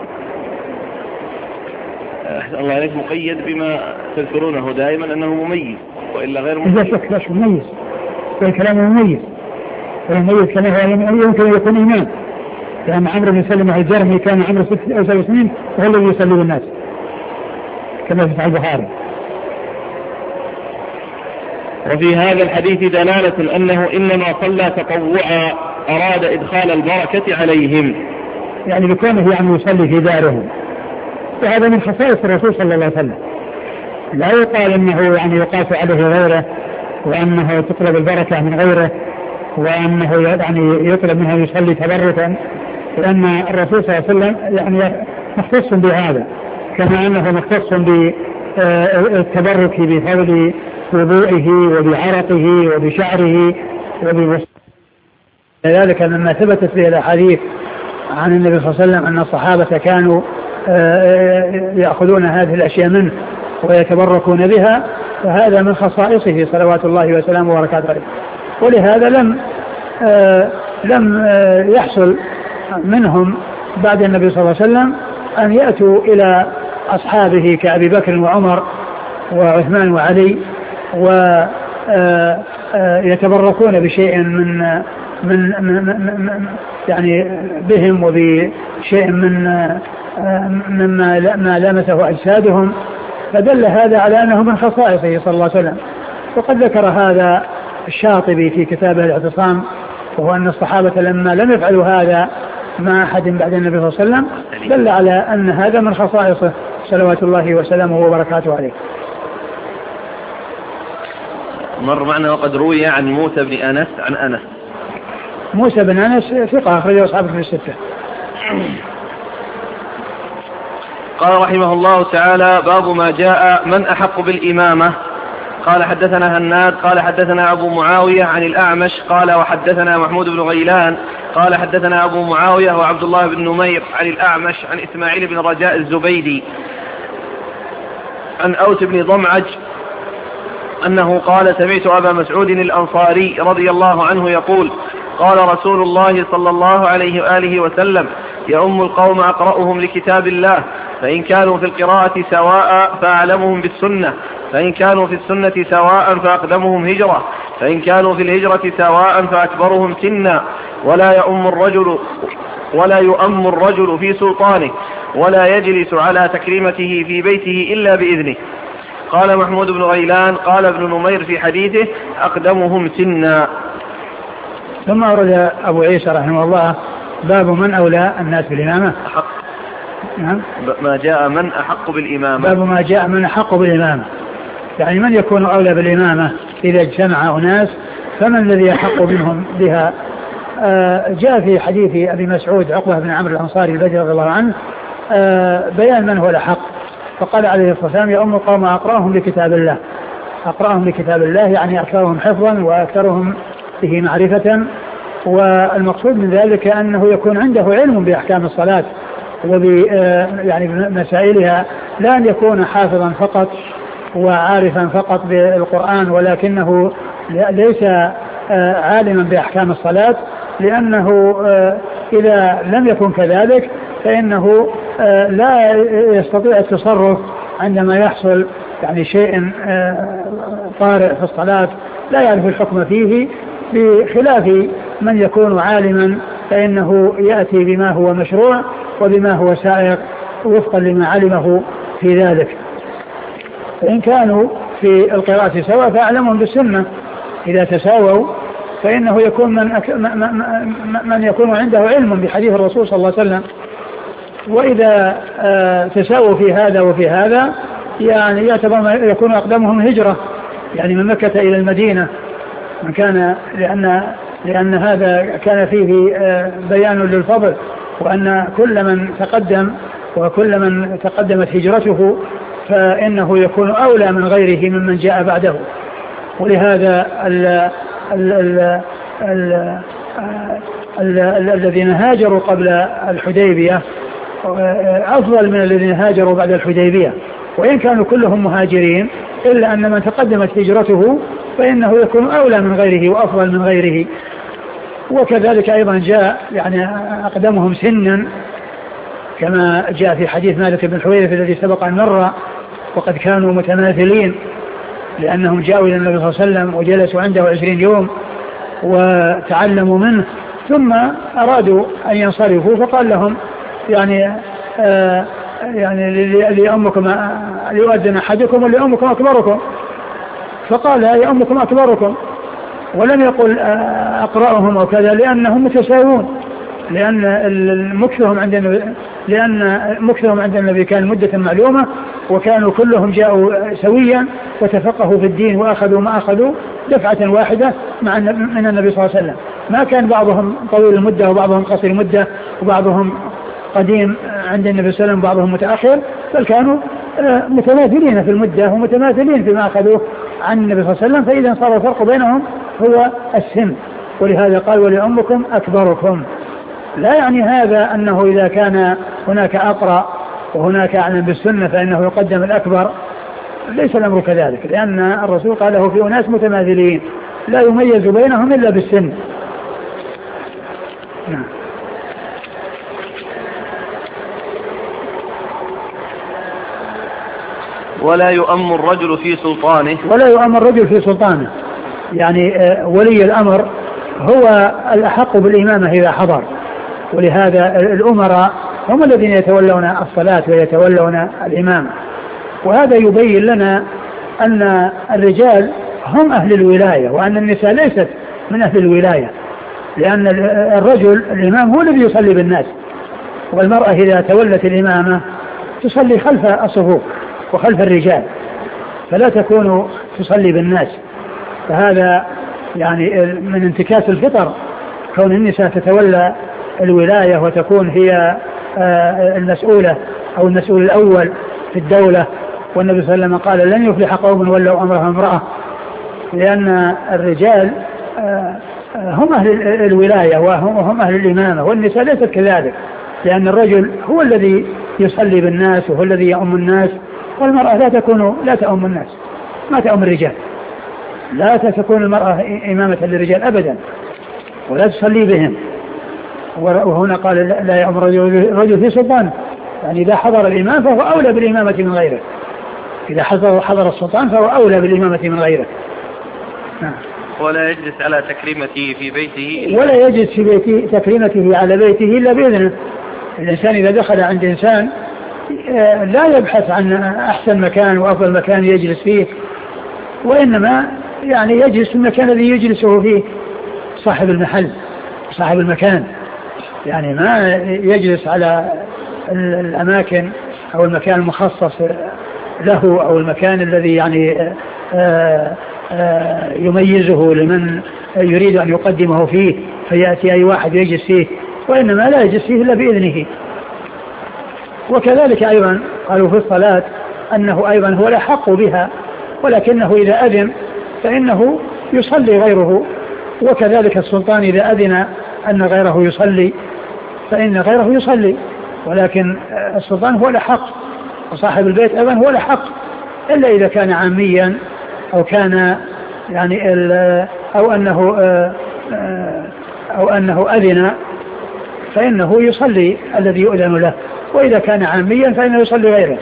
الله عليك مقيد بما تذكرونه دائما أنه مميز، وإلا غير مميز. إذا شك لاش مميز، والكلام مميز، والمميز كما هو يمكن أن يكون إمام، لأن عمرو بن سلمة الجرمي كان عمره 6 أو 7 سنين وهو الذي يصلي بالناس كما في البخاري. وفي هذا الحديث دلالة أنه إنما صلى تطوعا أراد إدخال البركة عليهم، يعني بكونه يعني يصلي في دارهم، وهذا من خصائص الرسول صلى الله عليه وسلم. لا يقال انه يعني يقاس عليه غيره، وانه تطلب البركة من غيره، وانه يعني يطلب منه يصلي تبركا، لان الرسول صلى الله عليه وسلم يعني مختص بهذا، كما انه مختص بالتبرك بفضل وضوئه وبعرقه وبشعره وبوسطه. لذلك لما ثبتت به الاحاديث عن النبي صلى الله عليه وسلم ان الصحابة كانوا يأخذون هذه الأشياء منه ويتبركون بها، فهذا من خصائصه صلوات الله وسلامه وبركاته عليه. ولهذا لم يحصل منهم بعد النبي صلى الله عليه وسلم أن يأتوا إلى أصحابه كأبي بكر وعمر وعثمان وعلي ويتبركون بشيء من يعني بهم وبشيء مما لامسه أجسادهم، فدل هذا على أنه من خصائصه صلى الله عليه وسلم. وقد ذكر هذا الشاطبي في كتابه الاعتصام، وهو أن الصحابة لما لم يفعلوا هذا مع أحد بعد النبي صلى الله عليه وسلم دل على أن هذا من خصائصه صلوات الله وسلامه وبركاته عليه. مر معنا وقد روي عن موسى بن أنس عن أنس. موسى بن أنس ثقة أخرجه أصحابه في الستة. قال رحمه الله تعالى: باب ما جاء من أحق بالإمامة. قال حدثنا هناد قال حدثنا أبو معاوية عن الأعمش قال وحدثنا محمود بن غيلان قال حدثنا أبو معاوية وعبد الله بن نمير عن الأعمش عن إسماعيل بن رجاء الزبيدي عن أوس بن ضمعج أنه قال: سمعت أبا مسعود الأنصاري رضي الله عنه يقول: قال رسول الله صلى الله عليه وآله وسلم: يؤم القوم أقرأهم لكتاب الله، فإن كانوا في القراءة سواء فأعلمهم بالسنة، فإن كانوا في السنة سواء فأقدمهم هجرة، فإن كانوا في الهجرة سواء فأكبرهم سنا، ولا يؤم الرجل في سلطانه، ولا يجلس على تكريمته في بيته إلا بإذنه. قال محمود بن غيلان: قال ابن نمير في حديثه: أقدمهم سنا. ثم أورد أبو عيسى رحمه الله باب من أولى الناس بالإمامة. نعم. ما جاء من أحق بالإمامة. باب ما جاء من أحق بالإمامة، يعني من يكون أولى بالإمامة إذا اجتمع أناس، فمن الذي يحق منهم بها. جاء في حديث أبي مسعود عقبة بن عمرو الأنصاري البدري رضي الله عنه بيان من هو الأحق، فقال عليه الصلاة والسلام: يؤم القوم أقرأهم لكتاب الله. أقرأهم لكتاب الله يعني أكثرهم حفظا وأكثرهم به معرفة، والمقصود من ذلك أنه يكون عنده علم بأحكام الصلاة يعني بمسائلها، لا أن يكون حافظا فقط وعارفا فقط بالقرآن ولكنه ليس عالما بأحكام الصلاة، لأنه إذا لم يكن كذلك فإنه لا يستطيع التصرف عندما يحصل يعني شيء طارئ في الصلاة لا يعرف الحكم فيه، بخلاف من يكون عالما فإنه يأتي بما هو مشروع وبما هو سائق وفقا لما علمه في ذلك. فإن كانوا في القراءة سواء فأعلمهم بالسنة، إذا تساووا فإنه يكون من يكون عنده علم بحديث الرسول صلى الله عليه وسلم. وإذا تساووا في هذا وفي هذا يعني يعتبر يكون أقدمهم هجرة، يعني من مكة إلى المدينة، من كان لأن هذا كان فيه بيان للفضل، وأن كل من تقدم وكل من تقدمت هجرته فإنه يكون أولى من غيره ممن جاء بعده. ولهذا الذين هاجروا قبل الحديبية أفضل من الذين هاجروا بعد الحديبية، وإن كانوا كلهم مهاجرين إلا أن من تقدمت هجرته فإنه يكون أولى من غيره وأفضل من غيره. وكذلك أيضا جاء يعني أقدمهم سنا كما جاء في حديث مالك بن حويرث الذي سبق أن مر، وقد كانوا متماثلين لأنهم جاءوا إلى النبي صلى الله عليه وسلم وجلسوا عنده 20 يوم وتعلموا منه، ثم أرادوا أن ينصرفوا فقال لهم يعني لأمكم ليؤذن أحدكم ولأمكم أكبركم، فقال يأمكم أكبركم، ولم يقل أقرأهم أو كذا، لأنهم متساوون، لأن مكثهم عند النبي كان مدة معلومة، وكانوا كلهم جاءوا سويا وتفقهوا في الدين وأخذوا ما أخذوا دفعة واحدة من النبي صلى الله عليه وسلم. ما كان بعضهم طويل المدة وبعضهم قصير المدة وبعضهم قديم عند النبي صلى الله عليه وسلم وبعضهم متأخر، بل كانوا متماثلين في المدة ومتماثلين فيما أخذوه عن النبي صلى الله عليه وسلم، فإذا صار الفرق بينهم هو السن. ولهذا قال ولأمكم أكبركم. لا يعني هذا أنه إذا كان هناك أقرأ وهناك أعلم بالسنة فإنه يقدم الأكبر، ليس الأمر كذلك، لأن الرسول قاله في أناس متماثلين لا يميز بينهم إلا بالسن. نعم. ولا يؤم الرجل في سلطانه. ولا يؤم الرجل في سلطانه، يعني ولي الأمر هو الأحق بالإمامة إذا حضر، ولهذا الأمراء هم الذين يتولون الصلاة ويتولون الإمامة. وهذا يبين لنا أن الرجال هم أهل الولاية وأن النساء ليست من أهل الولاية، لأن الرجل الإمام هو الذي يصلي بالناس، والمرأة إذا تولت الإمامة تصلي خلف الصفوف وخلف الرجال، فلا تكون تصلي بالناس. فهذا يعني من انتكاس الفطر كون النساء تتولى الولاية وتكون هي المسؤولة أو المسؤول الأول في الدولة. والنبي صلى الله عليه وسلم قال لن يفلح قوم ولوا أمرهم امرأة، لأن الرجال هم أهل الولاية وهم أهل الإمامة، والنساء ليست كذلك، لأن الرجل هو الذي يصلي بالناس وهو الذي يؤم الناس، والمرأة لا تؤم الناس، ما تؤم الرجال. لا تكون المرأة إمامة للرجال أبدا ولا تصلي بهم. وهنا قال لا يأمر الرجل في سلطانه، يعني إذا حضر الإمام فهو أولى بالإمامة من غيره، إذا حضر السلطان فهو أولى بالإمامة من غيره. ولا يجلس على تكريمته في بيته، ولا يجلس في بيته تكريمته على بيته إلا بإذنه. الإنسان إذا دخل عند إنسان لا يبحث عن أحسن مكان وأفضل مكان يجلس فيه، وإنما يعني يجلس في المكان الذي يجلسه فيه صاحب المحل صاحب المكان، يعني ما يجلس على الأماكن أو المكان المخصص له أو المكان الذي يعني يميزه لمن يريد أن يقدمه فيه فيأتي أي واحد يجلس فيه، وإنما لا يجلس فيه إلا بإذنه. وكذلك أيضا قالوا في الصلاة أنه أيضا هو الأحق بها، ولكنه إذا أذن فإنه يصلي غيره، وكذلك السلطان إذا أذن أن غيره يصلي فإن غيره يصلي، ولكن السلطان هو الأحق وصاحب البيت أيضا هو الأحق، إلا إذا كان عاميا أو كان يعني أو أنه أذن فإنه يصلي الذي يؤذن له، وإذا كان عاميا فإنه يصلي غيره.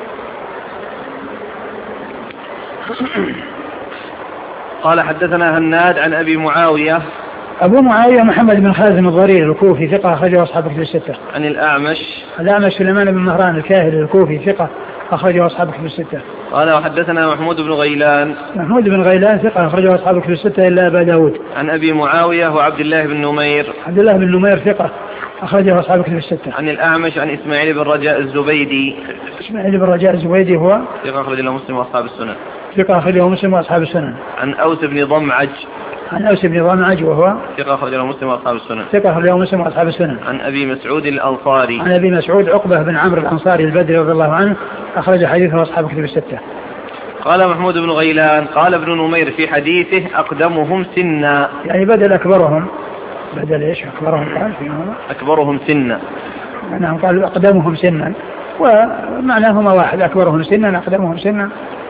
قال حدثنا هناد عن أبي معاوية. أبو معاوية محمد بن خازم الضرير الكوفي ثقة أخرجه أصحاب كتب الستة. عن الأعمش سليمان بن مهران الكاهلي الكوفي ثقة أخرجه أصحاب كتب الستة. قال وحدثنا محمود بن غيلان. محمود بن غيلان ثقة أخرجه أصحاب كتب الستة إلا أبا داود. عن أبي معاوية وعبد الله بن نمير. عبد الله بن نمير ثقة أخرجه أصحاب كتب الستة. عن الأعمش عن إسماعيل بن رجاء الزبيدي. إسماعيل بن رجاء الزبيدي هو ثقة أخرجه مسلم وأصحاب السنن. ثقة أخرجه مسلم وأصحاب السنن. عن أوس بن ضمعج. عن أوس بن ضمعج وهو ثقة أخرجه مسلم وأصحاب السنن. ثقة أخرجه مسلم وأصحاب السنن. عن أبي مسعود الأنصاري. عن أبي مسعود عقبة بن عمرو الأنصاري البدري رضي الله عنه أخرج حديثه أصحاب كتب الستة. قال محمود بن غيلان قال ابن نمير في حديثه أقدمهم سنا، يعني بدل أكبرهم، بدل إيش أكبرهم قال فيهم أكبرهم سنا، نعم قال أقدمهم سنا ومعناهما واحد، أكبرهم سنا أقدمهم سنا.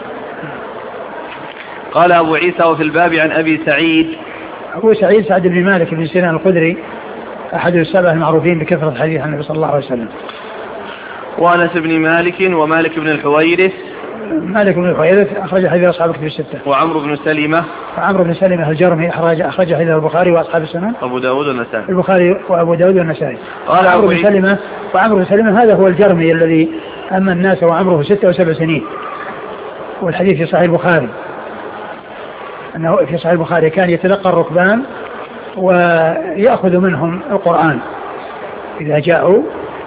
قال أبو عيسى وفي الباب عن أبي سعيد. أبو سعيد سعد بن مالك بن سنان الخدري أحد السبع المعروفين بكثرة حديث عن النبي صلى الله عليه وسلم. وأنس بن مالك ومالك بن الحويرث. مالك بن الحويرث أخرج حديث أصحاب الكتب الستة. وعمرو بن سلمة. وعمرو بن سلمة الجرمي أخرج حديث البخاري وأصحاب السنن. أبو داود والنسائي. البخاري وأبو داود والنسائي. قال عمرو بن سلمة وعمرو بن سلمة هذا هو الجرمي الذي أما الناس وعمره 6 و7 سنين، والحديث في صحيح البخاري أنه في صحيح البخاري كان يتلقى الركبان ويأخذ منهم القرآن إذا جاءوا،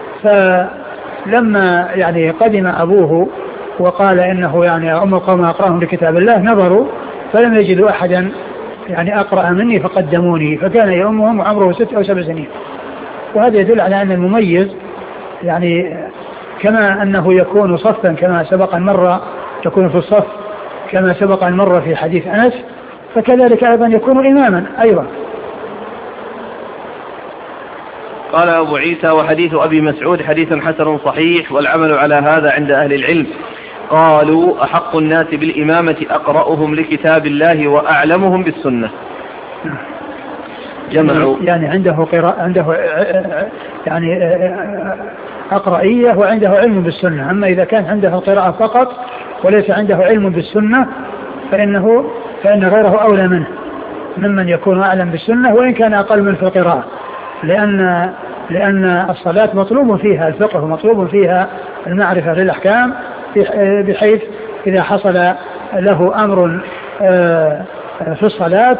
فلما يعني قدم أبوه وقال إنه يعني أم القوم أقرأهم لكتاب الله نظروا فلم يجدوا أحدا يعني أقرأ مني فقدموني، فكان يأمهم وعمره 6 أو 7 سنين. وهذا يدل على أن المميز يعني كما أنه يكون صفا كما سبق المرة يكون في الصف كما سبق المرة في حديث أنس، فكذلك أيضا يكون إماما أيضا. قال أبو عيسى وحديث أبي مسعود حديث حسن صحيح والعمل على هذا عند أهل العلم. قالوا أحق الناس بالإمامة أقرأهم لكتاب الله وأعلمهم بالسنة. جمعوا يعني عنده قراءة عنده يعني أقرأية وعنده علم بالسنة. أما إذا كان عنده القراءة فقط وليس عنده علم بالسنة فإن غيره أولى منه ممن يكون أعلم بالسنة وإن كان أقل من في القراءة، لأن الصلاة مطلوب فيها الفقه ومطلوب فيها المعرفة للأحكام، بحيث إذا حصل له أمر في الصلاة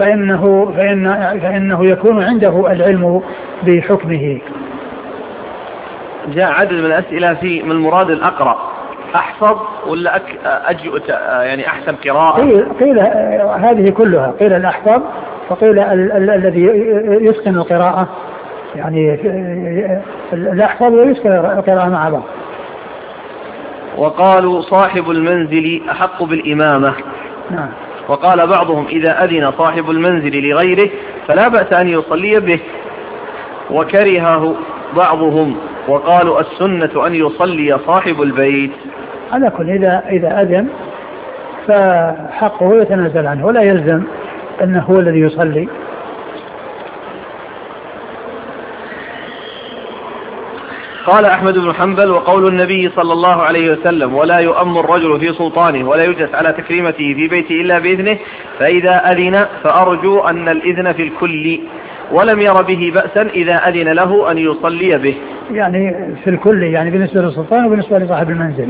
فإنه يكون عنده العلم بحكمه. جاء عدد من الأسئلة في من المراد الأقرأ أحفظ ولا يعني أحسن قراءة؟ قيل هذه كلها، قيل الأحفظ وقيل الذي يتقن القراءة، يعني الأحفظ ويتقن القراءة مع بعض. وقالوا صاحب المنزل أحق بالإمامة. نعم. وقال بعضهم إذا أذن صاحب المنزل لغيره فلا بأس أن يصلي به، وكرهه بعضهم وقالوا السنة أن يصلي صاحب البيت. على كل إذا أذن فحقه يتنازل عنه ولا يلزم أنه هو الذي يصلي. قال أحمد بن حنبل: وقول النبي صلى الله عليه وسلم: ولا يؤم الرجل في سلطانه ولا يجلس على تكريمته في بيته إلا بإذنه، فإذا أذن فأرجو أن الإذن في الكل، ولم ير به بأسا إذا أذن له أن يصلي به. يعني في الكل، يعني بالنسبة للسلطان وبالنسبة لصاحب المنزل.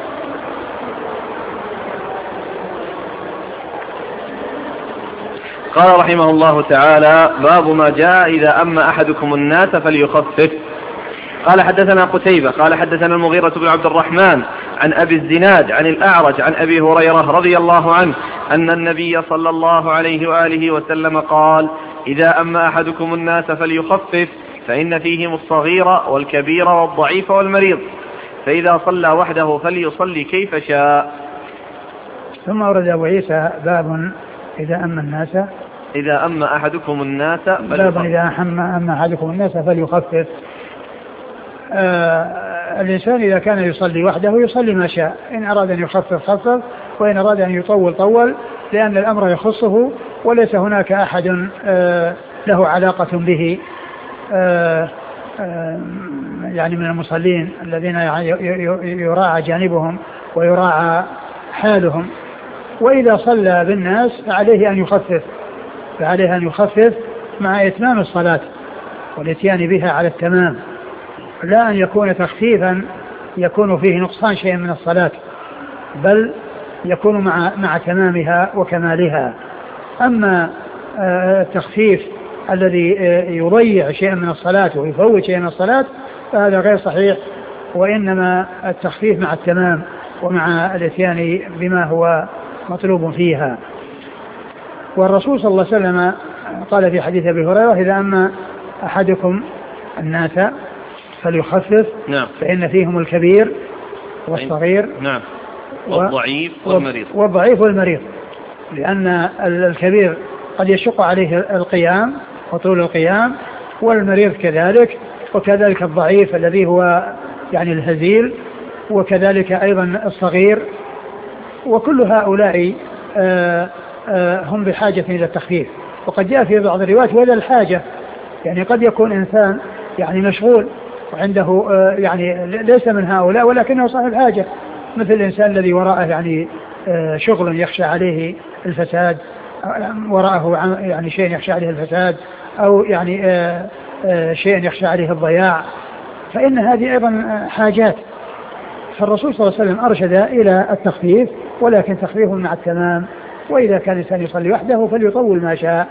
قال رحمه الله تعالى: باب ما جاء إذا أما أحدكم الناس فليخفف. قال حدثنا قتيبة قال حدثنا المغيرة بن عبد الرحمن عن أبي الزناد عن الأعرج عن أبي هريرة رضي الله عنه أن النبي صلى الله عليه وآله وسلم قال: إذا أما أحدكم الناس فليخفف، فإن فيهم الصغير والكبير والضعيف والمريض، فإذا صلى وحده فليصلي كيف شاء. ثم ورد أبو عيسى باب إذا أما أحدكم الناس فليخفف. الإنسان إذا كان يصلي وحده يصلي ما شاء، إن أراد أن يخفف خفف، وإن أراد أن يطول طول، لأن الأمر يخصه وليس هناك أحد له علاقة به يعني من المصلين الذين يراعى جانبهم ويراعى حالهم. وإذا صلى بالناس فعليه أن يخفف مع إتمام الصلاة والاتيان بها على التمام، لا أن يكون تخفيفا يكون فيه نقصان شيء من الصلاة، بل يكون مع تمامها وكمالها. أما التخفيف الذي يضيع شيئا من الصلاة ويفوت شيئا من الصلاة فهذا غير صحيح، وإنما التخفيف مع التمام ومع الاتيان بما هو مطلوب فيها. والرسول صلى الله عليه وسلم قال في حديث أبي هريرة: إذا أما أحدكم الناس فليخفف، نعم. فإن فيهم الكبير والصغير، نعم. والضعيف والمريض، لأن الكبير قد يشق عليه القيام وطول القيام، والمريض كذلك، وكذلك الضعيف الذي هو يعني الهزيل، وكذلك أيضا الصغير، وكل هؤلاء هم بحاجة إلى التخفيف. وقد جاء في بعض الروايات وإلى الحاجة، يعني قد يكون إنسان يعني مشغول وعنده يعني ليس من هؤلاء ولكنه صاحب حاجة، مثل الإنسان الذي وراءه يعني شغل يخشى عليه الفساد، وراءه يعني شيء يخشى عليه الفساد، أو يعني شيء يخشى عليه الضياع، فإن هذه أيضا حاجات. فالرسول صلى الله عليه وسلم أرشد إلى التخفيف، ولكن تخفيف مع التمام. وإذا كان الإنسان يصلي وحده فليطول ما شاء.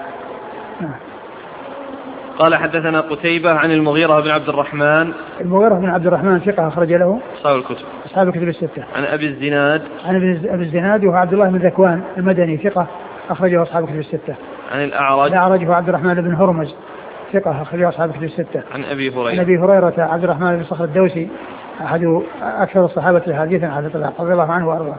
قال حدثنا قتيبة عن المغيرة بن عبد الرحمن. المغيرة بن عبد الرحمن ثقة أخرج له أصحاب الكتب الستة. عن أبي الزناد. أبي الزناد وهو عبد الله بن ذكوان المدني ثقة أخرجه أصحاب الكتب الستة. عن الأعرج هو عبد الرحمن بن هرمز ثقة أخرجه أصحاب الكتب الستة. عن أبي هريرة عبد الرحمن بن صخر الدوسي أحد أكثر الصحابة حديثا على الإطلاق رضي الله عنه وأرضاه.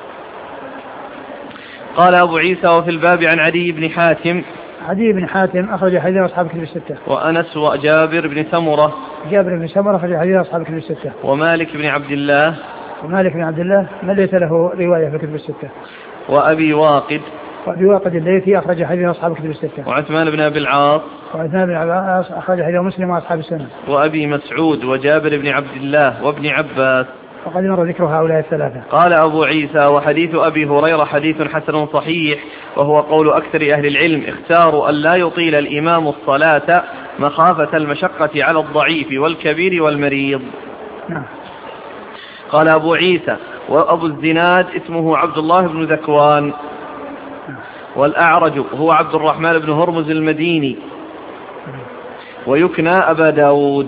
قال أبو عيسى: وفي الباب عن عدي بن حاتم. عدي بن حاتم أخرج حديث أصحاب الكتب الستة. وأنس وجابر بن سمرة. أخرج حديث أصحاب الكتب الستة. ومالك بن عبد الله. من ليس له رواية في الكتب الستة. وأبي واقد الليثي أخرج حديث أصحاب الكتب الستة. وعثمان بن أبي العاص. أخرج حديث مسلم وأصحاب السنة. وأبي مسعود وجابر بن عبد الله وابن عباس. وقد مر ذكر هؤلاء الثلاثة. قال أبو عيسى: وحديث أبي هريرة حديث حسن صحيح، وهو قول أكثر أهل العلم، اختاروا أن لا يطيل الإمام الصلاة مخافة المشقة على الضعيف والكبير والمريض. نعم. قال أبو عيسى: وأبو الزناد اسمه عبد الله بن ذكوان. والأعرج هو عبد الرحمن بن هرمز المديني. ويكنى أبا داود.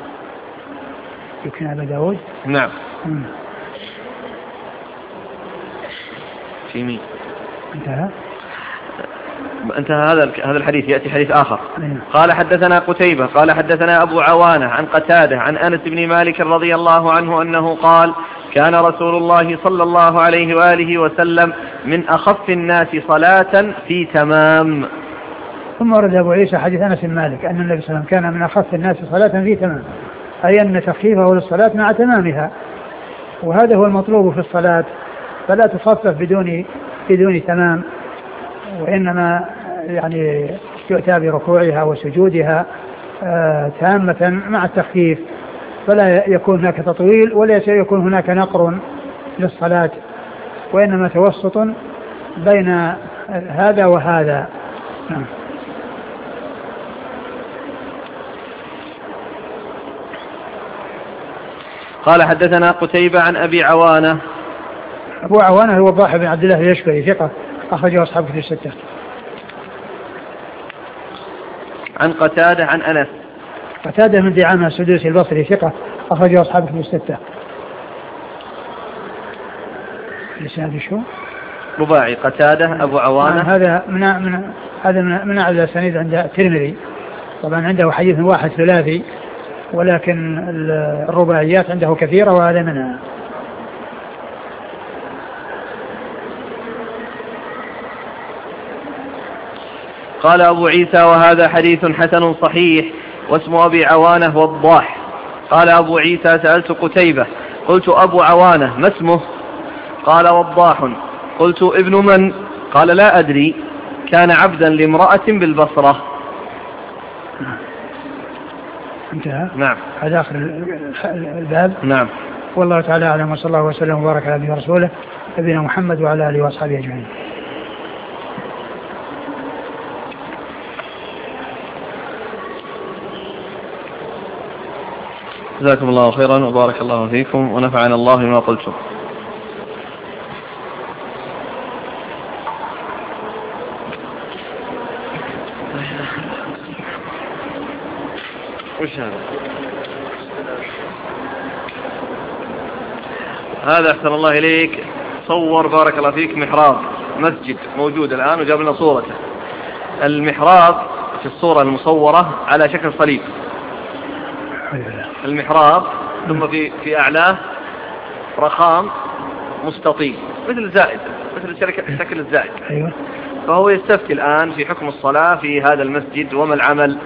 نعم. في مين؟ انتهى هذا الحديث. يأتي حديث آخر. قال حدثنا قتيبة قال حدثنا أبو عوانة عن قتادة عن أنس بن مالك رضي الله عنه أنه قال: كان رسول الله صلى الله عليه وآله وسلم من أخف الناس صلاة في تمام. ثم ورد أبو عيسى حديث أنس بن مالك أن النبي صلى الله عليه وسلم كان من أخف الناس صلاة في تمام، أي أن تخفيفه للصلاة مع تمامها، وهذا هو المطلوب في الصلاة، فلا تصفف بدون تمام، وإنما يعني يؤتى بركوعها وسجودها تامة مع التخفيف، فلا يكون هناك تطويل ولا يكون هناك نقر للصلاة، وإنما توسط بين هذا وهذا. قال حدثنا قتيبة عن أبي عوانة. أبو عوانة هو الضاحي بن عبد الله اليشكري ثقة أخرجه أصحاب كتب الستة. عن قتادة عن أنس. قتادة من دعامة السدوسي البصري ثقة أخرجه أصحاب كتب الستة. لسان شو؟ رباعي قتادة أبو عوانة. هذا من أعلى الأسانيد عند الترمذي، طبعا عنده حديث واحد ثلاثي، ولكن الرباعيات عنده كثيرة وهذا منها. قال أبو عيسى وهذا حديث حسن صحيح واسم أبي عوانة وضاح. قال أبو عيسى سألت قتيبة قلت أبو عوانة ما اسمه؟ قال وضاح. قلت ابن من؟ قال لا أدري، كان عبدا لامرأة بالبصرة. انتهى. نعم. هذا آخر الباب. نعم. والله تعالى أعلم، وصلى الله وسلم وبارك على نبينا ورسوله نبينا محمد وعلى آله وأصحابه أجمعين. جزاكم الله خيرا وبارك الله فيكم ونفعنا الله بما قلتم. وش هذا أحسن الله إليك، صور بارك الله فيك محراب مسجد موجود الآن وجاب لنا صورته. المحراب في الصورة المصورة على شكل صليب، المحراب ثم في أعلاه رخام مستطيل مثل زائد، مثل شكل الزائد. أيوة. فهو يستفتي الآن في حكم الصلاة في هذا المسجد وما العمل.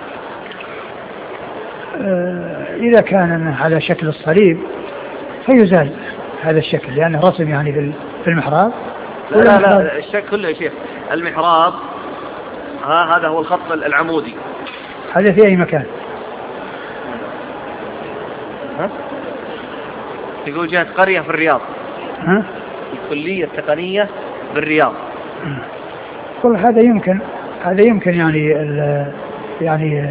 إذا كان على شكل الصليب فيزال هذا الشكل لأنه رسم يعني في المحراب. لا الشكل كله يا شيخ، المحراب هذا هو الخط العمودي، هذا في أي مكان؟ يقول جهة قرية في الرياض، الكلية التقنية بالرياض. كل هذا يمكن يعني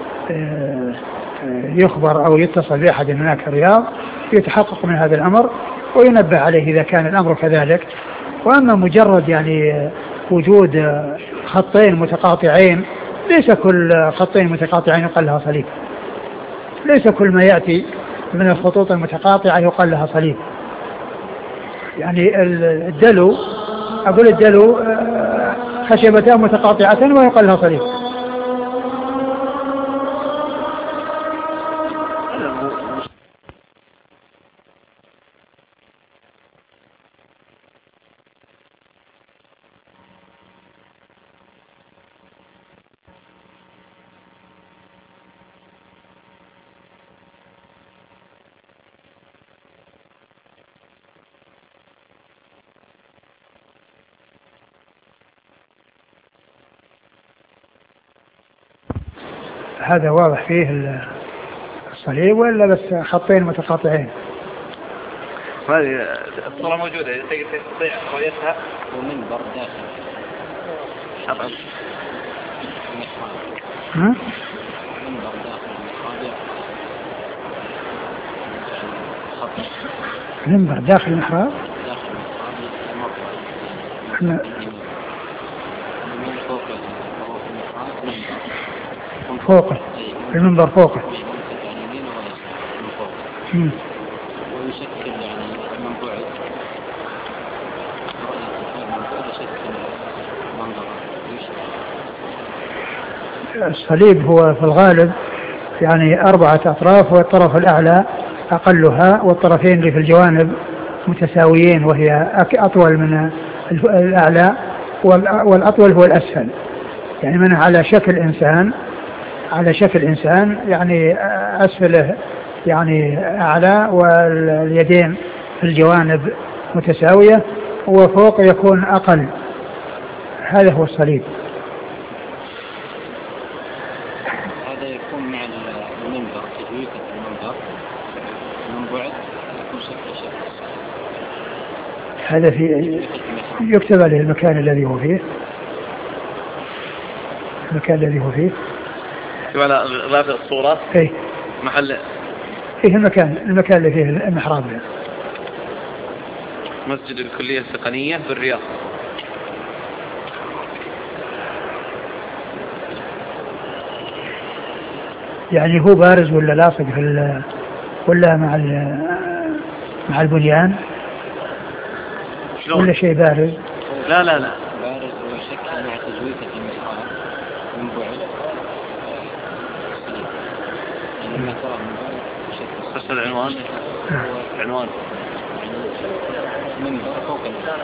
يخبر أو يتصل بأحد هناك الرياض يتحقق من هذا الأمر وينبه عليه إذا كان الأمر كذلك. وأما مجرد يعني وجود خطين متقاطعين، ليس كل خطين متقاطعين يقال لها صليب، ليس كل ما يأتي من الخطوط المتقاطعة يقال لها صليب. يعني الدلو خشبتان متقاطعتان ويقال لها صليب. هذا واضح فيه الصليب ولا بس خطين متقاطعين؟ هذه الصورة موجودة تستطيع رؤيتها. ومنبر داخل شرعي. منبر داخل المحراب. منبر داخل المحراب. فوقه المنبر فوقه. ويشكل يعني من بعد يشكل منظر. الصليب هو في الغالب يعني 4 أطراف، والطرف الأعلى أقلها والطرفين اللي في الجوانب متساويين، وهي أطول من الأعلى والأطول هو الأسفل. يعني من على شكل إنسان يعني أسفله يعني أعلى، واليدين في الجوانب متساوية وفوق يكون أقل. هذا هو الصليب. هذا يكون مع المنبر، تجويفة المنبر من بعد يكون شكل. هذا في يكتب عليه المكان الذي هو فيه. المكان الذي هو فيه على غلاف الصورة. ايه محل فيه المكان اللي فيه المحراب. مسجد الكلية التقنية بالرياض. يعني هو بارز ولا لاصق في ولا مع البنيان ولا شيء بارز؟ لا بارز وشكل مع تجويفة المحراب من بعد. لما ترى من بعد شكل. بس العنوان منبر فوق المحراب.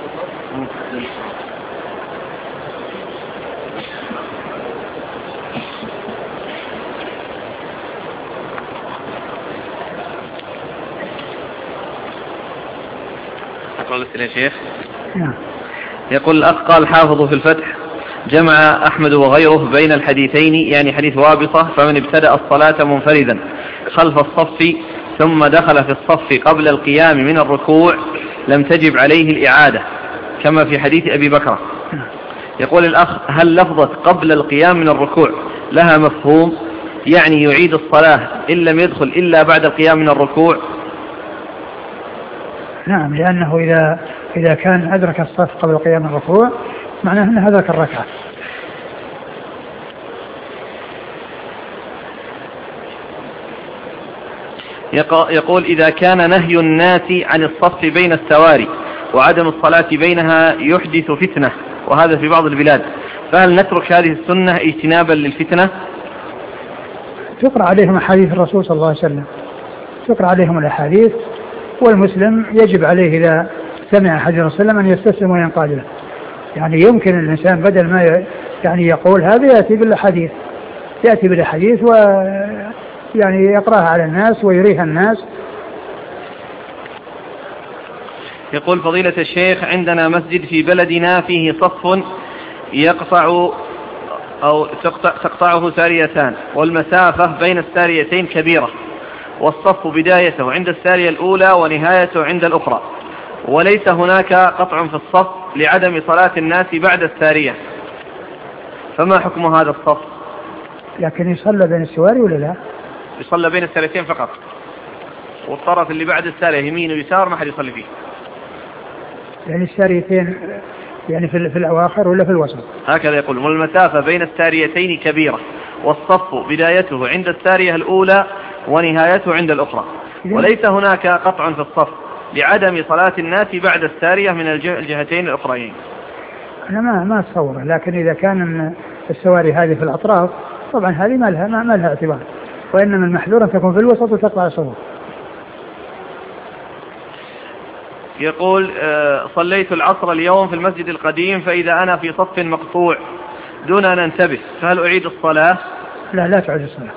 أقول يا شيخ. نعم. يقول الأخ قال حافظ في الفتح جمع أحمد وغيره بين الحديثين، يعني حديث وابصة فمن ابتدأ الصلاة منفردا خلف الصف ثم دخل في الصف قبل القيام من الركوع لم تجب عليه الإعادة كما في حديث أبي بكر. يقول الأخ هل لفظة قبل القيام من الركوع لها مفهوم، يعني يعيد الصلاة إن لم يدخل إلا بعد القيام من الركوع؟ نعم، لأنه إذا كان أدرك الصف قبل القيام من الركوع معناه أنه أدرك الركعة. يقول إذا كان نهي الناس عن الصف بين السواري وعدم الصلاة بينها يحدث فتنة، وهذا في بعض البلاد، فهل نترك هذه السنة اجتنابا للفتنة؟ تقرأ عليهم أحاديث الرسول صلى الله عليه وسلم، تقرأ عليهم الأحاديث، والمسلم يجب عليه إذا سمع حديث الرسول صلى الله عليه وسلم أن يستسلم وينقاد له. يعني يمكن الإنسان بدل ما يعني يقول هذا يأتي بالأحاديث ويعني يقرأها على الناس ويريها الناس. يقول فضيلة الشيخ عندنا مسجد في بلدنا فيه صف يقطع أو تقطعه ساريتان، والمسافة بين الساريتين كبيرة، والصف بدايته عند السارية الأولى ونهايته عند الأخرى، وليس هناك قطع في الصف لعدم صلاة الناس بعد السارية، فما حكم هذا الصف؟ لكن يصلى بين السواري ولا لا؟ يصلى بين الساريتين فقط، والطرف اللي بعد السارية يمين ويسار ما حد يصلي فيه. يعني الساريتين يعني في الأواخر ولا في الوسط؟ هكذا يقول، والمسافة بين الساريتين كبيرة، والصف بدايته عند السارية الأولى ونهايته عند الأخرى، وليس هناك قطع في الصف لعدم صلاة الناس بعد السارية من الجهتين الأخرين. أنا ما أتصوره، لكن إذا كان السواري هذه في الأطراف طبعا هذه ما لها اعتبار، وإنما المحذور أن تكون في الوسط وتقطع الصفوف. يقول صليت العصر اليوم في المسجد القديم، فإذا أنا في صف مقطوع دون أن أنتبه فهل أعيد الصلاة؟ لا تعيد الصلاة.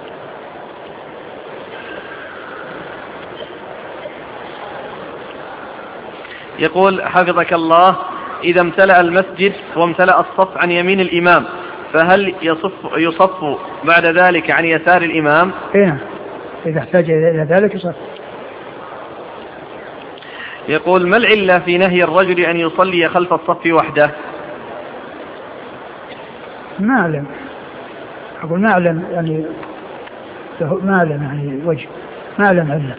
يقول حفظك الله إذا امتلأ المسجد وامتلأ الصف عن يمين الإمام فهل يصف بعد ذلك عن يسار الإمام؟ إذا احتاج إلى ذلك يصف. يقول ما العلة في نهي الرجل أن يصلي خلف الصف وحده؟ ما أعلم، أقول ما أعلم يعني وجه، ما أعلم علة.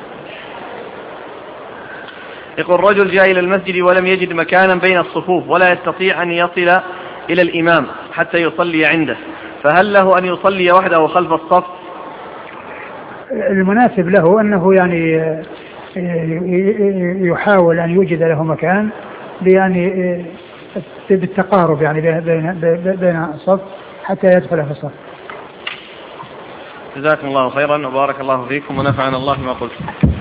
يقول رجل جاء إلى المسجد ولم يجد مكانا بين الصفوف ولا يستطيع أن يصل إلى الإمام حتى يصلي عنده، فهل له أن يصلي وحده خلف الصف؟ المناسب له أنه يعني يحاول أن يوجد له مكان يعني بالتقارب يعني بين الصف حتى يدخل في الصف. جزاكم الله خيرا وبارك الله فيكم ونفعنا الله ما قلت.